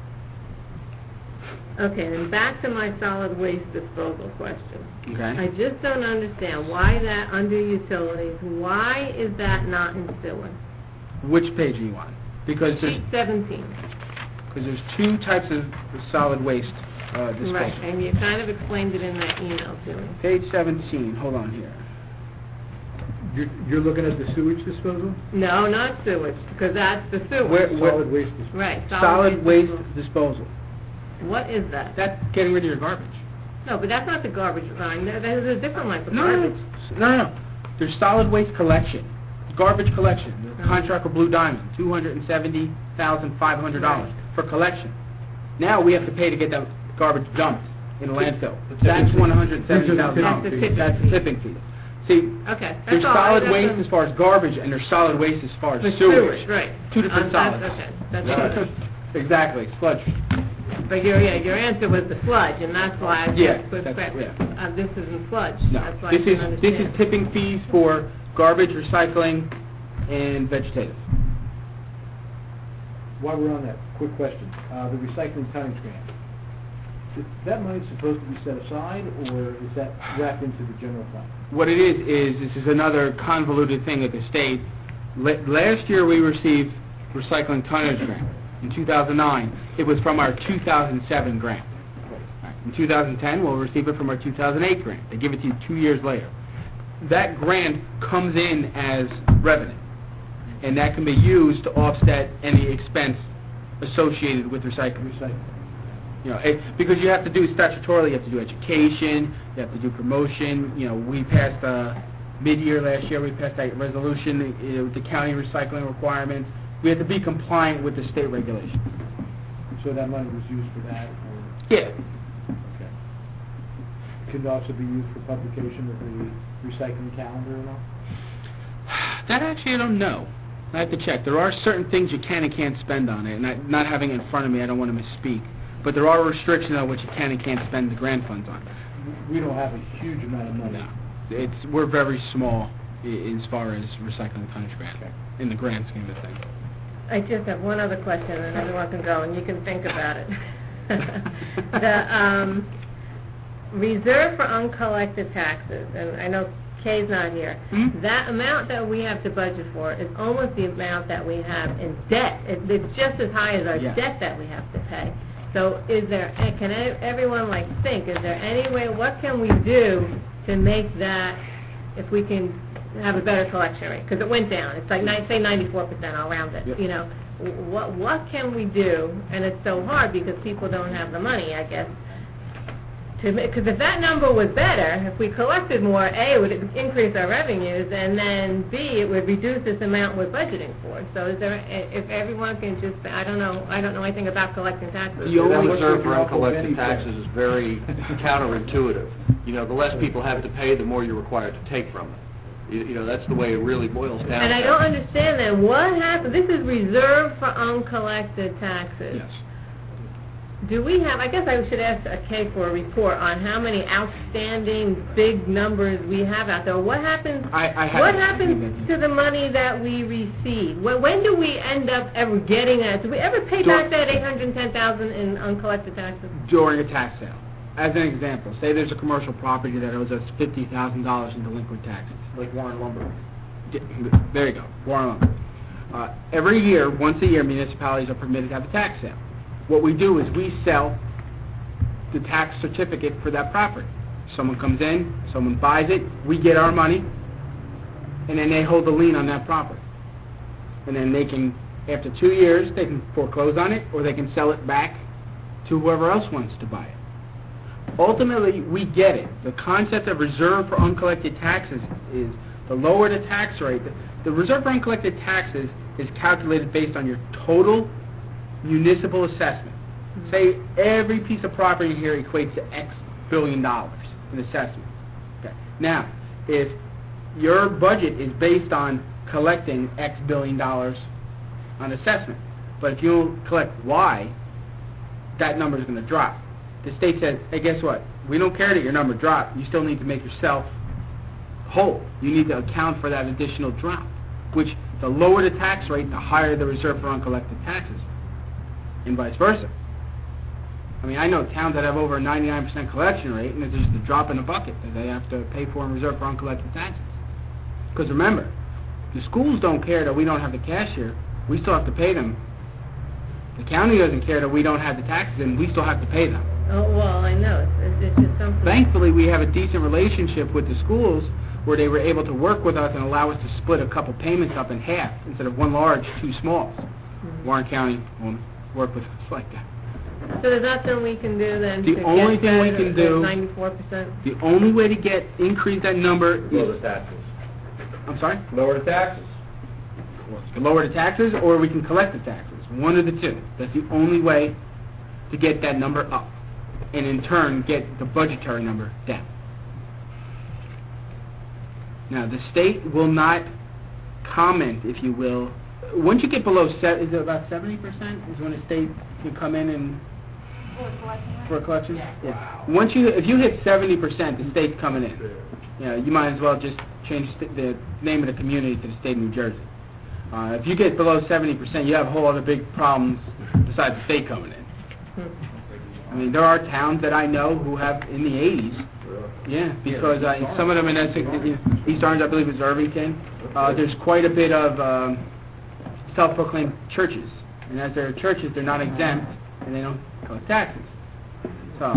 Okay, and back to my solid waste disposal question. Okay. I just don't understand why that under utilities, why is that not in sewer? Which page are you on? Because Sheet 17. there's two types of solid waste disposal. Right, and you kind of explained it in that email to me. Page 17, hold on here. You're looking at the sewage disposal? No, not sewage, because that's the sewer. Solid waste disposal. Right, Solid waste disposal. What is that? That's getting rid of your garbage. No, but that's not the garbage line. There's a different line for No. garbage. There's solid waste collection, garbage collection. The contract with Blue Diamond, $270,500 for collection. Now we have to pay to get that garbage dumped in a landfill. That's $170,000. That's the tipping fee. See, Okay, there's that's all. solid waste as far as garbage, and there's solid waste as far as sewage. Right. Two different solids. Okay, that's right. Exactly, sludge. But your answer was the sludge, and that's why I Yeah, said quick that's- question. This isn't sludge. No, That's why I this didn't is understand. tipping fees for garbage, recycling, and vegetative. While we're on that, quick question. The recycling tonnage grant. Is that money supposed to be set aside, or is that wrapped into the general fund? What it is this is another convoluted thing at the state. Last year we received recycling tonnage grant. In 2009, it was from our 2007 grant. In 2010, we'll receive it from our 2008 grant. They give it to you 2 years later. That grant comes in as revenue, and that can be used to offset any expense associated with recycling. You know, because you have to do statutorily, you have to do education, you have to do promotion. You know, we passed mid-year last year, we passed that resolution, the county recycling requirements. We have to be compliant with the state regulations. So that money was used for that? Or? Yeah. Okay. Could it also be used for publication of the recycling calendar and all? That actually I don't know. I have to check. There are certain things you can and can't spend on it, and not having it in front of me, I don't want to misspeak. But there are restrictions on what you can and can't spend the grant funds on. We don't have a huge amount of money. No. We're very small as far as recycling tonnage grant, in the grand scheme of things. I just have one other question, and everyone can go, and you can think about it. The reserve for uncollected taxes, and I know Kay's not here, that amount that we have to budget for is almost the amount that we have in debt. It's just as high as our debt that we have to pay. So can everyone think, is there any way, what can we do to make that, if we can have a better collection rate? Because it went down. It's like, say 94%, I'll round it. You know, what can we do? And it's so hard because people don't have the money, I guess. Because if that number was better, if we collected more, A, it would increase our revenues, and then B, it would reduce this amount we're budgeting for. So if everyone can just, I don't know anything about collecting taxes. The only reserve for uncollected taxes is very counterintuitive. You know, the less people have to pay, the more you're required to take from them. You know, that's the way it really boils down. And I don't understand then, what happened, this is reserved for uncollected taxes. Yes. Do we have, I guess I should ask Kay for a report on how many outstanding big numbers we have out there. What happens, what happens to the money that we receive? When do we end up ever getting that? Do we ever pay back that $810,000 in uncollected taxes? During a tax sale. As an example, say there's a commercial property that owes us $50,000 in delinquent taxes. Like Warren Lumber. There you go, Warren Lumber. Every year, once a year, municipalities are permitted to have a tax sale. What we do is we sell the tax certificate for that property. Someone comes in, someone buys it, we get our money, and then they hold the lien on that property. And then they can, after 2 years, they can foreclose on it, or they can sell it back to whoever else wants to buy it. Ultimately, we get it. The concept of reserve for uncollected taxes is the lower the tax rate. The reserve for uncollected taxes is calculated based on your total municipal assessment. Say every piece of property here equates to X billion dollars in assessment. Okay. Now, if your budget is based on collecting X billion dollars on assessment, but if you collect Y, that number is going to drop. The state says, hey, guess what? We don't care that your number dropped. You still need to make yourself whole. You need to account for that additional drop, which the lower the tax rate, the higher the reserve for uncollected taxes, and vice versa. I mean, I know towns that have over a 99% collection rate, and it's just a drop in the bucket that they have to pay for in reserve for uncollected taxes. Because remember, the schools don't care that we don't have the cashier. We still have to pay them. The county doesn't care that we don't have the taxes, and we still have to pay them. Oh, well, I know. It's just something. Thankfully, we have a decent relationship with the schools where they were able to work with us and allow us to split a couple payments up in half instead of one large, two smalls. Warren County won't work with us like that. So there's nothing we can do then The only thing we can do, 94%? the only way to increase that number Lower is... the taxes. I'm sorry? Lower the taxes. Lower the taxes, or we can collect the taxes. One of the two. That's the only way to get that number up, and in turn get the budgetary number down. Now, the state will not comment, if you will. Once you get below, is it about 70% is when the state can come in and... For a collection? Yeah. If you hit 70%, the state's coming in. You know, you might as well just change the name of the community to the state of New Jersey. If you get below 70%, you have a whole other big problems besides the state coming in. I mean, there are towns that I know who have in the 80s. Yeah, because some of them in East Orange, I believe it's Irvington. There's quite a bit of self-proclaimed churches. And as they're churches, they're not exempt, and they don't collect taxes. So,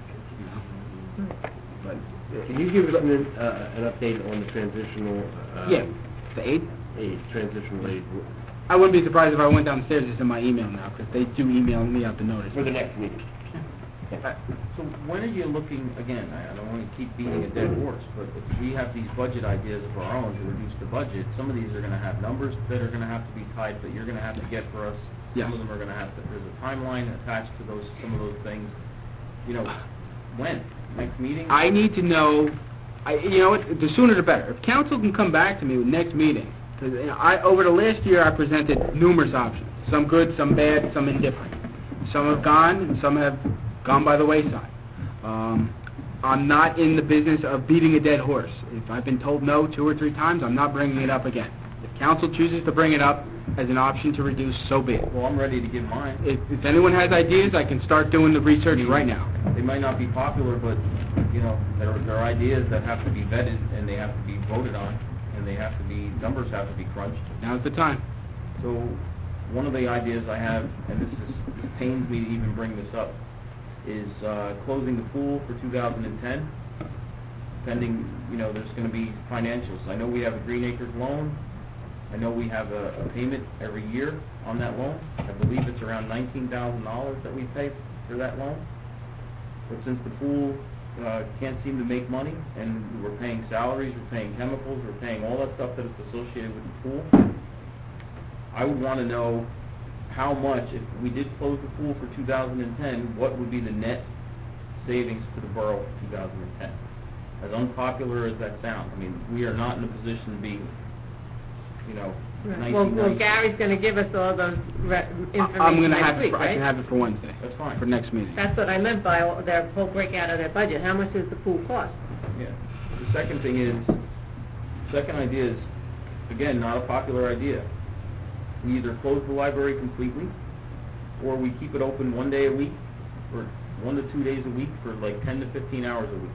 but... Can you give us an update on the transitional... the aid? Transitional aid. I wouldn't be surprised if I went downstairs. It's in my email now, because they do email me out the notice. For the next meeting. So when are you looking, again, I don't want to keep beating a dead horse, but if we have these budget ideas of our own to reduce the budget, some of these are going to have numbers that are going to have to be tied, that you're going to have to get for us. Yes. Some of them are going to have to, there's a timeline attached to some of those things. You know, when? Next meeting? I need to know, you know what, the sooner the better. If council can come back to me with next meeting Over the last year, I presented numerous options, some good, some bad, some indifferent. Some have gone, and some have gone by the wayside. I'm not in the business of beating a dead horse. If I've been told no 2 or 3 times, I'm not bringing it up again. If council chooses to bring it up as an option to reduce, so be it. Well, I'm ready to give mine. If anyone has ideas, I can start doing the research right now. They might not be popular, but, you know, they're ideas that have to be vetted, and they have to be voted on, and numbers have to be crunched. Now's the time. So, one of the ideas I have, and this pains me to even bring this up, is closing the pool for 2010, pending, you know, there's going to be financials. I know we have a Green Acres loan. I know we have a payment every year on that loan. I believe it's around $19,000 that we pay for that loan. But since the pool can't seem to make money, and we're paying salaries, we're paying chemicals, we're paying all that stuff that is associated with the pool, I would want to know how much, if we did close the pool for 2010, what would be the net savings to the borough for 2010? As unpopular as that sounds, I mean, we are not in a position to be, you know, Well, Gary's going to give us all those information I'm going to next have week, it. I right? can have it for Wednesday. That's fine. For next meeting. That's what I meant by their whole breakout of their budget. How much does the pool cost? Yeah. The second idea is, again, not a popular idea. We either close the library completely, or we keep it open 1 day a week, or 1 to 2 days a week for like 10 to 15 hours a week.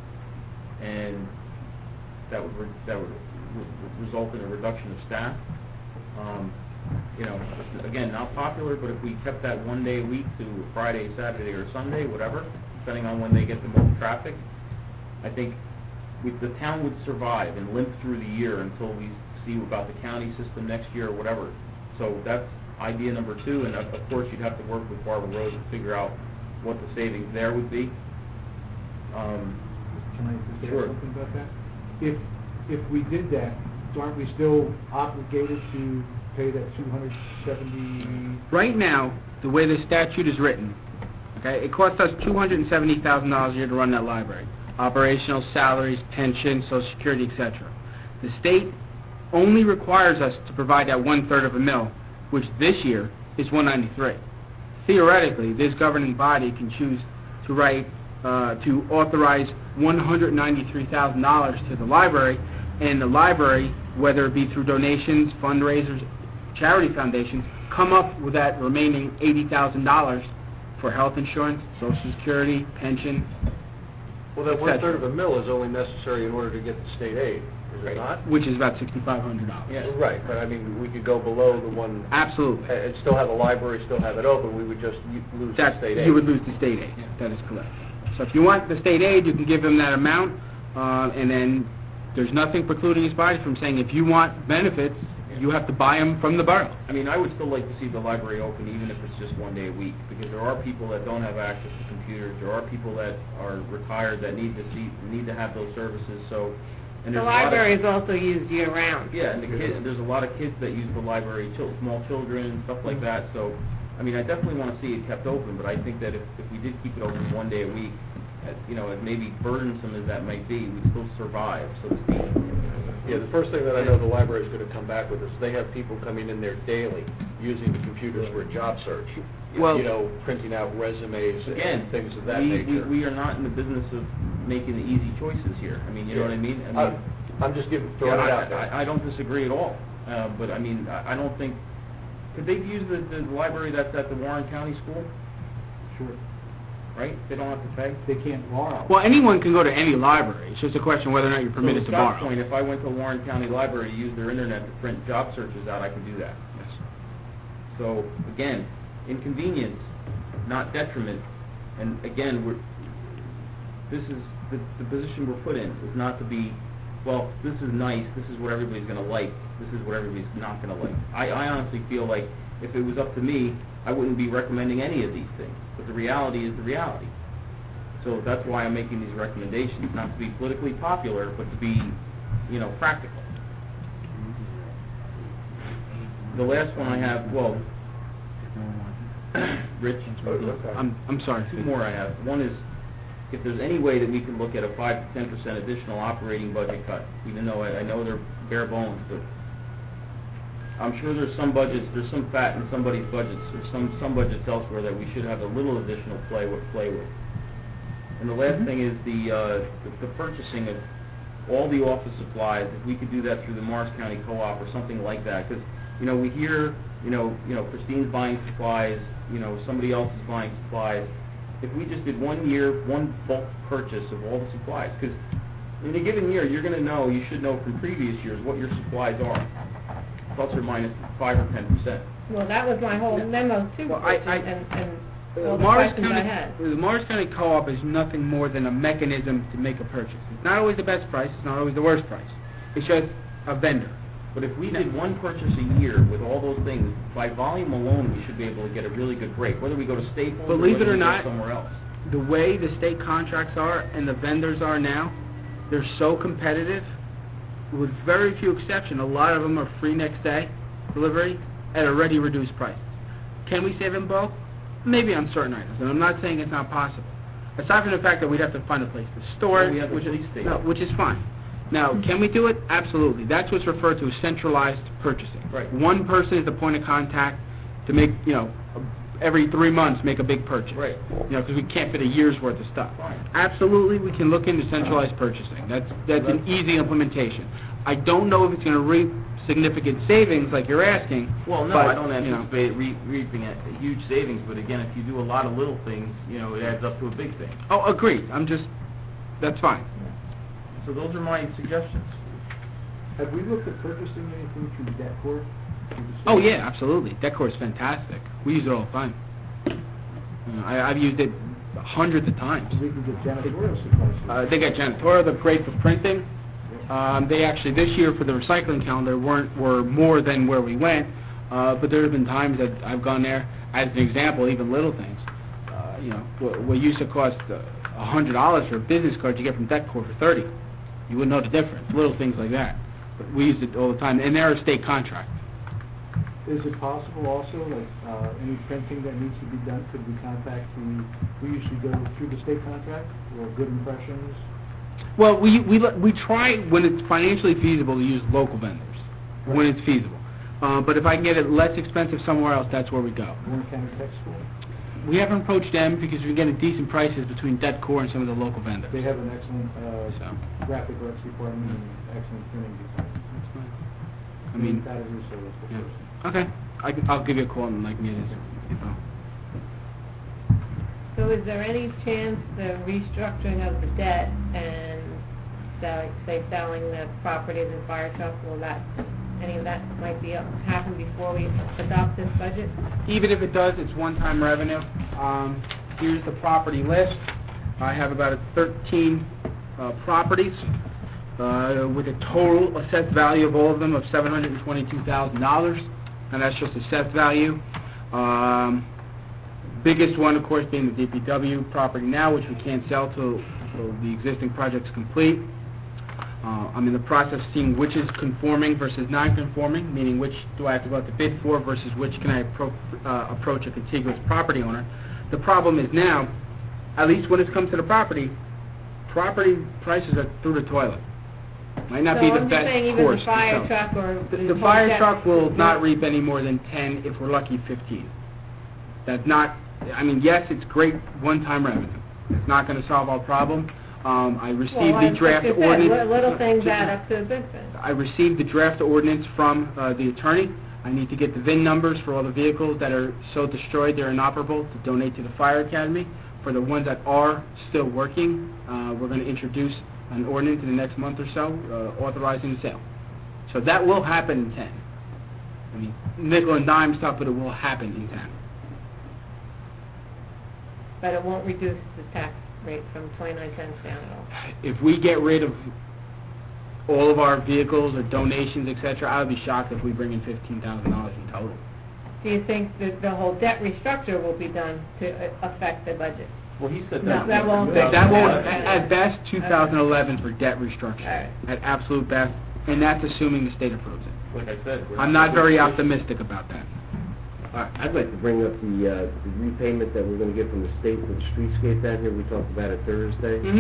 And that would result in a reduction of staff. You know, again, not popular, but if we kept that 1 day a week to Friday, Saturday, or Sunday, whatever, depending on when they get the most traffic, I think the town would survive and limp through the year until we see about the county system next year or whatever. So that's idea number 2, and of course you'd have to work with Barbara Rose and figure out what the savings there would be. Can I just Sure. say something about that? If we did that, aren't we still obligated to pay that $270? Right now, the way the statute is written, okay, it costs us $270,000 a year to run that library. Operational, salaries, pension, Social Security, etc. The state only requires us to provide that 1/3 of a mil, which this year is $193. Theoretically, this governing body can choose to authorize $193,000 to the library, and the library, whether it be through donations, fundraisers, charity foundations, come up with that remaining $80,000 for health insurance, Social Security, pension. Well, that et cetera. 1/3 of a mil is only necessary in order to get the state aid, is it not? Which is about $6,500. Yeah. Right, but I mean, we could go below the one... Absolutely. And still have the library, still have it open, we would just lose the state aid. You would lose the state aid. That is correct. So if you want the state aid, you can give them that amount, and then there's nothing precluding his body from saying if you want benefits, you have to buy them from the borough. I mean, I would still like to see the library open, even if it's just 1 day a week, because there are people that don't have access to computers. There are people that are retired that need to have those services. So, and The there's a lot of- library is also used year-round. Yeah, and there's a lot of kids that use the library, small children and stuff like that. So, I mean, I definitely want to see it kept open, but I think that if we did keep it open 1 day a week, you know, as maybe burdensome as that might be, we'd still survive, so to speak. Yeah, the first thing that I know the library is going to come back with is they have people coming in there daily using the computers for a job search. Well- You know, printing out resumes Again, and things of that nature. we are not in the business of making the easy choices here. I mean, you know what I mean? I'm just throwing it out there. I don't disagree at all, but I mean, I don't think, could they use the library that's at the Warren County School, Sure. right? They don't have to pay? They can't borrow. Well, anyone can go to any library. It's just a question whether or not you're permitted So to Scott's borrow. point, if I went to Warren County Library to use their internet to print job searches out, I could do that. Yes. So, again, inconvenience, not detriment. And again, this is the position we're put in, is not to be, well, this is nice, this is what everybody's going to like, this is what everybody's not going to like. I honestly feel like if it was up to me, I wouldn't be recommending any of these things. But the reality is the reality. So that's why I'm making these recommendations, not to be politically popular, but to be, you know, practical. The last one I have, well, Rich, I'm sorry. 2 more I have. One is, if there's any way that we can look at a 5 to 10% additional operating budget cut, even though I know they're bare bones, but I'm sure there's some fat in somebody's budgets, or some budgets elsewhere that we should have a little additional play with. And the last thing is the purchasing of all the office supplies. If we could do that through the Morris County Co-op or something like that, because we hear Christine's buying supplies, somebody else is buying supplies. If we just did one bulk purchase of all the supplies, because in a given year you should know from previous years what your supplies are, plus or minus 5 or 10%. Well, that was my whole memo too, Well, and all the Morris questions I had. The Morris County Co-op is nothing more than a mechanism to make a purchase. It's not always the best price. It's not always the worst price. It's just a vendor. But if we did one purchase a year with all those things, by volume alone, we should be able to get a really good rate, whether we go to Staples Believe it or or whether we not, go somewhere else. The way the state contracts are and the vendors are now, they're so competitive. With very few exceptions, a lot of them are free next day delivery at already reduced prices. Can we save in bulk? Maybe on certain items, and I'm not saying it's not possible. Aside from the fact that we'd have to find a place to store it, we have the police station. which is fine. Now, can we do it? Absolutely. That's what's referred to as centralized purchasing. Right. One person is the point of contact to make, every 3 months make a big purchase. Right. Because we can't fit a year's worth of stuff. Fine. Absolutely, we can look into centralized purchasing. That's an easy implementation. I don't know if it's going to reap significant savings like you're asking. Well, no, but, I don't anticipate reaping a huge savings, but again, if you do a lot of little things, it adds up to a big thing. Oh, agreed. That's fine. So those are my suggestions. Have we looked at purchasing anything through Decor? Oh, yeah, absolutely. Decor is fantastic. We use it all the time. I've used it hundreds of times. We can get janitorial supplies. They got janitorial. They're great for printing. They actually, this year for the recycling calendar, were more than where we went. But there have been times that I've gone there, as an example, even little things. What used to cost $100 for a business card, you get from Decor for $30. You wouldn't know the difference. Little things like that. But we use it all the time, and they're a state contract. Is it possible also, like any printing that needs to be done, could we contact we usually go through the state contract, or Good Impressions? Well, we try when it's financially feasible to use local vendors, when it's feasible. But if I can get it less expensive somewhere else, that's where we go. Warren County Tech School? We haven't approached them because we're getting decent prices between Decor and some of the local vendors. They have an excellent graphic arts department and excellent printing design. That's fine. I mean, that is also the yeah. person. Okay. I'll give you a call and get his info. So is there any chance the restructuring of the debt and selling the properties and fire truck, any of that might be happen before we adopt this budget? Even if it does, it's one-time revenue. Here's the property list. I have about 13 properties with a total assessed value of all of them of $722,000, and that's just assessed value. Biggest one, of course, being the DPW property now, which we can't sell till the existing project's complete. I'm in the process of seeing which is conforming versus non-conforming, meaning which do I have to go out to bid for versus which can I approach a contiguous property owner. The problem is now, at least when it comes to the property prices are through the toilet. Might not be the best course. The fire truck or the fire truck will not reap any more than 10, if we're lucky, 15. That's not. Yes, it's great one-time revenue. It's not going to solve our problem. I received the draft ordinance. Little things add up to a big thing. I received the draft ordinance from the attorney. I need to get the VIN numbers for all the vehicles that are so destroyed they're inoperable to donate to the fire academy. For the ones that are still working, we're going to introduce an ordinance in the next month or so authorizing the sale. So that will happen in 10. Nickel and dime stuff, but it will happen in 10. But it won't reduce the tax rate from 29 cents down at all. If we get rid of all of our vehicles or donations, etc., I would be shocked if we bring in $15,000 in total. Do you think that the whole debt restructure will be done to affect the budget? Well, he said No, that won't. That won't. At best, 2011 for debt restructure. Right. At absolute best, and that's assuming the state approves it. Like I said, I'm not very optimistic about that. I'd like to bring up the repayment that we're going to get from the state for the streetscape down here. We talked about it Thursday. Mm-hmm.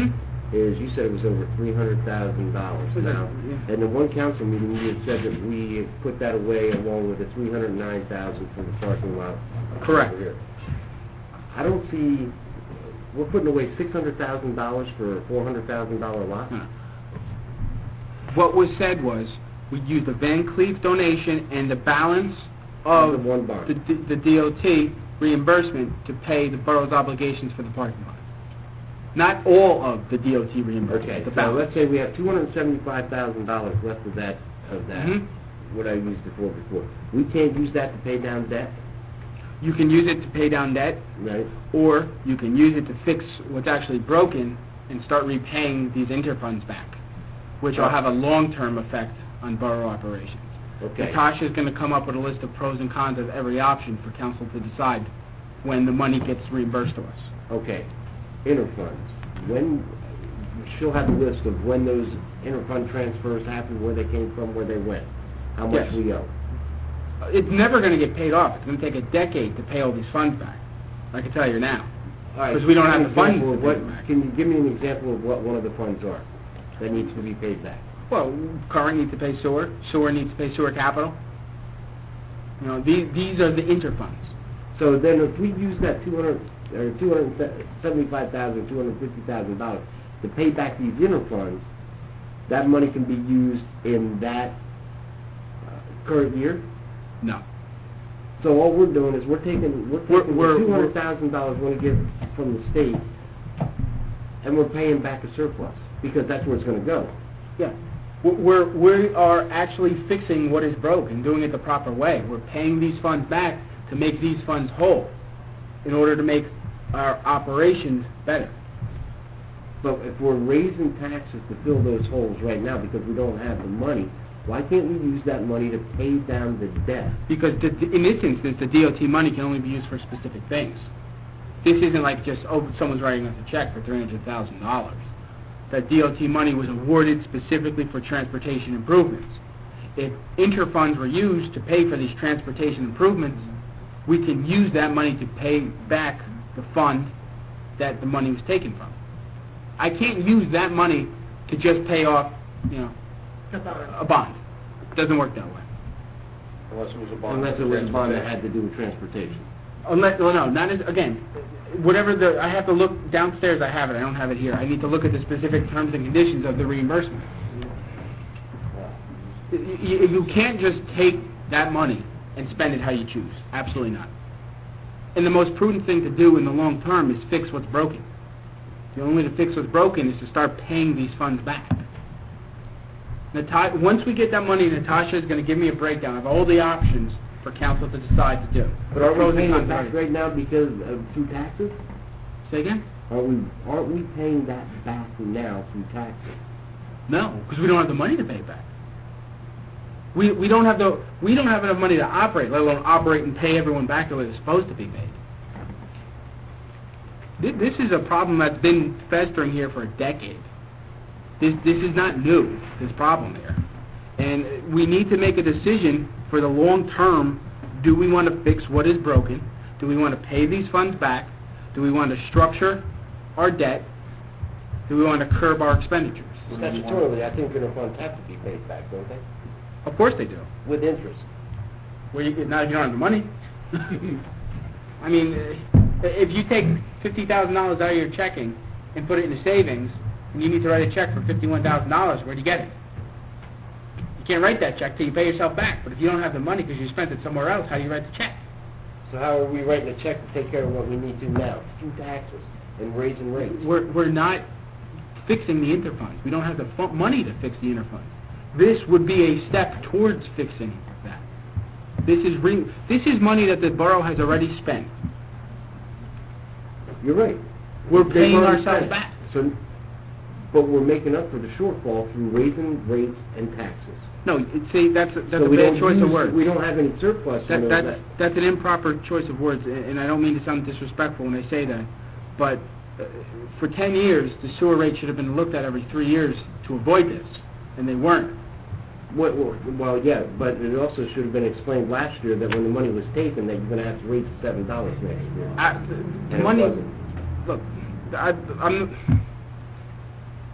is you said it was over $300,000 now. Yeah. In the one council meeting, you had said that we had put that away along with the $309,000 for the parking lot. Correct. over here. I don't see, we're putting away $600,000 for a $400,000 lot? No. What was said was, we used the Van Cleef donation and the balance of Of the one bond. the DOT reimbursement to pay the borough's obligations for the parking lot. Not all of the DOT reimbursement, Okay, the so balance. let's say we have $275,000 left of that, Mhm. what I used it for before. We can't use that to pay down debt, You can use it to pay down debt, right? or you can use it to fix what's actually broken and start repaying these interfunds back, which will have a long-term effect on borough operations. Okay. Natasha's going to come up with a list of pros and cons of every option for council to decide when the money gets reimbursed to us. Okay, interfunds. When, she'll have a list of when those interfund transfers happened, where they came from, where they went, how much Yes. we owe. It's never going to get paid off. It's going to take a decade to pay all these funds back. I can tell you now. All right, Because we don't have the funds example to of pay what- it back. Can you give me an example of what one of the funds are that needs to be paid back? Well, current needs to pay sewer. Sewer needs to pay sewer capital. You know, these are the interfunds. So then if we use that $275,000, $250,000 to pay back these interfunds, that money can be used in that current year? No. So all we're doing is we're taking the We're- $200,000 we're going to get from the state, and we're paying back a surplus, because that's where it's going to go. Yeah. We are actually fixing what is broke and doing it the proper way. We're paying these funds back to make these funds whole in order to make our operations better. But if we're raising taxes to fill those holes right now because we don't have the money, why can't we use that money to pay down the debt? Because in this instance, the DOT money can only be used for specific things. This isn't like just, someone's writing us a check for $300,000. That DOT money was awarded specifically for transportation improvements. If interfunds were used to pay for these transportation improvements, we can use that money to pay back the fund that the money was taken from. I can't use that money to just pay off, a bond. It doesn't work that way. Unless it was a bond. Unless it was a bond that had to do with transportation. Whatever I have to look downstairs, I have it, I don't have it here. I need to look at the specific terms and conditions of the reimbursement. You can't just take that money and spend it how you choose. Absolutely not. And the most prudent thing to do in the long term is fix what's broken. The only way to fix what's broken is to start paying these funds back. Once we get that money, Natasha is going to give me a breakdown of all the options for council to decide to do. But aren't we paying it back right now because of through taxes? Say again? Aren't we paying that back now through taxes? No, because we don't have the money to pay it back. We don't have enough money to operate, let alone operate and pay everyone back the way it's supposed to be paid. This is a problem that's been festering here for a decade. This is not new, this problem here. And we need to make a decision for the long term. Do we want to fix what is broken? Do we want to pay these funds back? Do we want to structure our debt? Do we want to curb our expenditures? Statutorily, I think interfunds have to be paid back, don't they? Of course they do. With interest. Well, not if you don't have the money. I mean, if you take $50,000 out of your checking and put it into savings, and you need to write a check for $51,000, where do you get it? You can't write that check till you pay yourself back. But if you don't have the money because you spent it somewhere else, how do you write the check? So how are we writing a check to take care of what we need to now? Through taxes and raising rates. We're not fixing the interfunds. We don't have the money to fix the interfunds. This would be a step towards fixing that. This is money that the borough has already spent. You're right. We're They've paying already ourselves spent. back. But we're making up for the shortfall through raising rates and taxes. No, see, that's a So we bad don't choice of use- words. We don't have any surplus in those. That's an improper choice of words, and I don't mean to sound disrespectful when I say that. But for 10 years, the sewer rate should have been looked at every 3 years to avoid this, and they weren't. Well, yeah, but it also should have been explained last year that when the money was taken, that you're going to have to raise it to $7 next year. The And money. it wasn't. Look,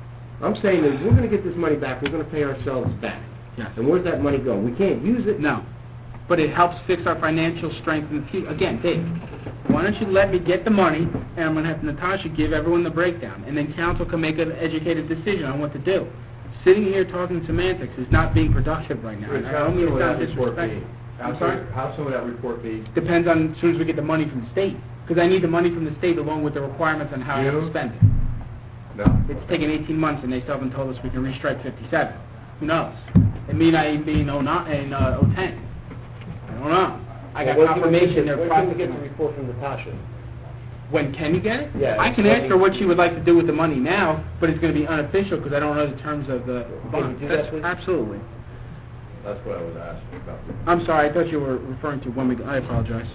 I'm saying that we're gonna get this money back, we're gonna pay ourselves back. Yes. And where's that money going? We can't use it. No, but it helps fix our financial strength in the future. Again, Dave, why don't you let me get the money, and I'm going to have Natasha give everyone the breakdown, and then council can make an educated decision on what to do. Sitting here talking semantics is not being productive right now. Rich, I how don't mean soon to will sound that report be? disrespectful. I'm sorry? How soon will that report be? Depends on as soon as we get the money from the state, because I need the money from the state along with the requirements on how I have to June? spend it. No. It's taken 18 months, and they still haven't told us we can restrike 57. Who knows? It may not even be in 10. I don't know. I got confirmation they're When can we get processing the it. report from Natasha? When can you get it? Yeah, I can ask her what she would like to do with the money now, but it's going to be unofficial because I don't know the terms of the bond. Can you do that, please? Absolutely. That's what I was asking about. I'm sorry, I thought you were referring to when we... I apologize.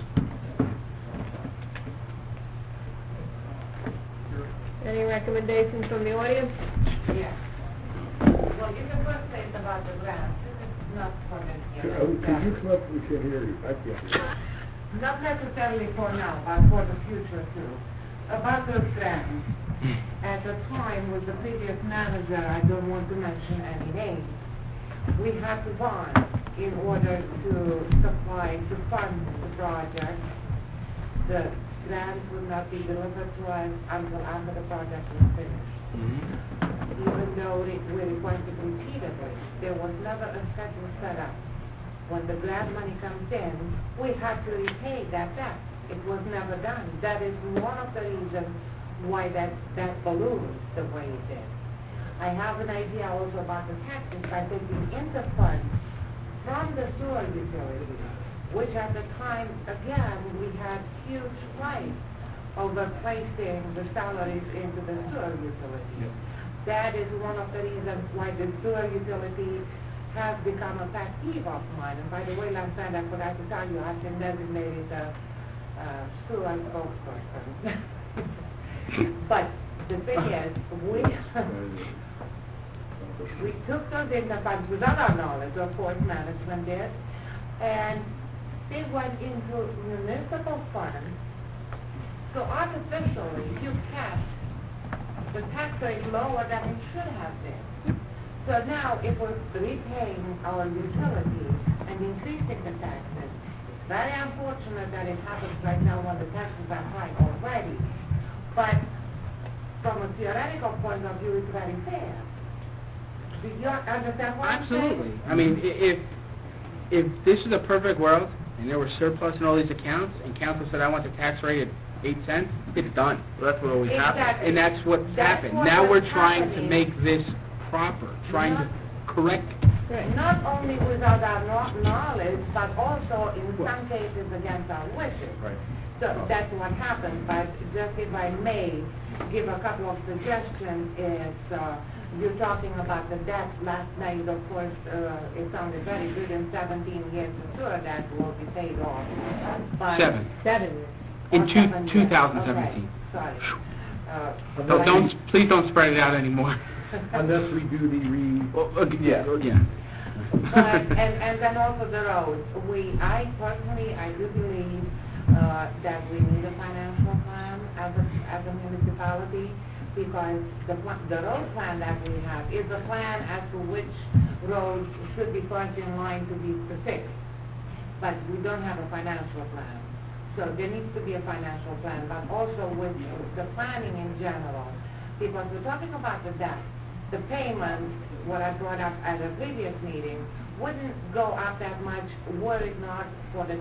Any recommendations from the audience? Yeah. Well, in the first place about the grant, this is not for this year. Could you come up, we can't hear you. Not necessarily for now, but for the future too. About the grant, at the time with the previous manager, I don't want to mention any names, we had to bond in order to supply, to fund the project. The grant would not be delivered to us until after the project was finished. Even though we requested repeatedly, there was never a schedule set up. When the grant money comes in, we have to repay that debt. It was never done. That is one of the reasons why that ballooned the way it did. I have an idea also about the taxes by taking in the funds from the sewer utility, which at the time, again, we had huge fights over placing the salaries into the sewer utility. That is one of the reasons why the sewer utility has become a pet peeve of mine. And by the way, last night I forgot to tell you, I've been designated a sewer spokesperson. But the thing is, we took those in the funds without our knowledge, of course, management did, and they went into municipal funds. So artificially, you kept the tax rate lower than it should have been. So now it was repaying our utilities and increasing the taxes. It's very unfortunate that it happens right now when the taxes are high already. But from a theoretical point of view, it's very fair. Do you understand what I'm saying? Absolutely. I mean, if this is a perfect world, and there were surplus in all these accounts, and council said, I want the tax rate at 8 cents, it's done. Well, that's what always happens. And that's what's happened. what Now was we're trying to happening. make this proper, trying to correct it. Not only without our knowledge, but also in some cases against our wishes. Right. So that's what happened. But just if I may give a couple of suggestions, is you're talking about the debt last night. Of course, it sounded very good. In 17 years, for sure that will be paid off. But 7. In or 7 years. 2017. Okay, sorry. Please don't spread it out anymore. Unless we do the Yeah. But, and then also the roads. I personally do believe that we need a financial plan as a municipality, because the road plan that we have is a plan as to which roads should be first in line to be fixed. But we don't have a financial plan. So there needs to be a financial plan, but also with the planning in general, because we're talking about the debt. The payments, what I brought up at a previous meeting, wouldn't go up that much were it not for the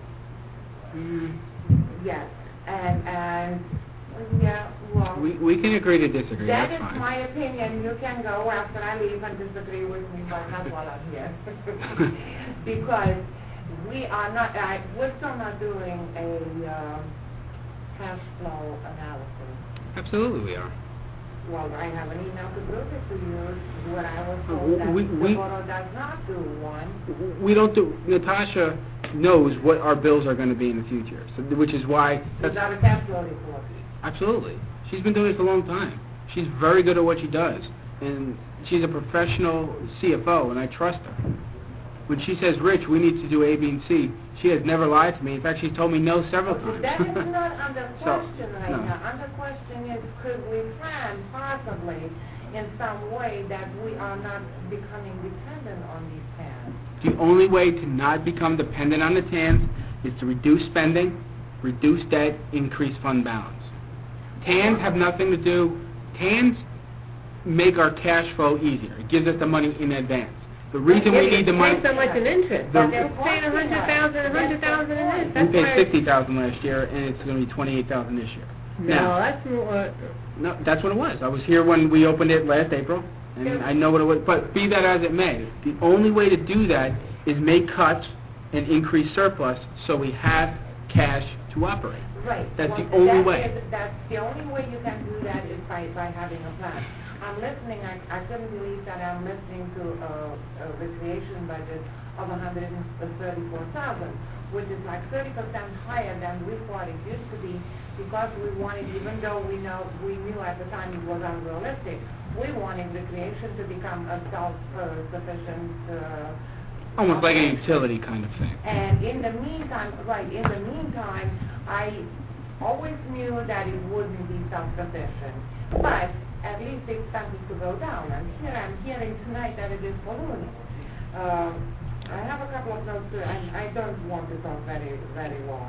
town. Yes, and yeah, well... We can agree to disagree, That that's is fine. my opinion. You can go after I leave and disagree with me, but not while I'm here. Because we are not, we're still not doing a cash flow analysis. Absolutely we are. Well, I have an email to prove it to you, where I was told that the borough does not do one. We don't do... Natasha knows what our bills are going to be in the future, so, which is why... Without a cash flow report. Absolutely. She's been doing this a long time. She's very good at what she does, and she's a professional CFO, and I trust her. When she says, Rich, we need to do A, B, and C, she has never lied to me. In fact, she's told me no several times. That is not under question right no. now. Under question is, could we plan possibly in some way that we are not becoming dependent on these TANs? The only way to not become dependent on the TANs is to reduce spending, reduce debt, increase fund balance. TANs have nothing to do, TANs make our cash flow easier. It gives us the money in advance. The reason we need the money... Pay so much in interest. The- They're paying $100,000 in this. We That's paid why- $60,000 last year, and it's going to be $28,000 this year. No, Now, that's more... no, that's what it was. I was here when we opened it last April, and I know what it was. But be that as it may, the only way to do that is make cuts and increase surplus so we have cash to operate. Right. That's Well, the only that way. That's the only way you can do that is by having a plan. I'm listening, I couldn't believe that I'm listening to a recreation budget of $134,000, which is like 30% higher than we thought it used to be, because we wanted, even though we knew at the time it was unrealistic, we wanted recreation to become a self-sufficient Almost like a utility kind of thing. and in the meantime, I always knew that it wouldn't be self-sufficient, but at least the expenses to go down. And here I'm hearing tonight that it is ballooning. I have a couple of notes, and I don't want to talk very, very long.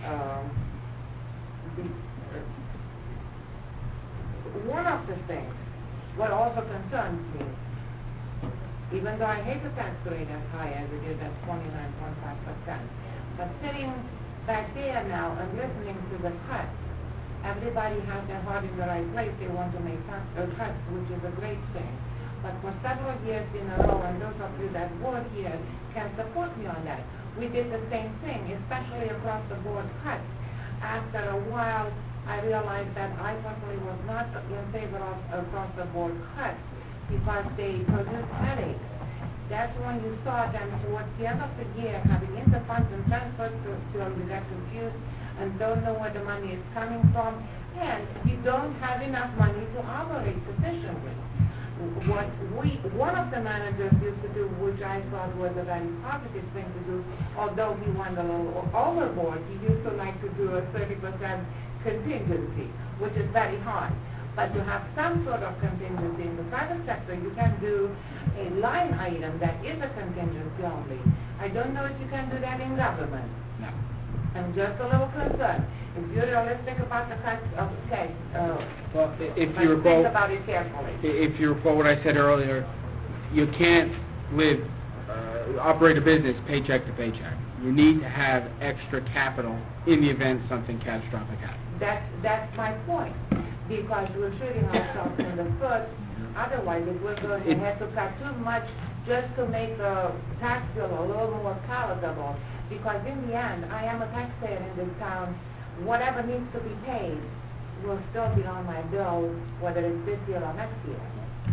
One of the things, what also concerns me, even though I hate the tax rate as high as it is at 29.5%, but sitting back there now and listening to the cuts, everybody has their heart in the right place. They want to make cuts, which is a great thing. But for several years in a row, and those of you that were here can support me on that, we did the same thing, especially across the board cuts. After a while, I realized that I personally was not in favor of across the board cuts because they produce headaches. That's when you saw them towards the end of the year having interfunds and transfers to get confused and don't know where the money is coming from, and you don't have enough money to operate sufficiently. One of the managers used to do, which I thought was a very positive thing to do, although he went a little overboard, he used to like to do a 30% contingency, which is very hard. But to have some sort of contingency in the private sector, you can do a line item that is a contingency only. I don't know if you can do that in government. No. I'm just a little concerned. If you're realistic about the cuts, okay, Well, if but you recall, think about it carefully. if you recall what I said earlier, you can't operate a business paycheck to paycheck. You need to have extra capital in the event something catastrophic happens. That's my point, because we're shooting ourselves in the foot. Otherwise, if we're going to have to cut too much just to make the tax bill a little more palatable, because in the end, I am a taxpayer in this town. Whatever needs to be paid will still be on my bill, whether it's this year or next year.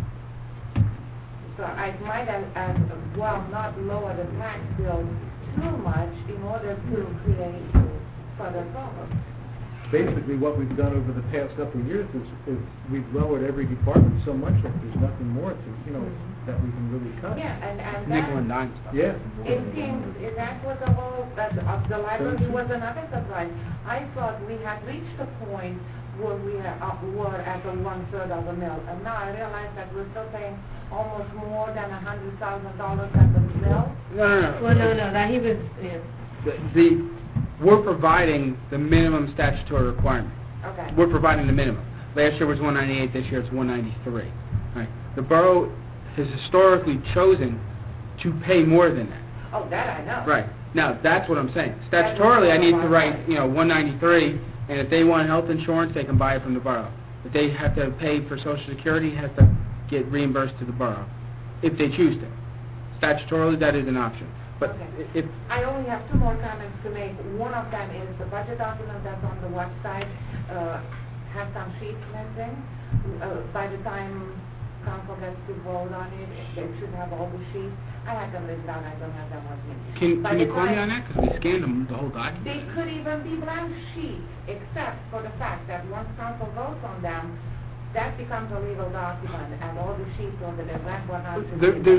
So I might as well not lower the tax bill too much in order to create further problems. Basically, what we've done over the past couple of years is we've lowered every department so much that there's nothing more to, that we can really cut. Yeah, and Nickel and dime stuff. Yeah. it seems that was a whole, the library was another surprise. I thought we had reached a point where we were at a 1/3 of a mill, and now I realize that we're still paying almost more than $100,000 at the mill. No. Well, no, that he was, yeah. We're providing the minimum statutory requirement. Okay. We're providing the minimum. Last year was 198, this year it's 193. Right. The borough has historically chosen to pay more than that. Oh, that I know. Right. Now, that's what I'm saying. Statutorily, I need to write, 193, and if they want health insurance, they can buy it from the borough. If they have to pay for Social Security, it has to get reimbursed to the borough, if they choose to. Statutorily, that is an option. But Okay. I only have two more comments to make. One of them is the budget document that's on the website has some sheets missing. By the time council gets to vote on it, it should have all the sheets. I had them written down, I don't have them with me. Can you call me on that? Because we scanned them, the whole document. They could even be blank sheets, except for the fact that once council votes on them, that becomes a legal document, and all the sheets over the blank one has to be... There's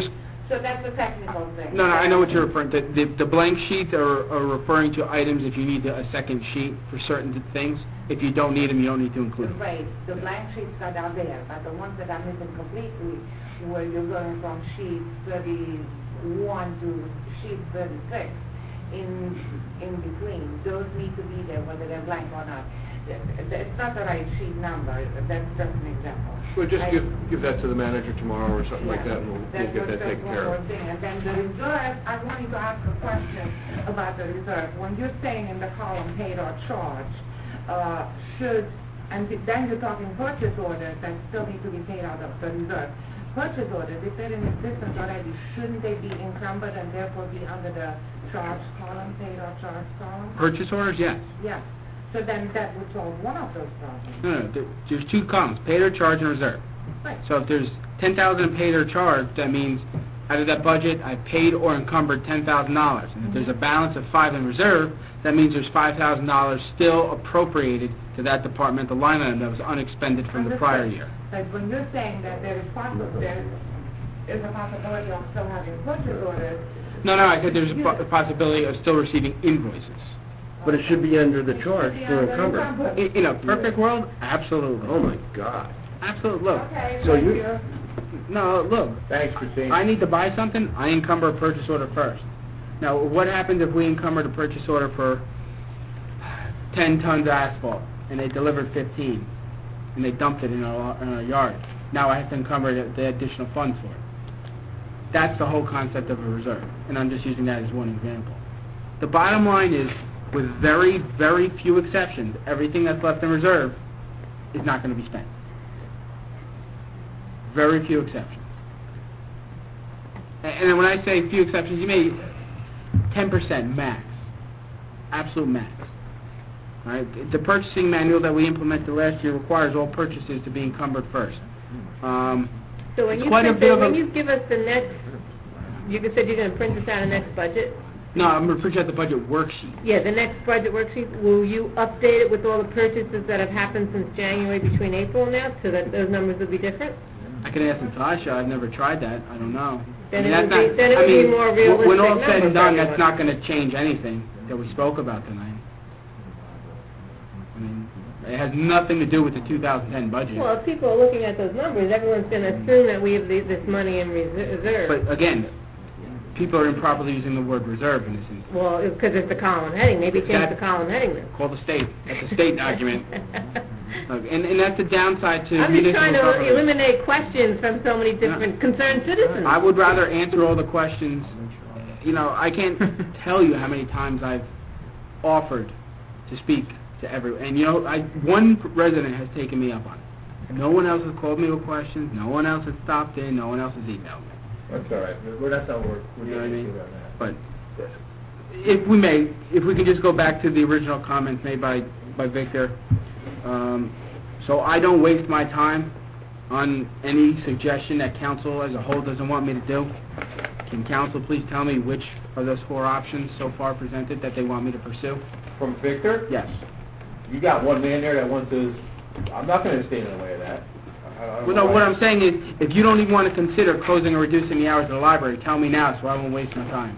So that's a technical thing. No, I know what you're referring to. The blank sheets are referring to items if you need a second sheet for certain things. If you don't need them, you don't need to include them. Right, the blank sheets that are there, but the ones that are missing completely, where you're going from sheet 31 to sheet 36, in between, those need to be there, whether they're blank or not. It's not the right sheet number, that's just an example. Well, just give that to the manager tomorrow or something like that, and we'll get that taken care of. And then the reserve, I wanted to ask a question about the reserve. When you're saying in the column paid or charged, then you're talking purchase orders that still need to be paid out of the reserve. Purchase orders, if they're in existence already, shouldn't they be encumbered and therefore be under the charge column, paid or charged column? Purchase orders, yes. Yeah. So then that would solve one of those problems. No, there's two columns, paid or charged and reserve. Right. So if there's 10,000 paid or charged, that means out of that budget, I paid or encumbered $10,000. And if there's a balance of 5 in reserve, that means there's $5,000 still appropriated to that departmental line item that was unexpended from the prior year. But when you're saying that there is a possibility of still having purchase orders... No, I said there's a possibility of still receiving invoices. But it should be under the charge for encumbered. In a perfect world, absolutely. Oh, my God. Absolutely. Look. Okay, So thank you- you. No, look. Thanks, Christine. I need to buy something, I encumber a purchase order first. Now, what happens if we encumbered a purchase order for 10 tons of asphalt, and they delivered 15, and they dumped it in our yard? Now I have to encumber the additional fund for it. That's the whole concept of a reserve, and I'm just using that as one example. The bottom line is, with very, very few exceptions, everything that's left in reserve is not going to be spent. Very few exceptions. And when I say few exceptions, you may 10% max, absolute max. All right? The purchasing manual that we implemented last year requires all purchases to be encumbered first. So when you give us the next, you said you're going to print this out of next budget? No, I'm going to print out the budget worksheet. Yeah, the next budget worksheet, will you update it with all the purchases that have happened since January between April and now, so that those numbers will be different? I can ask Natasha. I've never tried that. I don't know. Then it would be more realistic. When all said and done, numbers that's not going to change anything that we spoke about tonight. I mean, it has nothing to do with the 2010 budget. Well, if people are looking at those numbers, everyone's going to assume that we have this money in reserve. But again, people are improperly using the word reserve in this instance. Well, because it's the column heading. Maybe change the column heading then. Call the state. That's a state document. Look, and that's the downside to I'm just municipal trying to government. eliminate questions from so many different concerned citizens. I would rather answer all the questions. You know, I can't tell you how many times I've offered to speak to everyone. And, you know, one resident has taken me up on it. No one else has called me with questions. No one else has stopped in. No one else has emailed me. That's all right. Well, that's how we're You know what I mean? on that. But if we can just go back to the original comments made by Victor. So I don't waste my time on any suggestion that council as a whole doesn't want me to do. Can council please tell me which of those 4 options so far presented that they want me to pursue? From Victor? Yes. You got one man there that wants to... I'm not going to stand in the way of that. Well, no, what I'm saying is, if you don't even want to consider closing or reducing the hours of the library, tell me now so I won't waste my time.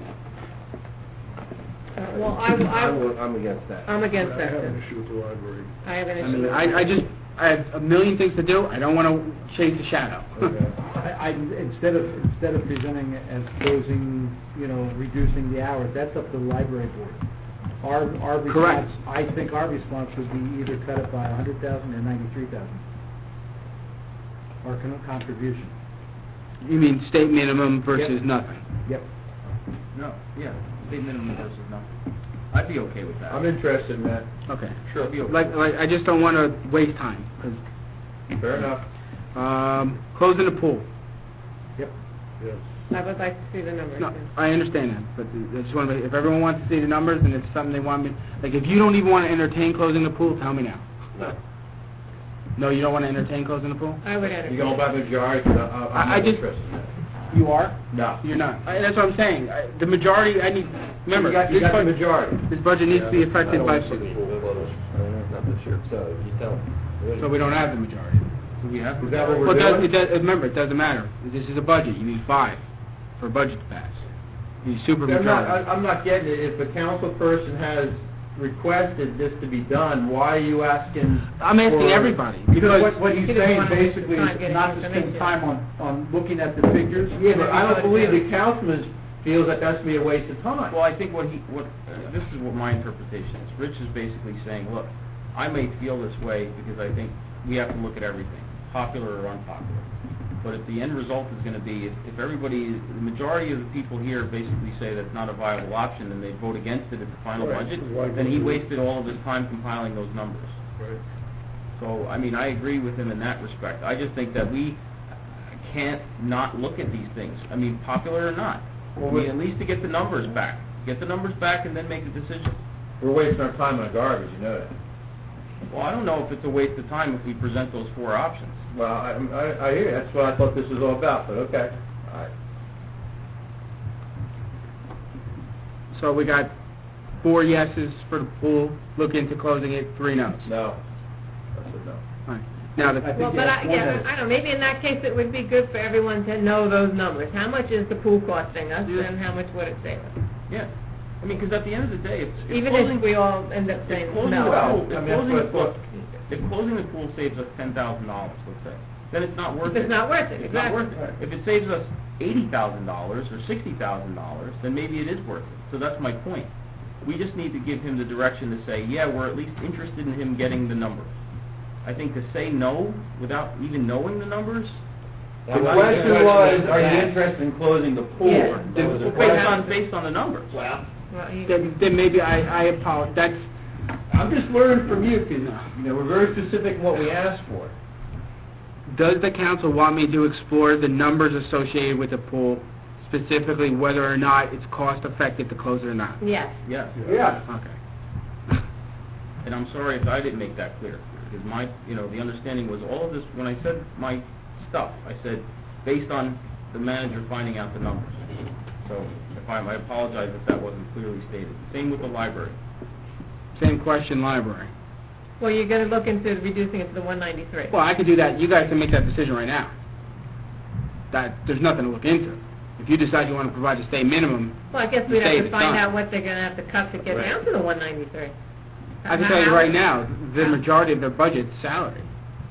Well, I'm against that. I'm against that. I have an issue with the library. I have an I issue. mean, I have a million things to do. I don't want to chase the shadow. Instead of presenting it as closing, reducing the hours, that's up to the library board. Our response, Correct. I think our response would be either cut it by 100,000 or 93,000. Our contribution. You mean state minimum versus Yep. nothing? Yep. No, yeah, state minimum versus nothing. I'd be okay with that. I'm interested in that. Okay. Sure, I'd be okay. Like I just don't want to waste time. Fair enough. Closing the pool. Yep. Yes. I would like to see the numbers. No, I understand that, but I just want to. If everyone wants to see the numbers and it's something they want me, like if you don't even want to entertain closing the pool, tell me now. No. No, you don't want to entertain closing the pool? I would You going by majority? I'm I not just- interested in that. You are? No. You're not. That's what I'm saying. The majority, I need. Remember, You got this the budget- majority. This budget needs to be affected by. Not this year. So, you tell them. So we don't have the majority. Do we have? Is that what we're Well, doing? remember, it doesn't matter. This is a budget. You need 5. for a budget to pass. The super majority. I'm not getting it. If a council person has requested this to be done, why are you asking? I'm asking for- everybody. Because what he's He doesn't saying wanna waste basically time is getting not to spend information. time on looking at the figures. Yeah, but I don't believe the councilman feels that that's to be a waste of time. Well, I think this is what my interpretation is. Rich is basically saying, look, I may feel this way because I think we have to look at everything, popular or unpopular. But if the end result is going to be, if everybody, the majority of the people here basically say that's not a viable option and they vote against it at the final Right. budget, Why then he go- wasted all of his time compiling those numbers. Right. So, I mean, I agree with him in that respect. I just think that we can't not look at these things. I mean, popular or not. Well, We at least to get the numbers back. Get the numbers back and then make a decision. We're wasting our time on garbage, you know that. Well, I don't know if it's a waste of time if we present those 4 options. Well, I hear you. That's what I thought this was all about, but okay. All right. So we got 4 yeses for the pool, look into closing it, 3 no's. No. I said no. All right. Now, I think Well, you but have I, one yeah, that- I don't know, maybe in that case, it would be good for everyone to know those numbers. How much is the pool costing us, Yeah. and how much would it save us? Yeah. I mean, because at the end of the day, it's Even closing, if we all end up if saying closing no. the Well, pool, I if mean, closing that's the what- pool, if closing the pool saves us $10,000, let's say, then it's not worth it. It's not worth it, It's not exactly. worth it. If it saves us $80,000 or $60,000, then maybe it is worth it. So that's my point. We just need to give him the direction to say, yeah, we're at least interested in him getting the numbers. I think to say no without even knowing the numbers. The question was, are you interested in closing the pool? Yeah. That was the Well, question. based on the numbers. Well, then maybe I apologize. That's, I'm just learning from you, because, you know, we're very specific in what we asked for. does the council want me to explore the numbers associated with the pool, specifically whether or not it's cost effective to close it or not? Yes. Yes. Yeah. Okay. And I'm sorry if I didn't make that clear, because the understanding was all of this, when I said my stuff, I said, based on the manager finding out the numbers. So, I apologize if that wasn't clearly stated. Same with the library. Same question, library. Well, you're gonna look into reducing it to the 193. Well, I could do that. You guys can make that decision right now. There's nothing to look into. If you decide you want to provide a state minimum, Well, I guess you we'd have save to it, find done. out what they're gonna have to cut to get Right. down to the 193. I can tell you right now, the majority of their budget is salary.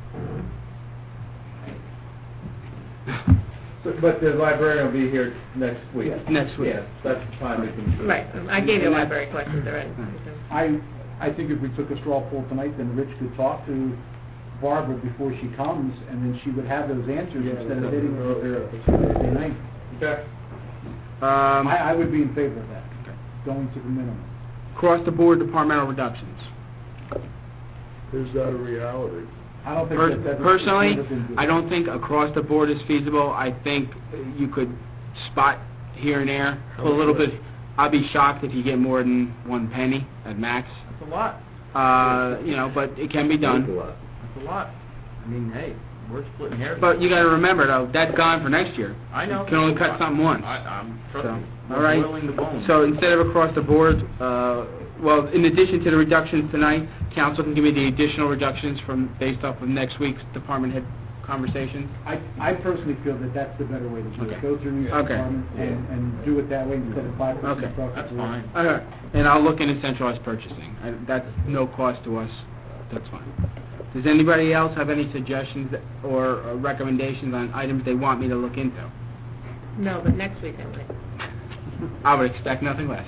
But the librarian will be here next week. Next week. Yeah, that's the time we can... Right, I gave you library questions already. I think if we took a straw poll tonight, then Rich could talk to Barbara before she comes, and then she would have those answers instead of hitting her there Thursday night. Okay. I would be in favor of that, going to the minimum. Across the board departmental reductions. Is that a reality? I don't think that's... Personally, never been good. I don't think across the board is feasible. I think you could spot here and there, pull a little bit. I'd be shocked if you get more than 1 penny at max. That's a lot. But it can be done. That's a lot. I mean, hey, we're splitting hairs. But you got to remember, though, that's gone for next year. I know. You can only cut something once. I'm trust So, me. all right. We're boiling the bones. So instead of across the board, in addition to the reductions tonight, council can give me the additional reductions based off of next week's department head conversations. I personally feel that that's the better way to do it. Okay. Go through each Okay. department and do it that way instead of 5% Okay. across the That's board. fine. All right. And I'll look into centralized purchasing. That's no cost to us. That's fine. Does anybody else have any suggestions or recommendations on items they want me to look into? No, but next week I might. I would expect nothing less.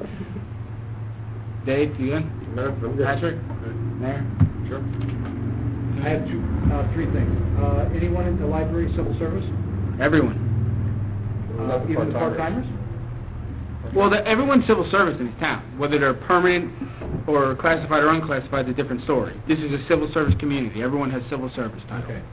Dave, you good? No, I'm good. Patrick? Mayor? Sure. I have three things. Anyone in the library civil service? Everyone. Even the part-timers? Well, everyone's civil service in this town, whether they're permanent or classified or unclassified, is a different story. This is a civil service community. Everyone has civil service title. Okay.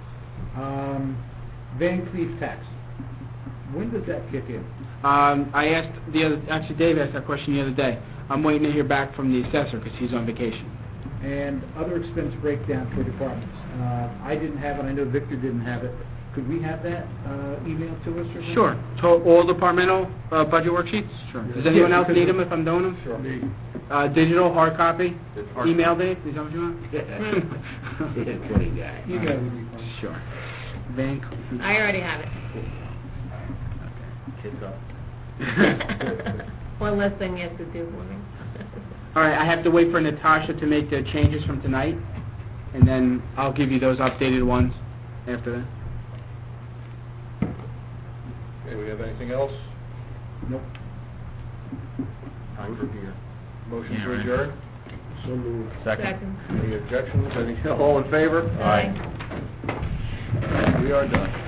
Van Cleef tax. When does that kick in? I asked actually Dave asked that question the other day. I'm waiting to hear back from the assessor because he's on vacation. And other expense breakdown for departments. I didn't have it, I know Victor didn't have it. Could we have that emailed to us or something? Sure. All departmental budget worksheets? Sure. Does anyone Yeah, else because need them if I'm doing them? Sure. Digital, hard copy? Hard Email, Dave? Is that what you want? Email would be fine. Sure. Van I already have it. kids up. One less thing you have to do for me. All right, I have to wait for Natasha to make the changes from tonight, and then I'll give you those updated ones after that. Okay, we have anything else? Nope. Time for beer. Motion Yeah, to right. adjourn? So moved. Second. Any objections? Any, all in favor? Aye. We are done.